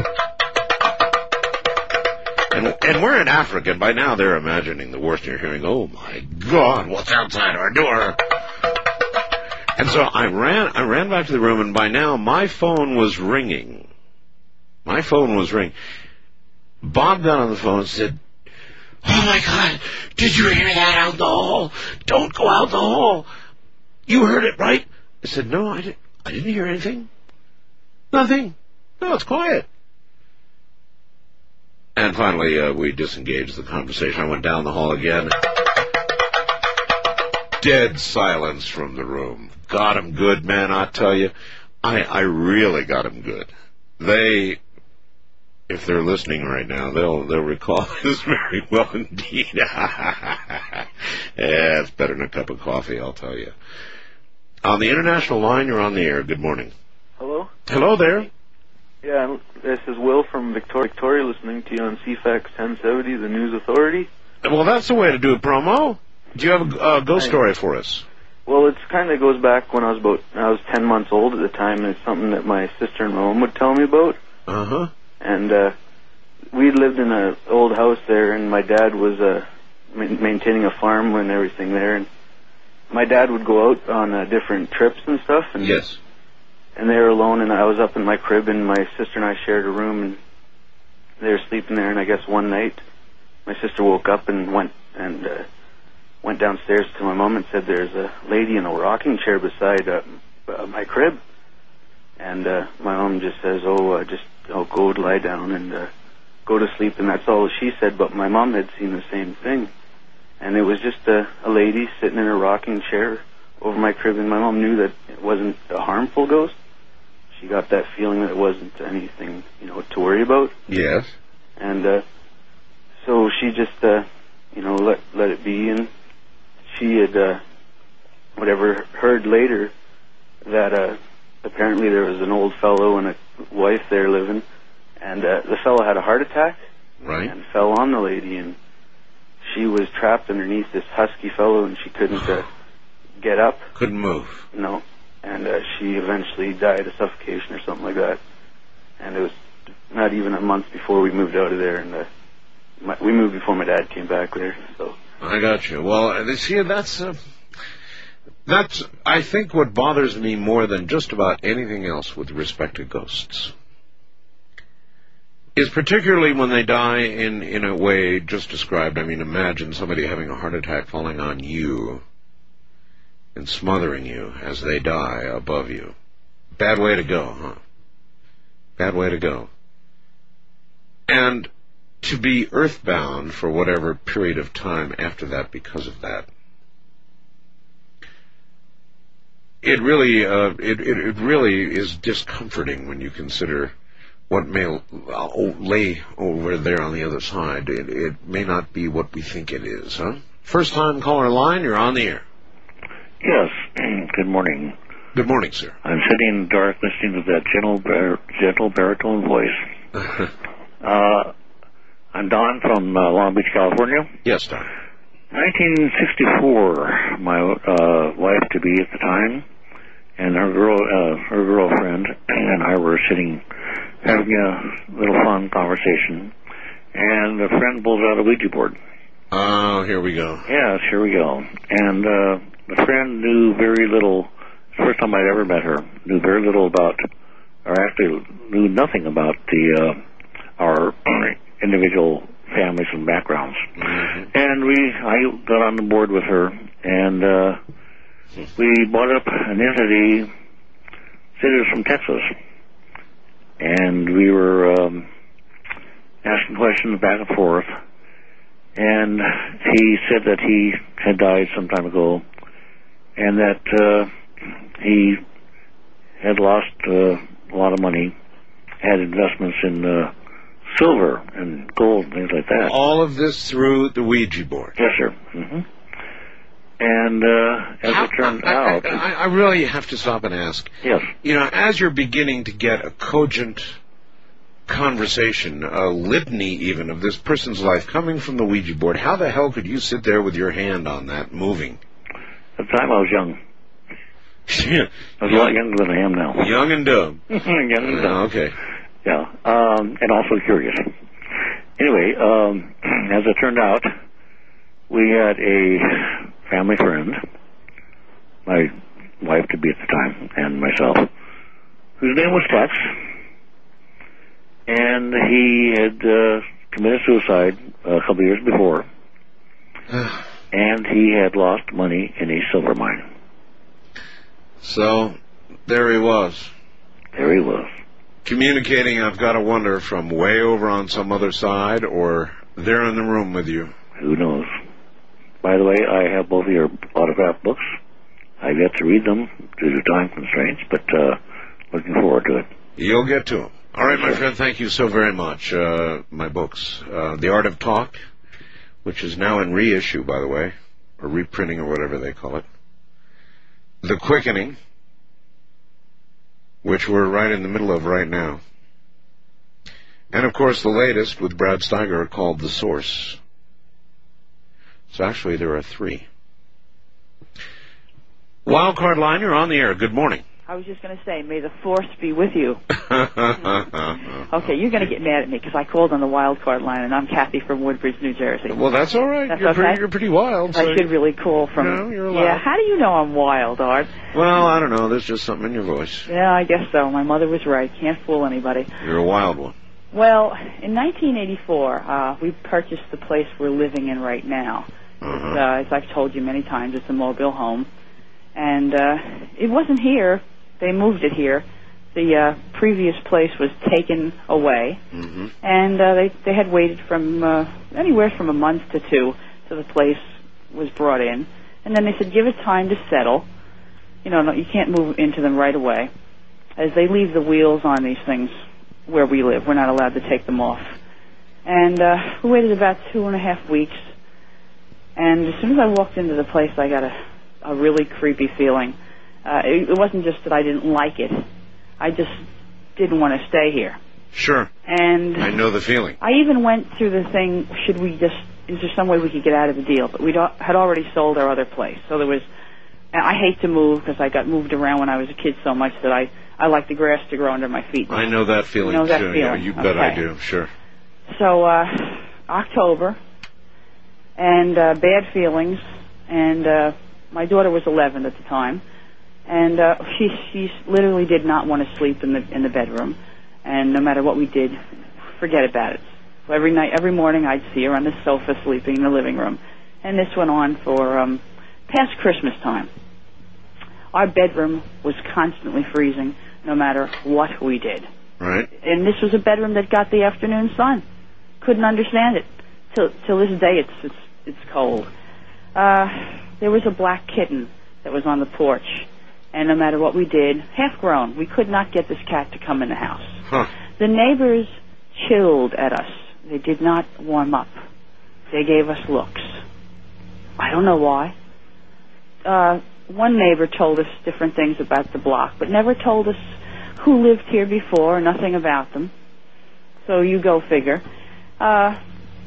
And, and we're in Africa, and by now they're imagining the worst, and you're hearing, oh my God, what's outside our door? And so I ran, I ran back to the room, and by now my phone was ringing. My phone was ringing. Bob got on the phone and said, oh my God, did you hear that out in the hall? Don't go out the hall. You heard it, right? I said, no, I didn't, I didn't hear anything. Nothing. No, it's quiet. And finally, uh, we disengaged the conversation. I went down the hall again. Dead silence from the room. Got him good, man, I tell you. I, I really got him good. They, if they're listening right now, they'll they'll recall this very well indeed. Yeah, it's better than a cup of coffee, I'll tell you. On the international line, you're on the air. Good morning. Hello? Hello there. Yeah, this is Will from Victoria, Victoria listening to you on C FAX ten seventy, the News Authority. Well, that's the way to do a promo. Do you have a uh, ghost story for us? Well, it kind of goes back when I was about, I was ten months old at the time, and it's something that my sister and mom would tell me about. Uh-huh. And uh, we lived in an old house there, and my dad was uh, ma- maintaining a farm and everything there, and my dad would go out on uh, different trips and stuff. And, yes. And they were alone, and I was up in my crib, and my sister and I shared a room, and they were sleeping there, and I guess one night my sister woke up and went and uh, went downstairs to my mom and said, there's a lady in a rocking chair beside uh, uh, my crib. And uh, my mom just says, oh, uh, just oh, go lie down and uh, go to sleep, and that's all she said, but my mom had seen the same thing. And it was just a, a lady sitting in a rocking chair over my crib, and my mom knew that it wasn't a harmful ghost. She got that feeling that it wasn't anything, you know, to worry about. Yes. And uh, so she just, uh, you know, let let it be, and she had, uh, whatever, heard later that uh, apparently there was an old fellow and a wife there living, and uh, the fellow had a heart attack. Right. And fell on the lady, and she was trapped underneath this husky fellow, and she couldn't uh, get up. Couldn't move. No. And uh, she eventually died of suffocation or something like that. And it was not even a month before we moved out of there, and uh, my, we moved before my dad came back there. So I got you. Well, see, that's uh, that's I think what bothers me more than just about anything else with respect to ghosts is particularly when they die in in a way just described. I mean, imagine somebody having a heart attack falling on you. and smothering you as they die above you. Bad way to go, huh? Bad way to go. And to be earthbound for whatever period of time after that because of that. It really, uh, it, it, it really is discomforting when you consider what may lay over there on the other side. It, it may not be what we think it is, huh? First time caller line, you're on the air. Yes. Good morning. Good morning, sir. I'm sitting in the dark listening to that gentle, bar- gentle baritone voice. uh, I'm Don from uh, Long Beach, California. Yes, Don. nineteen sixty-four, my uh, wife-to-be at the time, and her girl, uh, her girlfriend, and I were sitting having a little fun conversation, and a friend pulls out a Ouija board. Oh, here we go. Yes, here we go. And uh, the friend knew very little. First time I'd ever met her, knew very little about, or actually knew nothing about the uh, our individual families and backgrounds. Mm-hmm. And we, I got on the board with her, and uh, we brought up an entity said it was from Texas, and we were um, asking questions back and forth. And he said that he had died some time ago, and that uh, he had lost uh, a lot of money, had investments in uh, silver and gold and things like that. All of this through the Ouija board? Yes, sir. Mm-hmm. And uh, as How, it turned I, out... I, I really have to stop and ask. Yes. You know, as you're beginning to get a cogent conversation, a litany even, of this person's life coming from the Ouija board, how the hell could you sit there with your hand on that, moving? At the time I was young. Yeah. I was a lot younger than I am now. Young and dumb. young and dumb. Uh, okay. Yeah, um, and also curious. Anyway, um, as it turned out, we had a family friend, my wife-to-be at the time, and myself, whose name was Tex, and he had uh, committed suicide a couple of years before, and he had lost money in a silver mine. So, there he was. There he was. Communicating, I've got to wonder, from way over on some other side, or there in the room with you. Who knows? By the way, I have both of your autograph books. I've yet to read them due to time constraints, but uh, looking forward to it. You'll get to them. All right, my friend, thank you so very much. Uh, my books, uh, The Art of Talk, which is now in reissue, by the way, or reprinting or whatever they call it. The Quickening, which we're right in the middle of right now. And, of course, the latest with Brad Steiger called The Source. So actually there are three. Wildcard line, you're on the air. Good morning. I was just going to say, may the force be with you. Okay, you're going to get mad at me because I called on the wild card line, and I'm Kathy from Woodbridge, New Jersey. Well, that's all right. That's you're, okay? pretty, you're pretty wild. So I should really call from... No, you're allowed. Yeah, how do you know I'm wild, Art? Well, I don't know. There's just something in your voice. Yeah, I guess so. My mother was right. Can't fool anybody. You're a wild one. Well, in nineteen eighty-four, uh, we purchased the place we're living in right now. Uh-huh. Uh, as I've told you many times, it's a mobile home. And uh, it wasn't here. They moved it here. The uh, previous place was taken away. Mm-hmm. And uh, they, they had waited from uh, anywhere from a month to two till the place was brought in. And then they said, give it time to settle. You know, no, you can't move into them right away. As they leave the wheels on these things where we live, we're not allowed to take them off. And uh, we waited about two and a half weeks. And as soon as I walked into the place, I got a, a really creepy feeling. Uh, it, it wasn't just that I didn't like it. I just didn't want to stay here. Sure. And I know the feeling. I even went through the thing, should we just, is there some way we could get out of the deal? But we had already sold our other place. So there was, I hate to move because I got moved around when I was a kid so much that I, I like the grass to grow under my feet. I know that feeling, you know that too. feeling. Yeah, you bet okay. I do, sure. So, uh, October, and uh, bad feelings, and uh, my daughter was eleven at the time, and uh, she she literally did not want to sleep in the in the bedroom, and no matter what we did, forget about it. So every night, every morning, I'd see her on the sofa sleeping in the living room, and this went on for um, past Christmas time. our bedroom was constantly freezing no matter what we did. Right. And this was a bedroom that got the afternoon sun. Couldn't understand it. Till, till this day, it's, it's, it's cold. Uh, there was a black kitten that was on the porch. And no matter what we did, half grown, we could not get this cat to come in the house. Huh. The neighbors chilled at us. They did not warm up. They gave us looks. I don't know why. Uh, one neighbor told us different things about the block, but never told us who lived here before, nothing about them. So you go figure. Uh,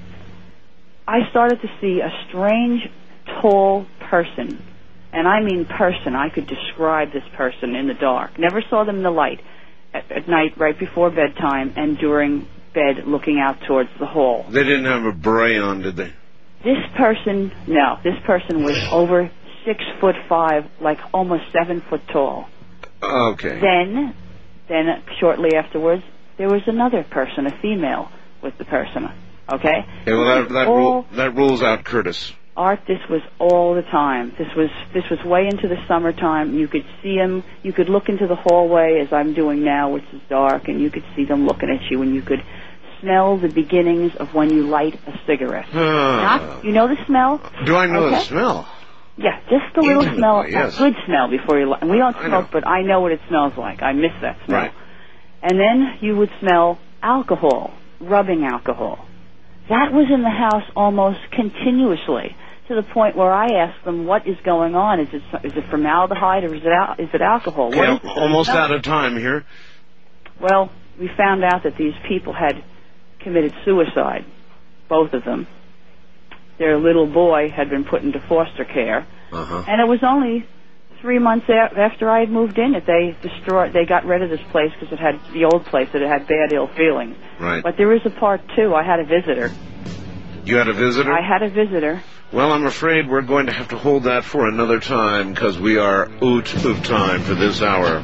I started to see a strange, tall person. And I mean person. I could describe this person in the dark. Never saw them in the light. At, at night, right before bedtime, and during bed, looking out towards the hall. They didn't have a beret on, did they? This person, no. This person was over six foot five, like almost seven foot tall. Okay. Then, then shortly afterwards, there was another person, a female, with the person. Okay. Yeah, well, that that, all, rule, that rules out Curtis. Art, this was all the time. This was this was way into the summertime. You could see them. You could look into the hallway as I'm doing now, which is dark, and you could see them looking at you, and you could smell the beginnings of when you light a cigarette. Uh, Not, you know the smell? Do I know okay. the smell? Yeah, just a little Intimately, smell, yes. a good smell before you light. And we don't I smoke, know. but I know what it smells like. I miss that smell. Right. And then you would smell alcohol, rubbing alcohol. That was in the house almost continuously, to the point where I asked them, what is going on? Is it is it formaldehyde or is it al- is it alcohol? What Okay, is it? almost out of time here. Well, we found out that these people had committed suicide, both of them. Their little boy had been put into foster care, uh-huh. and it was only three months a- after I had moved in that they destroyed. They got rid of this place because it had the old place that it had bad ill feelings. Right. But there is a part two. I had a visitor. You had a visitor? I had a visitor. Well, I'm afraid we're going to have to hold that for another time because we are out of time for this hour.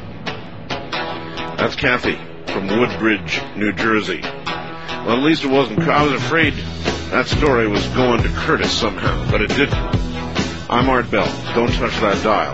That's Kathy from Woodbridge, New Jersey. Well, at least it wasn't. I was afraid that story was going to Curtis somehow, but it didn't. I'm Art Bell. Don't touch that dial.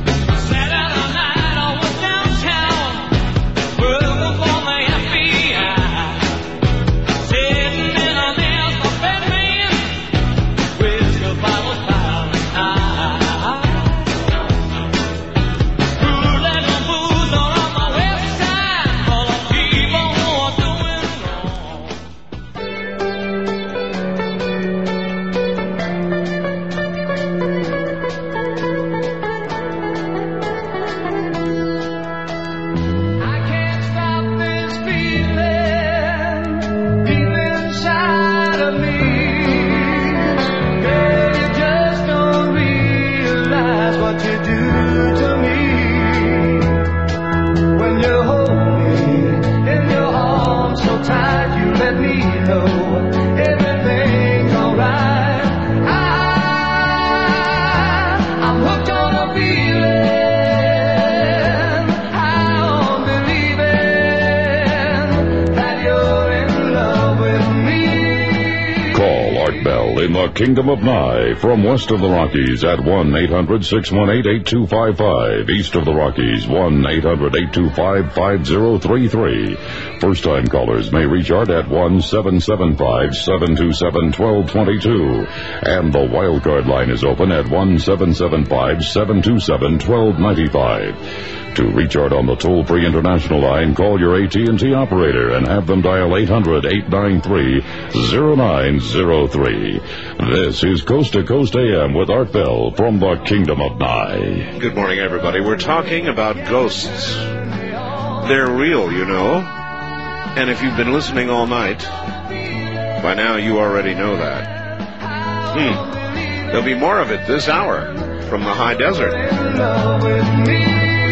In the Kingdom of Nye, from west of the Rockies at one eight hundred six one eight eight two five five. East of the Rockies, one eight hundred eight two five five zero three three. First-time callers may reach Art at one seven seven five seven two seven one two two two. And the wildcard line is open at one seven seven five seven two seven one two nine five. To reach Art on the toll-free international line, call your A T and T operator and have them dial eight hundred eight nine three zero nine zero three. This is Coast to Coast A M with Art Bell from the Kingdom of Nye. Good morning, everybody. We're talking about ghosts. They're real, you know. And if you've been listening all night, by now you already know that. Hmm. There'll be more of it this hour from the high desert.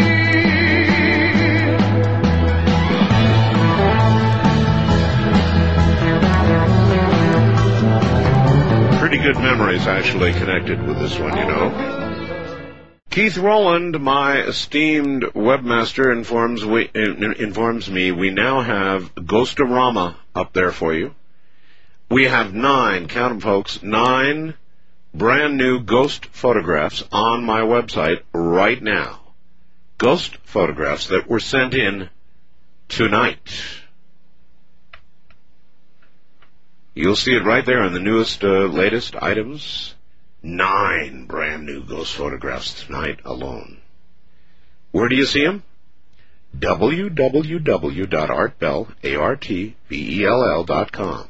Pretty good memories actually connected with this one, you know. Keith Rowland, my esteemed webmaster, informs we in, informs me we now have Ghostorama up there for you. We have nine, count them folks, nine brand new ghost photographs on my website right now. ghost photographs that were sent in tonight. You'll see it right there in the newest, uh, latest items. Nine brand new ghost photographs tonight alone. Where do you see them? w w w dot art bell, A R T B E L L dot com.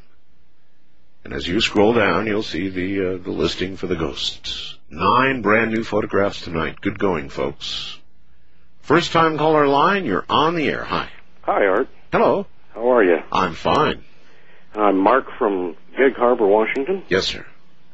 And as you scroll down, you'll see the uh, the listing for the ghosts. Nine brand new photographs tonight. Good going, folks. First time caller line, you're on the air. Hi. Hi, Art. Hello. How are you? I'm fine. I'm Mark from Gig Harbor, Washington. Yes, sir.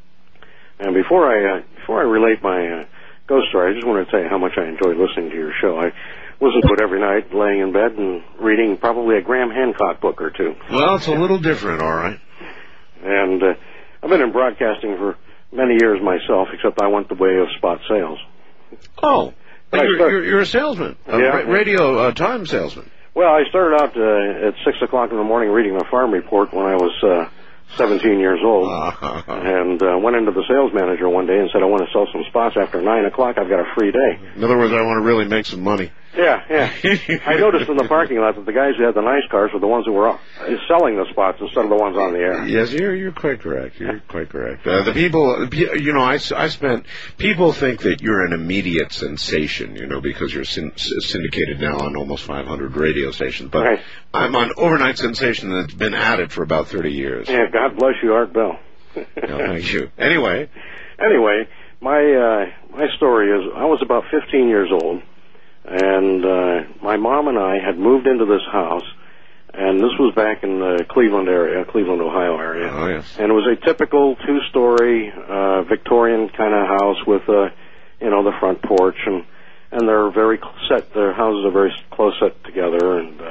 And before I uh, before I relate my uh, ghost story, I just want to tell you how much I enjoy listening to your show. I listen to it every night, laying in bed and reading probably a Graham Hancock book or two. Well, it's a little different, all right. And uh, I've been in broadcasting for many years myself, except I went the way of spot sales. Oh, but you're, you're, you're a salesman, a yeah. ra- radio uh, time salesman. Well, I started out uh, at six o'clock in the morning reading the farm report when I was uh, seventeen years old, and uh, went into the sales manager one day and said, I want to sell some spots after nine o'clock. I've got a free day. In other words, I want to really make some money. Yeah, yeah. I noticed in the parking lot that the guys who had the nice cars were the ones who were selling the spots instead of the ones on the air. Yes, you're you're quite correct. You're quite correct. Uh, the people, you know, I, I spent. People think that you're an immediate sensation, you know, because you're syn- syndicated now on almost five hundred radio stations. But right. I'm an overnight sensation that's been at it for about thirty years. Yeah, God bless you, Art Bell. No, thank you. Anyway, anyway, my uh, my story is I was about fifteen years old. And uh, my mom and I had moved into this house, and this was back in the Cleveland area, Cleveland, Ohio area. Oh, yes. And it was a typical two-story uh, Victorian kind of house with, uh, you know, the front porch, and and they're very set. Their houses are very close set together. And uh,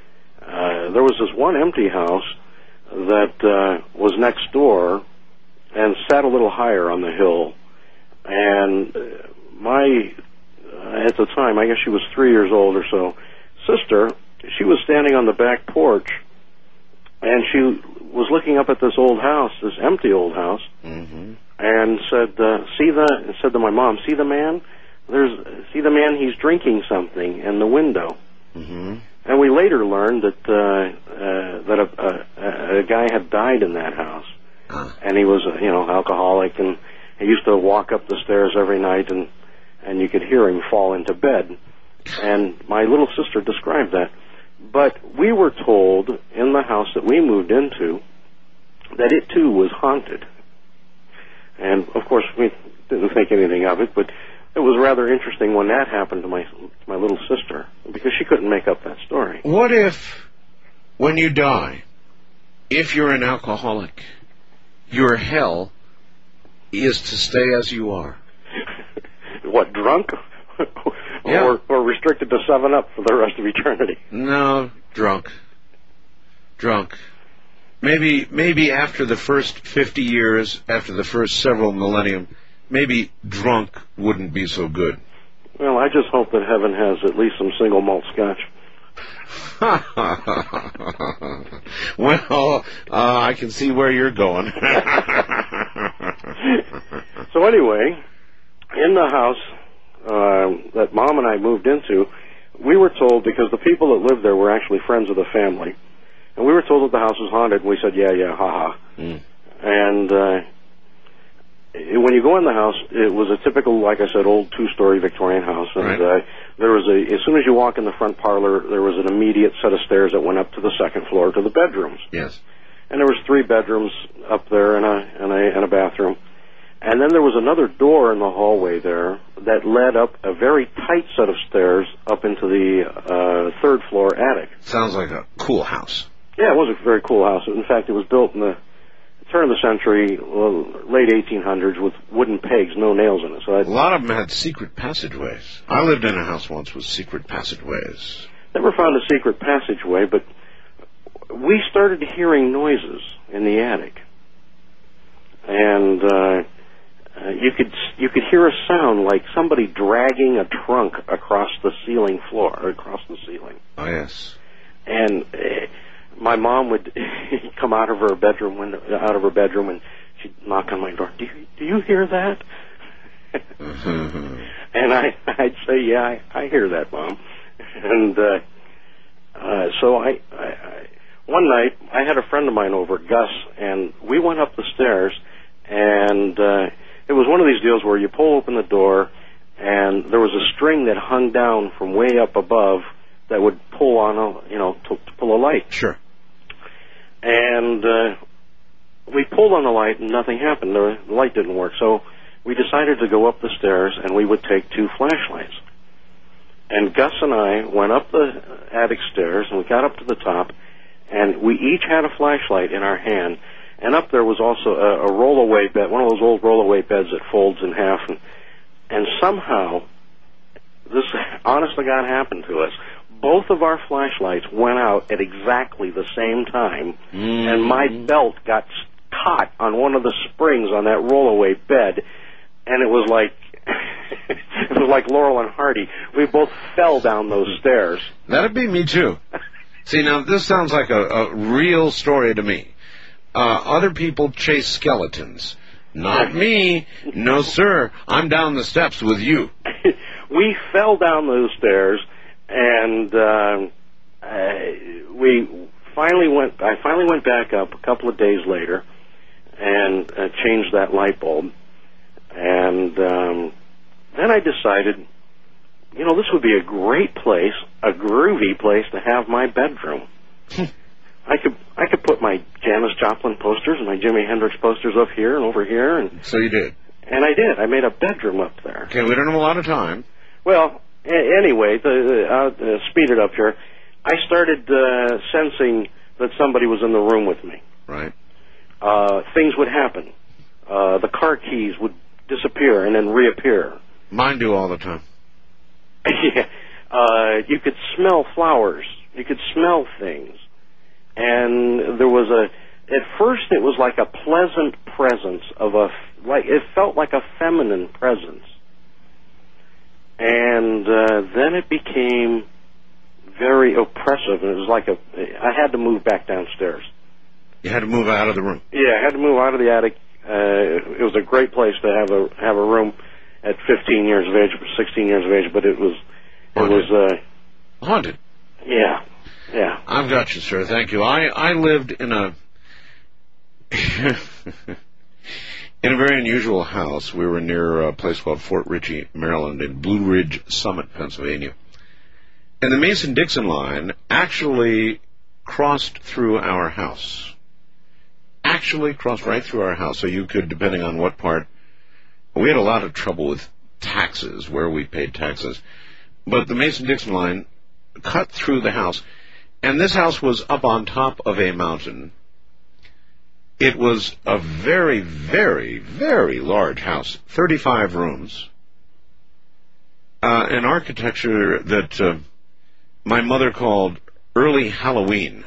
uh, there was this one empty house that uh, was next door and sat a little higher on the hill, and uh, my Uh, at the time, I guess she was three years old or so, sister, she was standing on the back porch, and she was looking up at this old house, this empty old house, mm-hmm. and said, uh, "See the?" And said to my mom, "See the man? There's see the man? He's drinking something in the window." Mm-hmm. And we later learned that uh, uh, that a, a, a guy had died in that house, huh. and he was, you know, alcoholic, and he used to walk up the stairs every night and. and you could hear him fall into bed. And my little sister described that. But we were told in the house that we moved into that it, too, was haunted. And, of course, we didn't think anything of it, but it was rather interesting when that happened to my my little sister, because she couldn't make up that story. What if, when you die, if you're an alcoholic, your hell is to stay as you are? What, drunk? Yeah. or, or restricted to seven up for the rest of eternity? No, drunk. Drunk. Maybe maybe after the first fifty years, after the first several millennium, maybe drunk wouldn't be so good. Well, I just hope that heaven has at least some single malt scotch. Well, uh, I can see where you're going. So anyway, in the house uh, that Mom and I moved into, we were told, because the people that lived there were actually friends of the family, and we were told that the house was haunted, and we said, yeah, yeah, ha-ha. Mm. And uh, when you go in the house, it was a typical, like I said, old two-story Victorian house, and right. uh, there was a, as soon as you walk in the front parlor, there was an immediate set of stairs that went up to the second floor to the bedrooms. Yes. And there was three bedrooms up there and a, and a, and a bathroom. And then there was another door in the hallway there that led up a very tight set of stairs up into the uh, third floor attic. Sounds like a cool house. Yeah, it was a very cool house. In fact, it was built in the turn of the century, well, late eighteen hundreds, with wooden pegs, no nails in it. So I'd, a lot of them had secret passageways. I lived in a house once with secret passageways. Never found a secret passageway, but we started hearing noises in the attic. And uh, uh, you could you could hear a sound like somebody dragging a trunk across the ceiling floor, or across the ceiling. Oh, yes. And uh, my mom would come out of her bedroom window, out of her bedroom, and she'd knock on my door. Do you do you hear that? And I, I'd say, yeah, I, I hear that, Mom. And uh, uh, so I, I, I, one night, I had a friend of mine over, Gus, and we went up the stairs, and uh, it was one of these deals where you pull open the door, and there was a string that hung down from way up above that would pull on a, you know, to, to pull a light. Sure. And uh, we pulled on the light, and nothing happened. The light didn't work, so we decided to go up the stairs, and we would take two flashlights. And Gus and I went up the attic stairs, and we got up to the top, and we each had a flashlight in our hand. And up there was also a, a roll-away bed, one of those old roll-away beds that folds in half. And, and somehow, this honest to God happened to us. Both of our flashlights went out at exactly the same time, mm. and my belt got caught on one of the springs on that roll-away bed, and it was like it was like Laurel and Hardy. We both fell down those stairs. That'd be me too. See, now this sounds like a, a real story to me. Uh, other people chase skeletons. Not me. No, sir. I'm down the steps with you. We fell down those stairs, and uh, uh, we finally went. I finally went back up a couple of days later and uh, changed that light bulb. And um, then I decided, you know, this would be a great place, a groovy place to have my bedroom. I could I could put my Janis Joplin posters and my Jimi Hendrix posters up here and over here. And so you did. And I did. I made a bedroom up there. Okay, we don't have a lot of time. Well, a- anyway, the, uh, I'll uh, speed it up here. I started uh, sensing that somebody was in the room with me. Right. Uh, things would happen. Uh, the car keys would disappear and then reappear. Mine do all the time. Yeah. Uh, you could smell flowers. You could smell things. And there was a, at first it was like a pleasant presence of a, like, it felt like a feminine presence. And uh, then it became very oppressive, and it was like a, I had to move back downstairs. You had to move out of the room? Yeah, I had to move out of the attic. Uh, it was a great place to have a have a room at fifteen years of age, sixteen years of age, but it was, Haunted. it was, uh... Haunted? Yeah, yeah. I've got you, sir, thank you. I, I lived in a... in a very unusual house. We were near a place called Fort Ritchie, Maryland, in Blue Ridge Summit, Pennsylvania. And the Mason-Dixon line actually crossed through our house. Actually crossed right through our house, so you could, depending on what part... We had a lot of trouble with taxes, where we paid taxes. But the Mason-Dixon line cut through the house. And this house was up on top of a mountain. It was a very, very, very large house, thirty-five rooms. Uh, an architecture that uh, my mother called early Halloween.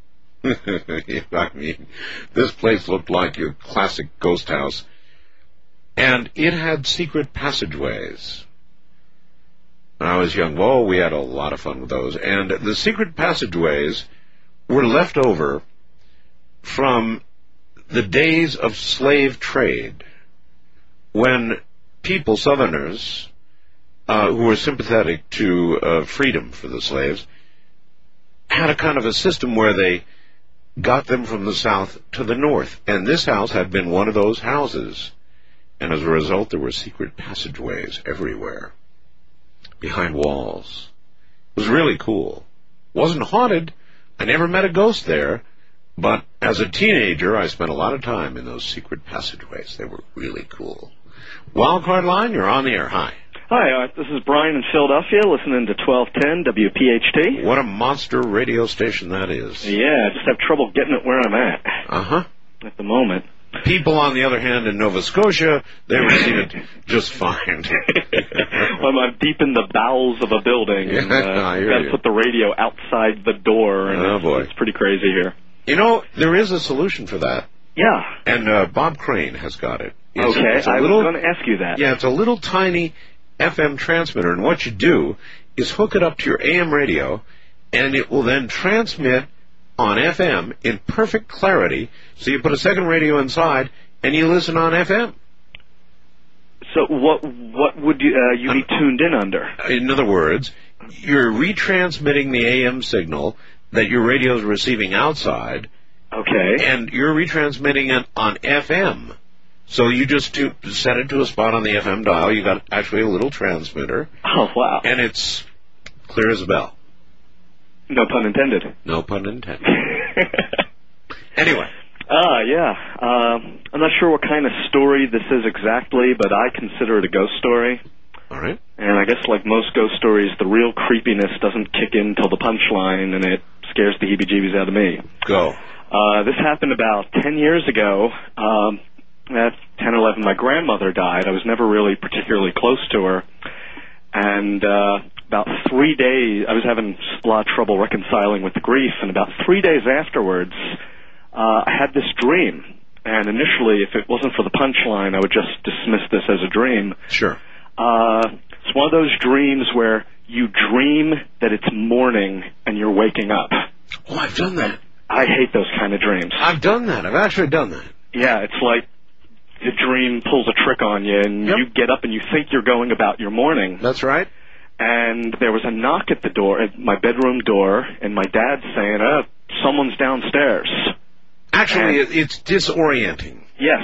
I mean, this place looked like your classic ghost house. And it had secret passageways. When I was young, whoa, we had a lot of fun with those. And the secret passageways were left over from the days of slave trade, when people, Southerners, uh, who were sympathetic to uh, freedom for the slaves, had a kind of a system where they got them from the South to the North. And this house had been one of those houses. And as a result, there were secret passageways everywhere, behind walls. It was really cool. Wasn't haunted. I never met a ghost there. But as a teenager, I spent a lot of time in those secret passageways. They were really cool. Wildcard line, you're on the air. Hi. Hi, uh, this is Brian in Philadelphia, listening to twelve ten W P H T. What a monster radio station that is. Yeah, I just have trouble getting it where I'm at. Uh-huh. At the moment. People, on the other hand, in Nova Scotia, they receive it just fine. Well, I'm deep in the bowels of a building. Yeah, and, uh, I hear got to you. put the radio outside the door, and Oh, it's, boy. it's pretty crazy here. You know, there is a solution for that. Yeah. And uh, Bob Crane has got it. It's, Okay, it's a I little, was going to ask you that. Yeah, it's a little tiny F M transmitter, and what you do is hook it up to your A M radio, and it will then transmit on F M in perfect clarity. So you put a second radio inside, and you listen on F M. So what what would you, uh, you be tuned in under? In other words, you're retransmitting the A M signal that your radio is receiving outside. Okay. And you're retransmitting it on F M. So you just to, set it to a spot on the F M dial. You got actually a little transmitter. Oh, wow. And it's clear as a bell. No pun intended. No pun intended. Anyway. Ah, yeah. Um, I'm not sure what kind of story this is exactly, but I consider it a ghost story. All right. And I guess like most ghost stories, the real creepiness doesn't kick in till the punchline, and it scares the heebie-jeebies out of me. Go. Uh, this happened about ten years ago. Um, at ten, eleven, my grandmother died. I was never really particularly close to her. And uh, about three days, I was having a lot of trouble reconciling with the grief, and about three days afterwards, uh, I had this dream. And initially, if it wasn't for the punchline, I would just dismiss this as a dream. Sure. Uh, it's one of those dreams where you dream that it's morning and you're waking up. Oh, I've done that. I hate those kind of dreams. I've done that. I've actually done that. Yeah, it's like the dream pulls a trick on you, and yep. you get up and you think you're going about your morning. That's right. And there was a knock at the door, at my bedroom door, and my dad's saying, oh, someone's downstairs. Actually, and, it's disorienting. Yes.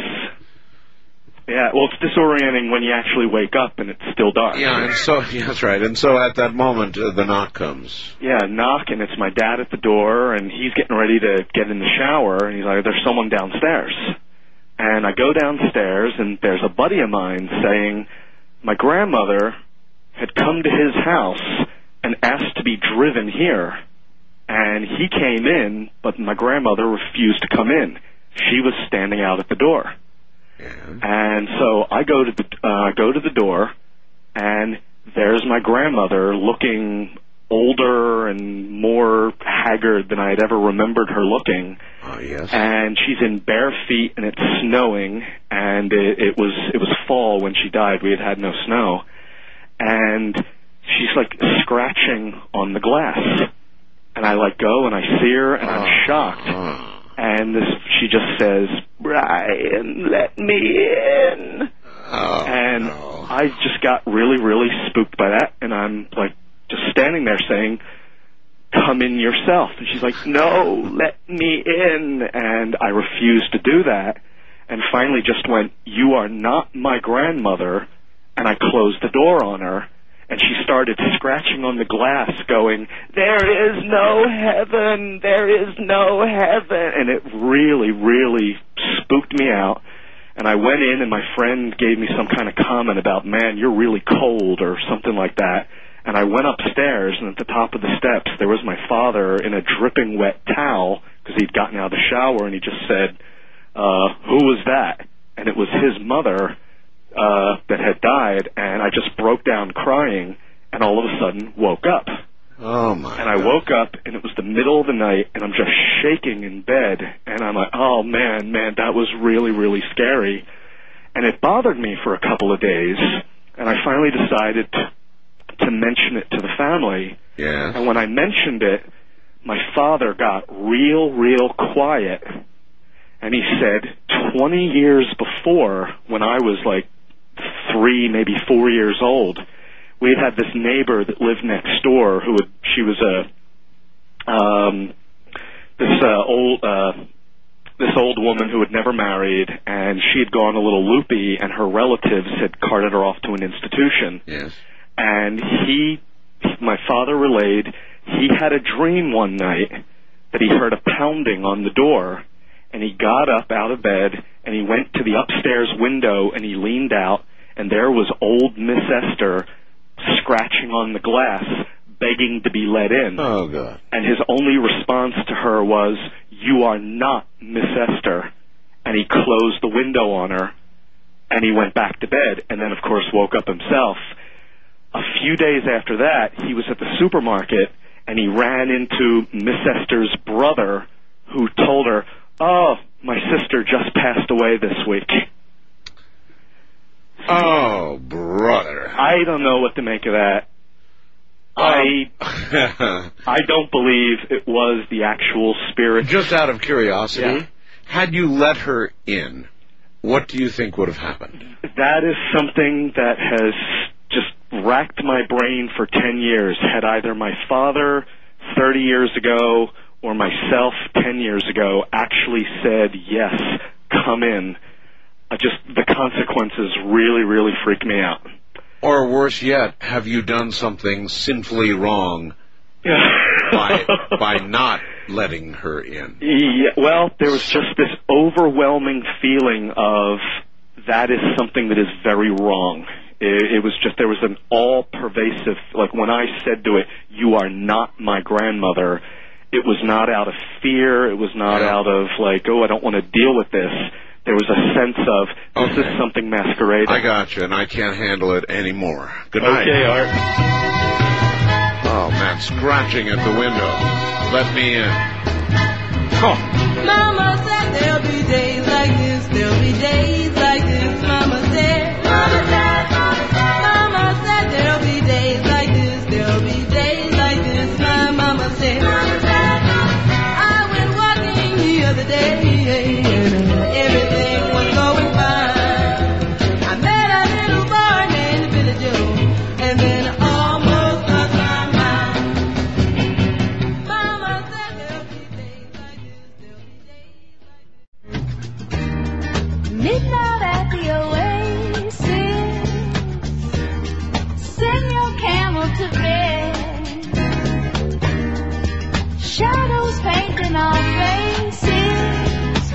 Yeah, well, it's disorienting when you actually wake up and it's still dark. Yeah, and so, yeah, that's right. And so at that moment, uh, the knock comes. Yeah, knock, and it's my dad at the door, and he's getting ready to get in the shower, and he's like, there's someone downstairs. And I go downstairs, and there's a buddy of mine saying my grandmother had come to his house and asked to be driven here. And he came in, but my grandmother refused to come in. She was standing out at the door. Yeah. And so I go to the uh, go to the door, and there's my grandmother looking older and more haggard than I had ever remembered her looking. Oh, yes. And she's in bare feet, and it's snowing, and it, it was it was fall when she died. We had had no snow, and she's like scratching on the glass, and I like go and I see her, and I'm oh. shocked. Oh. And this, she just says, Brian, let me in. Oh, and no. I just got really, really spooked by that. And I'm like just standing there saying, come in yourself. And she's like, no, let me in. And I refused to do that. And finally just went, you are not my grandmother. And I closed the door on her. And she started scratching on the glass going, there is no heaven, there is no heaven. And it really, really spooked me out. And I went in, and my friend gave me some kind of comment about, man, you're really cold, or something like that. And I went upstairs, and at the top of the steps, there was my father in a dripping wet towel, because he'd gotten out of the shower, and he just said, uh, who was that? And it was his mother. Uh, that had died, and I just broke down crying, and all of a sudden woke up. Oh, my And I God. woke up, and it was the middle of the night, and I'm just shaking in bed, and I'm like, oh, man, man, that was really, really scary. And it bothered me for a couple of days, and I finally decided to, to mention it to the family. Yeah. And when I mentioned it, my father got real, real quiet, and he said, twenty years before, when I was like three, maybe four years old, we had had this neighbor that lived next door who would, she was a, um, this, uh, old, uh, this old woman who had never married, and she had gone a little loopy, and her relatives had carted her off to an institution. Yes. And he, my father relayed, he had a dream one night that he heard a pounding on the door, and he got up out of bed, and he went to the upstairs window, and he leaned out, and there was old Miss Esther scratching on the glass, begging to be let in. Oh, God. And his only response to her was, you are not Miss Esther. And he closed the window on her, and he went back to bed, and then, of course, woke up himself. A few days after that, he was at the supermarket, and he ran into Miss Esther's brother, who told her, oh, my sister just passed away this week. Oh, brother. I don't know what to make of that. I I don't believe it was the actual spirit. Just out of curiosity, Yeah. had you let her in? what do you think would have happened? That is something that has just racked my brain for ten years. Had either my father thirty years ago or myself ten years ago actually said, yes, come in, uh, just the consequences really, really freak me out. Or worse yet, have you done something sinfully wrong by by not letting her in? Yeah, well, there was just this overwhelming feeling of that is something that is very wrong. It, it was just, there was an all-pervasive, like when I said to it, you are not my grandmother, it was not out of fear, it was not out of like, oh, I don't want to deal with this. There was a sense of, this okay. is something masquerading. I got you, and I can't handle it anymore. Good night. Okay, Art. Oh, man, scratching at the window. Let me in. Oh. Mama said there'll be days like this, there'll be days like this. Mama said, Mama said, Mama said there'll be days like this, there'll be days like this. My mama said, Mama said, I went walking the other day and everything was going fine. I met a little boy named Billy Joe, and then almost lost my mind. Mama said there'll be days like this, there'll be days like this. Midnight at the Oasis, send your camel to bed. Shadows painting our faces,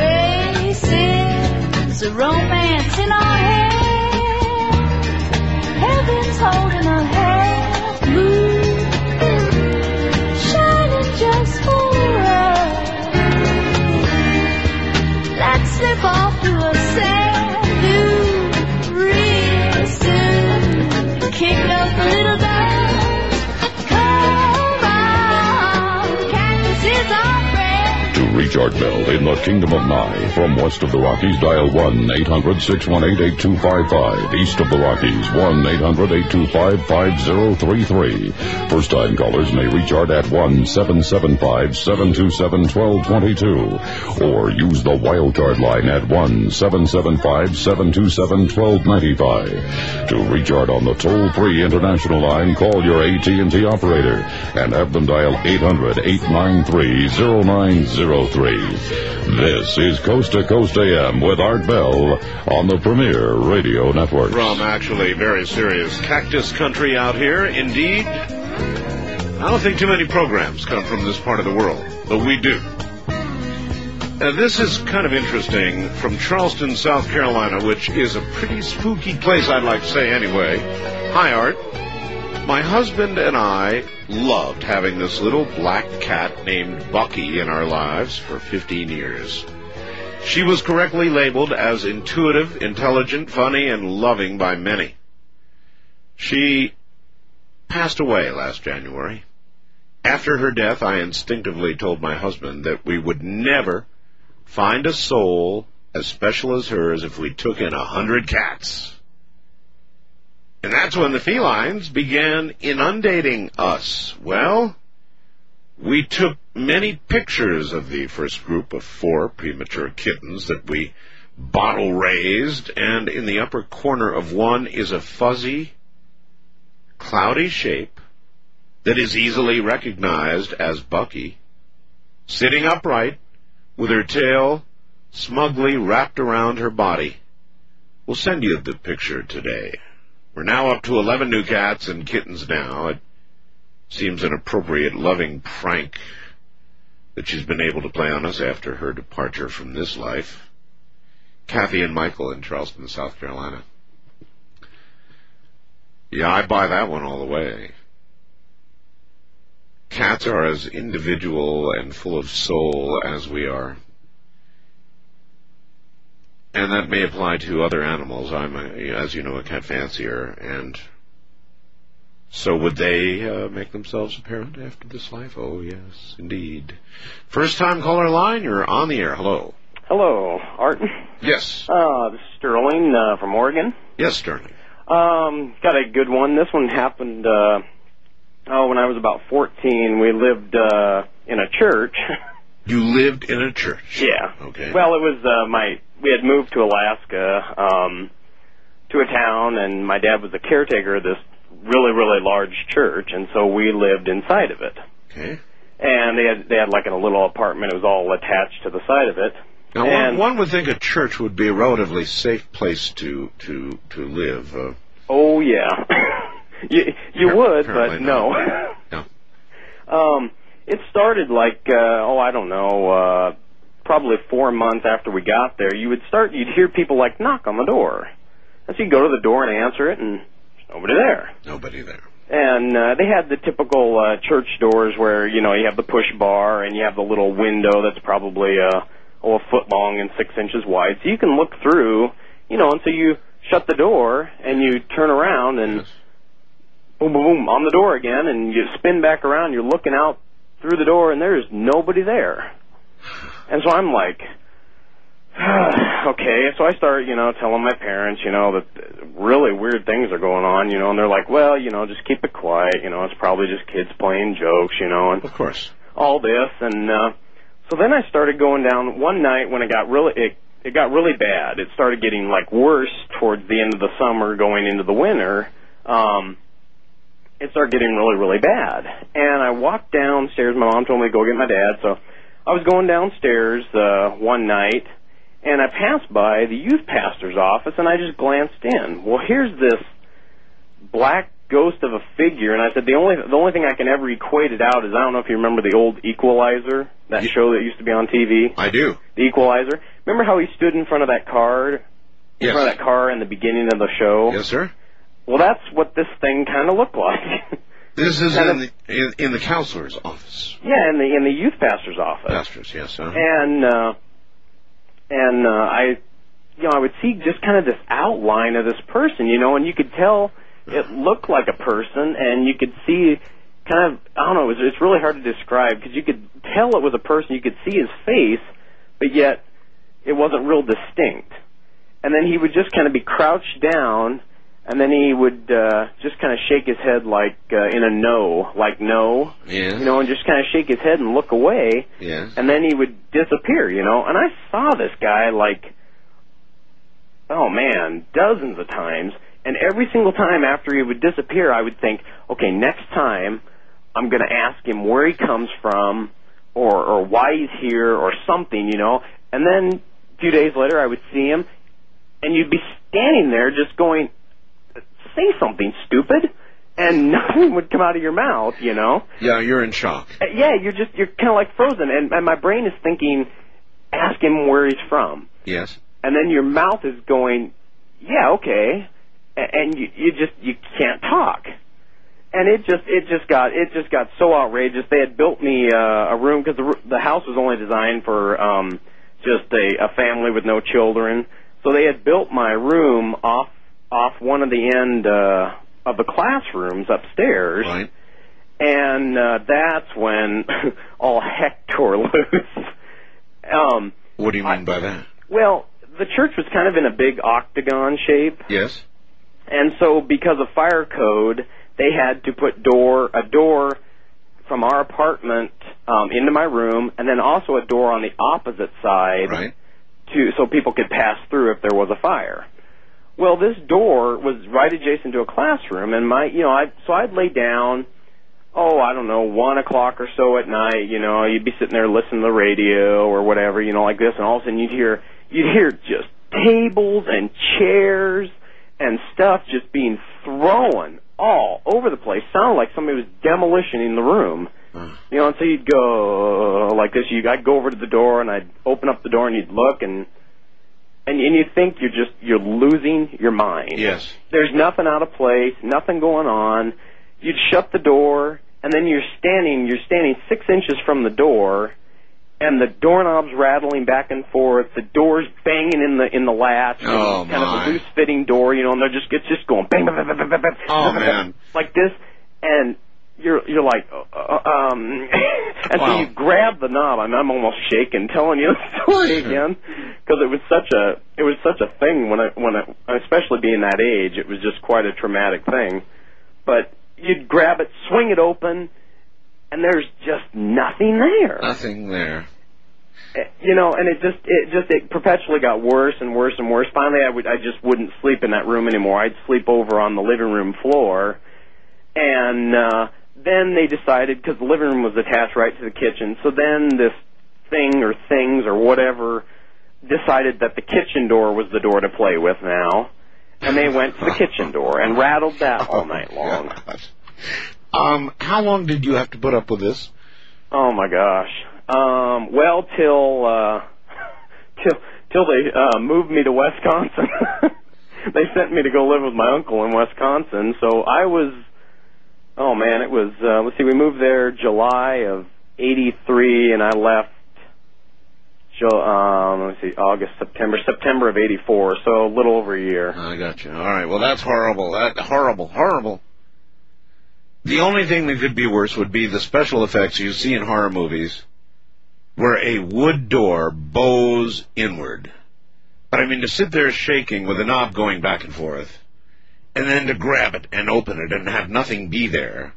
traces of romance in our hair. Heaven's holding a half moon, shining just for us. Let's slip off to a sand dune real soon. Kick up a little dust. Come on, cactus is our friend. To reach Art Bell in the Kingdom of Nye, from west of the Rockies, dial one eight hundred six one eight eight two five five. East of the Rockies, one eight hundred eight two five five zero three three. First-time callers may reach Art at one seven seven five seven two seven one two two two, or use the wildcard line at one seven seven five seven two seven one two nine five. To reach Art on the toll-free international line, call your A T and T operator and have them dial eight hundred eight nine three zero nine zero three. This is Coast to Coast A M with Art Bell on the Premier Radio Network. From actually very serious cactus country out here, indeed. I don't think too many programs come from this part of the world, but we do. Now, this is kind of interesting, from Charleston, South Carolina, which is a pretty spooky place, I'd like to say anyway. Hi, Art. My husband and I loved having this little black cat named Bucky in our lives for fifteen years. She was correctly labeled as intuitive, intelligent, funny, and loving by many. She passed away last January. After her death, I instinctively told my husband that we would never find a soul as special as hers if we took in a hundred cats. And that's when the felines began inundating us. Well, we took many pictures of the first group of four premature kittens that we bottle raised, and in the upper corner of one is a fuzzy, cloudy shape that is easily recognized as Bucky, sitting upright with her tail smugly wrapped around her body. We'll send you the picture today. We're now up to eleven new cats and kittens now. It seems an appropriate, loving prank that she's been able to play on us after her departure from this life. Kathy and Michael in Charleston, South Carolina. Yeah, I buy that one all the way. Cats are as individual and full of soul as we are. And that may apply to other animals. I'm, a, as you know, a cat fancier, and so would they uh, make themselves apparent after this life? Oh, yes, indeed. First-time caller line, you're on the air. Hello. Hello, Art. Yes. Uh, this is Sterling uh, from Oregon. Yes, Sterling. Um, got a good one. This one happened, uh, oh, when I was about fourteen. We lived uh, in a church. You lived in a church? Yeah. Okay. Well, it was uh, my we had moved to Alaska, um, to a town, and my dad was the caretaker of this really, really large church, and so we lived inside of it. Okay. And they had they had like a little apartment. It was all attached to the side of it. Now, and one, one would think a church would be a relatively safe place to to to live. Uh, oh yeah, you you would, but apparently no. No. Um, it started like uh, oh I don't know, uh, probably four months after we got there. You would start. You'd hear people like knock on the door, and so you go to the door and answer it, and there's nobody there. Nobody there. And uh, they had the typical uh, church doors where, you know, you have the push bar and you have the little window that's probably uh, oh, a foot long and six inches wide. So you can look through, you know, and so you shut the door and you turn around and yes. boom, boom, boom, on the door again, and you spin back around. You're looking out through the door and there's nobody there. And so I'm like, okay, so I start, you know, telling my parents, you know, that really weird things are going on, you know, and they're like, well, you know, just keep it quiet, you know, it's probably just kids playing jokes, you know, and of course, all this, and uh, so then I started going down one night when it got really, it, it got really bad. It started getting like worse towards the end of the summer, going into the winter. Um, it started getting really, really bad, and I walked downstairs. My mom told me to go get my dad, so I was going downstairs uh, one night. And I passed by the youth pastor's office, and I just glanced in. Well, here's this black ghost of a figure, and I said the only the only thing I can ever equate it out is, I don't know if you remember the old Equalizer, that yeah. show that used to be on T V. I do. The Equalizer. Remember how he stood in front of that car, in yes. front of that car in the beginning of the show? Yes, sir. Well, that's what this thing kind of looked like. This is kind in the in, in the counselor's office. Yeah, in the in the youth pastor's office. Pastors, yes, sir. And. uh And uh, I, you know, I would see just kind of this outline of this person, you know, and you could tell it looked like a person, and you could see kind of, I don't know, it was, it's really hard to describe, because you could tell it was a person, you could see his face, but yet it wasn't real distinct. And then he would just kind of be crouched down, and then he would uh, just kind of shake his head like uh, in a no, like no, yeah. you know, and just kind of shake his head and look away, yeah. and then he would disappear, you know. And I saw this guy like, oh man, dozens of times, and every single time after he would disappear, I would think, okay, next time I'm going to ask him where he comes from, or or why he's here, or something, you know. And then a few days later, I would see him, and you'd be standing there just going, say something stupid, and nothing would come out of your mouth, you know. Yeah, you're in shock. Uh, yeah, you're just, you're kind of like frozen, and, and my brain is thinking, ask him where he's from. Yes. And then your mouth is going, yeah, okay, and, and you, you just, you can't talk. And it just, it just got, it just got so outrageous. They had built me uh, a room, because the, the house was only designed for um, just a, a family with no children. So they had built my room off off one of the end uh, of the classrooms upstairs, right. And uh, that's when all heck tore loose. um, what do you mean I, by that? Well, the church was kind of in a big octagon shape. Yes. And so because of fire code, they had to put door a door from our apartment um, into my room, and then also a door on the opposite side, right. to so people could pass through if there was a fire. Well, this door was right adjacent to a classroom, and my, you know, I so I'd lay down, oh, I don't know, one o'clock or so at night, you know, you'd be sitting there listening to the radio or whatever, you know, like this, and all of a sudden you'd hear, you'd hear just tables and chairs and stuff just being thrown all over the place. Sounded like somebody was demolitioning the room. Uh. You know, and so you'd go like this, you, I'd go over to the door, and I'd open up the door, and you'd look, and And, and you think you're just, you're losing your mind. Yes. There's nothing out of place, nothing going on. You'd shut the door, and then you're standing, you're standing six inches from the door, and the doorknob's rattling back and forth, the door's banging in the, in the latch. Oh, kind my. of a loose fitting door, you know, and they're just, it's just going bang, bang, bang, bang, bang, bang. Oh, man. Like this, and you're, you're like, uh, um, and wow. so you grab the knob. I'm, I'm almost shaking telling you the story again, because it was such a, it was such a thing when I, when I, especially being that age, it was just quite a traumatic thing. But you'd grab it, swing it open, and there's just nothing there. Nothing there. You know, and it just it just it perpetually got worse and worse and worse. Finally, I would I just wouldn't sleep in that room anymore. I'd sleep over on the living room floor, and uh, then they decided, because the living room was attached right to the kitchen, so then this thing or things or whatever decided that the kitchen door was the door to play with now, and they went to the kitchen door and rattled that all night long. Um, how long did you have to put up with this? Oh my gosh. Um, well, till uh, till till they uh, moved me to Wisconsin. They sent me to go live with my uncle in Wisconsin. So I was, oh man, it was. Uh, let's see, we moved there July of eighty-three, and I left. Um, let's see, August, September, September of eighty-four. So a little over a year. I got you. All right. Well, that's horrible. That horrible, horrible. The only thing that could be worse would be the special effects you see in horror movies, where a wood door bows inward. But I mean, to sit there shaking with the knob going back and forth, and then to grab it and open it and have nothing be there.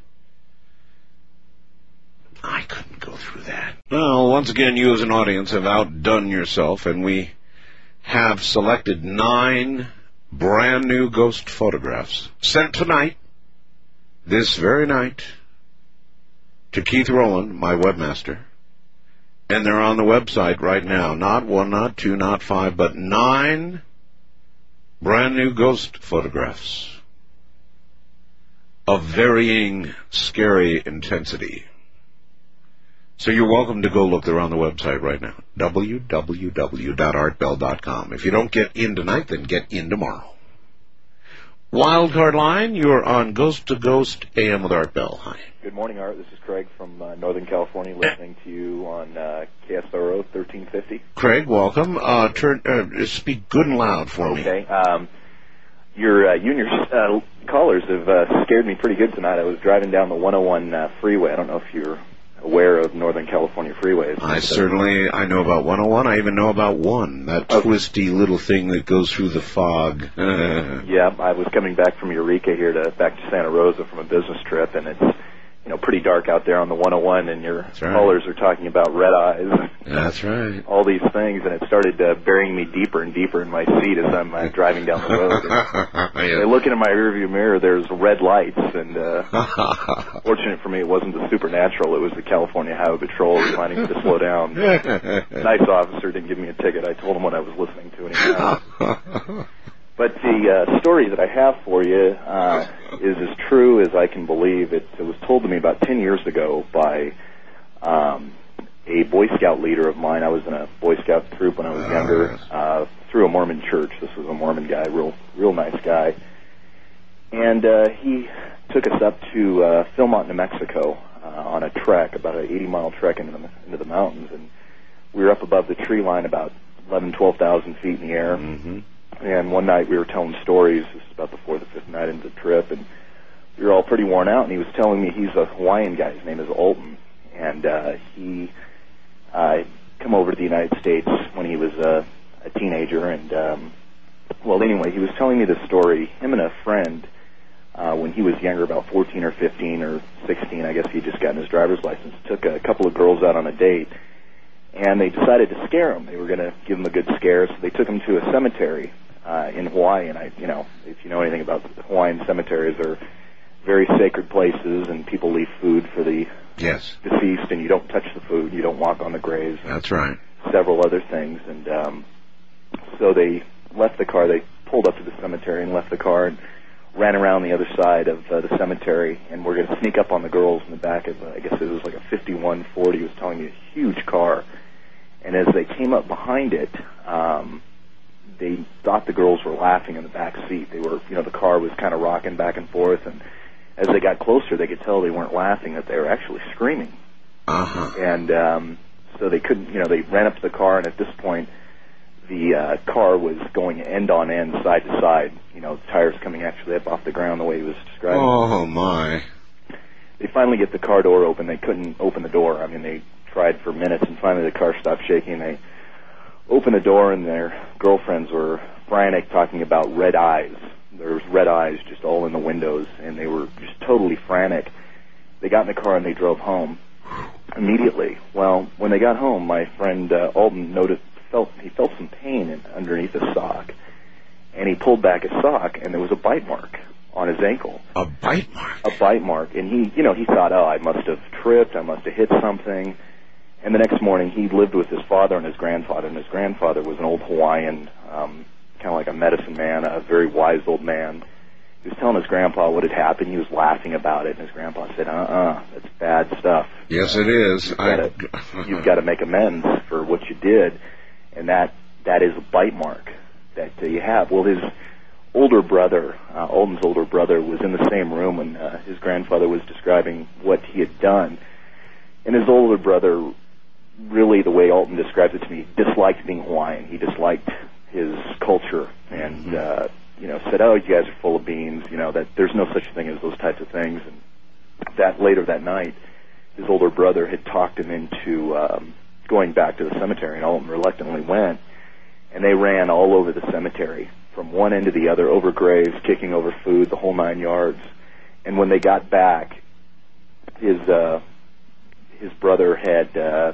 I couldn't go through that. Well, once again, you as an audience have outdone yourself, and we have selected nine brand new ghost photographs sent tonight, this very night, to Keith Rowland, my webmaster. And they're on the website right now. Not one, not two, not five, but nine brand new ghost photographs of varying scary intensity. So you're welcome to go look. They're on the website right now. w w w dot art bell dot com. If you don't get in tonight, then get in tomorrow. Wildcard line, you're on Ghost to Ghost A M with Art Bell. Hi. Good morning, Art. This is Craig from uh, Northern California, listening to you on uh, K S R O thirteen fifty. Craig, welcome. Uh, turn, uh, speak good and loud for okay. me. Okay. Um, your uh, you and your uh, callers have uh, scared me pretty good tonight. I was driving down the one oh one uh, freeway. I don't know if you're aware of Northern California freeways. I certainly, I know about one oh one. I even know about one, that okay. twisty little thing that goes through the fog. Yeah, I was coming back from Eureka here to back to Santa Rosa from a business trip, and it's, you know, pretty dark out there on the one oh one, and your right. callers are talking about red eyes. That's right. All these things, and it started uh, burying me deeper and deeper in my seat as I'm uh, driving down the road. And, yeah. Looking in my rearview mirror, there's red lights, and uh, fortunate for me, it wasn't the supernatural. It was the California Highway Patrol reminding me to slow down. Nice officer didn't give me a ticket. I told him what I was listening to, and he didn't. But the uh, story that I have for you uh, is as true as I can believe. It, it was told to me about ten years ago by um, a Boy Scout leader of mine. I was in a Boy Scout troop when I was younger, uh, through a Mormon church. This was a Mormon guy, real, real nice guy. And uh, he took us up to uh, Philmont, New Mexico, uh, on a trek, about an eighty-mile trek into the, into the mountains. And we were up above the tree line about eleven, twelve thousand feet in the air. Mm-hmm. And one night we were telling stories. This is about the fourth or fifth night into the trip, and we were all pretty worn out. And he was telling me he's a Hawaiian guy. His name is Alton, and uh, he uh, come over to the United States when he was uh, a teenager. And um, well, anyway, he was telling me this story. Him and a friend, uh, when he was younger, about fourteen or fifteen or sixteen, I guess he had just gotten his driver's license, took a couple of girls out on a date. And they decided to scare him. They were going to give him a good scare, so they took him to a cemetery uh, in Hawaii. And I, you know, if you know anything about the Hawaiian cemeteries, are very sacred places, and people leave food for the yes. deceased, and you don't touch the food, you don't walk on the graves. That's right. Several other things, and um, so they left the car. They pulled up to the cemetery and left the car and ran around the other side of uh, the cemetery, and we're going to sneak up on the girls in the back of, uh, I guess it was like a fifty-one Ford. He was telling me, a huge car. And as they came up behind it, um, they thought the girls were laughing in the back seat. They were, you know, the car was kind of rocking back and forth, and as they got closer, they could tell they weren't laughing, that they were actually screaming. Uh-huh. And um, so they couldn't, you know, they ran up to the car, and at this point, the uh, car was going end on end, side to side, you know, tires coming actually up off the ground the way he was describing. Oh, my. They finally get the car door open. They couldn't open the door. I mean, they tried for minutes, and finally the car stopped shaking. They opened the door, and their girlfriends were frantic, talking about red eyes. There was red eyes just all in the windows, and they were just totally frantic. They got in the car, and they drove home. immediately. Well, when they got home, my friend uh, Alden noticed felt he felt some pain in, underneath his sock, and he pulled back his sock, and there was a bite mark on his ankle. A bite mark? A bite mark. And he, you know, he thought, oh, I must have tripped, I must have hit something. And the next morning, he lived with his father and his grandfather, and his grandfather was an old Hawaiian, um, kind of like a medicine man, a very wise old man. He was telling his grandpa what had happened. He was laughing about it, and his grandpa said, uh-uh, that's bad stuff. Yes, it is. You've got to, you've got to make amends for what you did, and that that is a bite mark that uh, you have. Well, his older brother, uh, Alden's older brother, was in the same room when uh, his grandfather was describing what he had done. And his older brother, really, the way Alden describes it to me, disliked being Hawaiian. He disliked his culture and, mm-hmm. uh, you know, said, oh, you guys are full of beans, you know, that there's no such thing as those types of things. And that later that night, his older brother had talked him into um, going back to the cemetery, and Alden reluctantly went. And they ran all over the cemetery, from one end to the other, over graves, kicking over food, the whole nine yards. And when they got back, his uh, his brother had uh,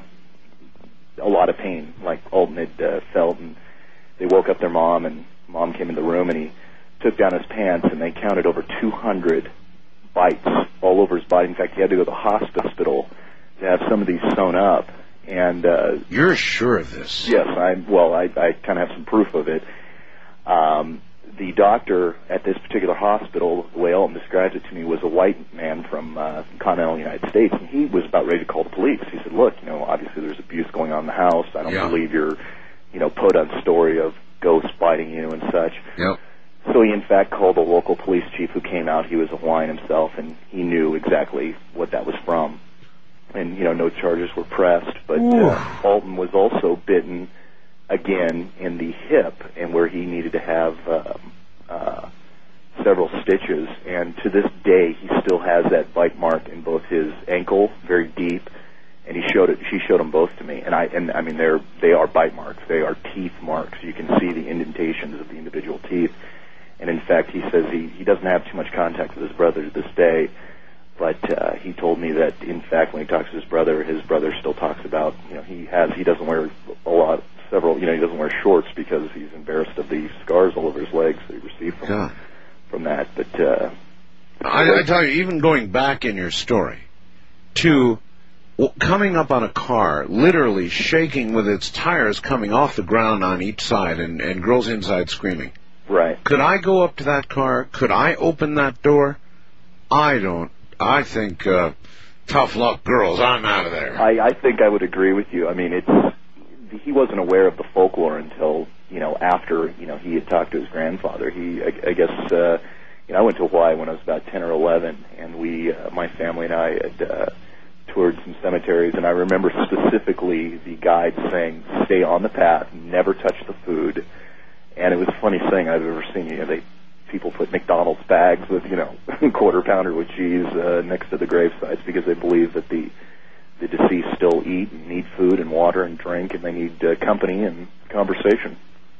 a lot of pain, like Alden had uh, felt. And they woke up their mom, and Mom came in the room, and he took down his pants, and they counted over two hundred bites all over his body. In fact, he had to go to the hospital to have some of these sewn up. And uh, you're sure of this? Yes, I well, I, I kind of have some proof of it. Um, the doctor at this particular hospital, the way Alton describes it to me, was a white man from uh, continental United States, and he was about ready to call the police. He said, "Look, you know, obviously there's abuse going on in the house. I don't yeah. believe your, you know, podunk story of ghosts biting you and such." Yep. So he, in fact, called the local police chief, who came out. He was a Hawaiian himself, and he knew exactly what that was from. And, you know, no charges were pressed, but uh, Alton was also bitten again in the hip, and where he needed to have uh, uh, several stitches. And to this day, he still has that bite mark in both his ankle, very deep, and he showed it. She showed them both to me, and I, and I mean, they're they are bite marks. They are teeth marks. You can see the indentations of the individual teeth. And in fact, he says he he doesn't have too much contact with his brother to this day. But uh, he told me that, in fact, when he talks to his brother, his brother still talks about, you know, he has, he doesn't wear a lot, several, you know, he doesn't wear shorts because he's embarrassed of the scars all over his legs that he received from, yeah. from that. But uh, I, I tell you, even going back in your story to well, coming up on a car, literally shaking with its tires coming off the ground on each side, and, and girls inside screaming. Right. Could I go up to that car? Could I open that door? I don't. I think, uh, tough luck, girls. I'm out of there. I, I think I would agree with you. I mean, it's he wasn't aware of the folklore until, you know, after, you know, he had talked to his grandfather. He, I, I guess, uh, you know, I went to Hawaii when I was about ten or eleven, and we, uh, my family and I had uh, toured some cemeteries, and I remember specifically the guide saying, "Stay on the path, never touch the food." And it was the funniest thing I've ever seen. You know, they people put McDonald's bags with, you know, quarter pounder with cheese uh, next to the gravesites because they believe that the the deceased still eat and need food and water and drink, and they need uh, company and conversation.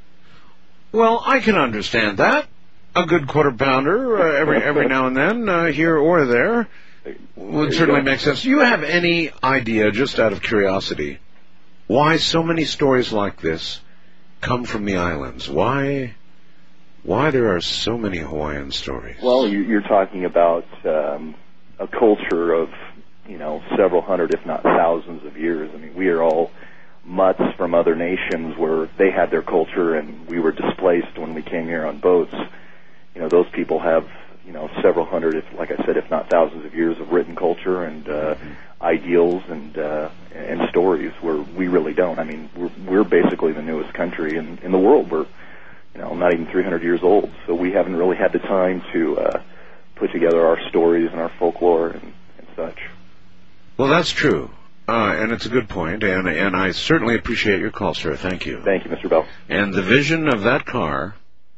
Well, I can understand that. A good quarter pounder uh, every every now and then, uh, here or there, would certainly make sense. Do you have any idea, just out of curiosity, why so many stories like this come from the islands? Why... Why there are so many Hawaiian stories? Well, you're talking about um, a culture of, you know, several hundred, if not thousands of years. I mean, we are all mutts from other nations where they had their culture and we were displaced when we came here on boats. You know, those people have, you know, several hundred, if, like I said, if not thousands of years of written culture and uh, ideals and uh, and stories where we really don't. I mean, we're, we're basically the newest country in, in the world. We're You know, not even three hundred years old, so we haven't really had the time to uh, put together our stories and our folklore and, and such. Well, that's true, uh, and it's a good point, and and I certainly appreciate your call, sir. Thank you. Thank you, Mister Bell. And the vision of that car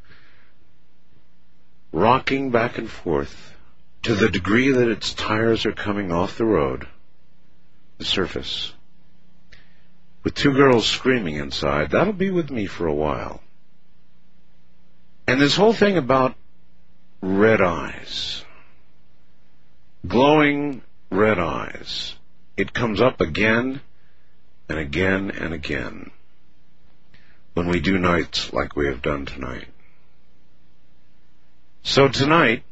rocking back and forth to the degree that its tires are coming off the road, the surface, with two girls screaming inside, that'll be with me for a while. And this whole thing about red eyes, glowing red eyes, it comes up again and again and again when we do nights like we have done tonight. So tonight,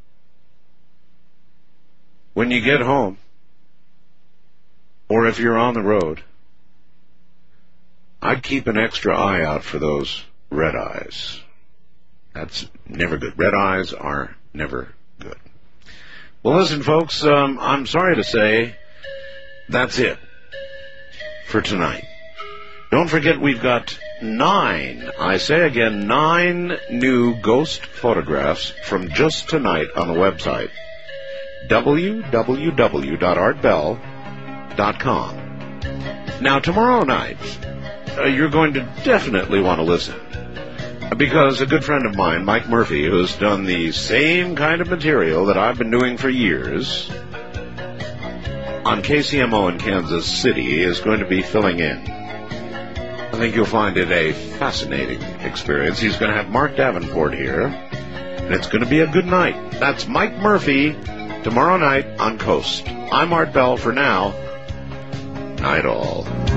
when you get home, or if you're on the road, I'd keep an extra eye out for those red eyes. That's never good. Red eyes are never good. Well, listen, folks, um, I'm sorry to say that's it for tonight. Don't forget we've got nine, I say again, nine new ghost photographs from just tonight on the website, w w w dot art bell dot com. Now, tomorrow night, uh, you're going to definitely want to listen, because a good friend of mine, Mike Murphy, who's done the same kind of material that I've been doing for years on K C M O in Kansas City, is going to be filling in. I think you'll find it a fascinating experience. He's going to have Mark Davenport here, and it's going to be a good night. That's Mike Murphy tomorrow night on Coast. I'm Art Bell for now. Night all.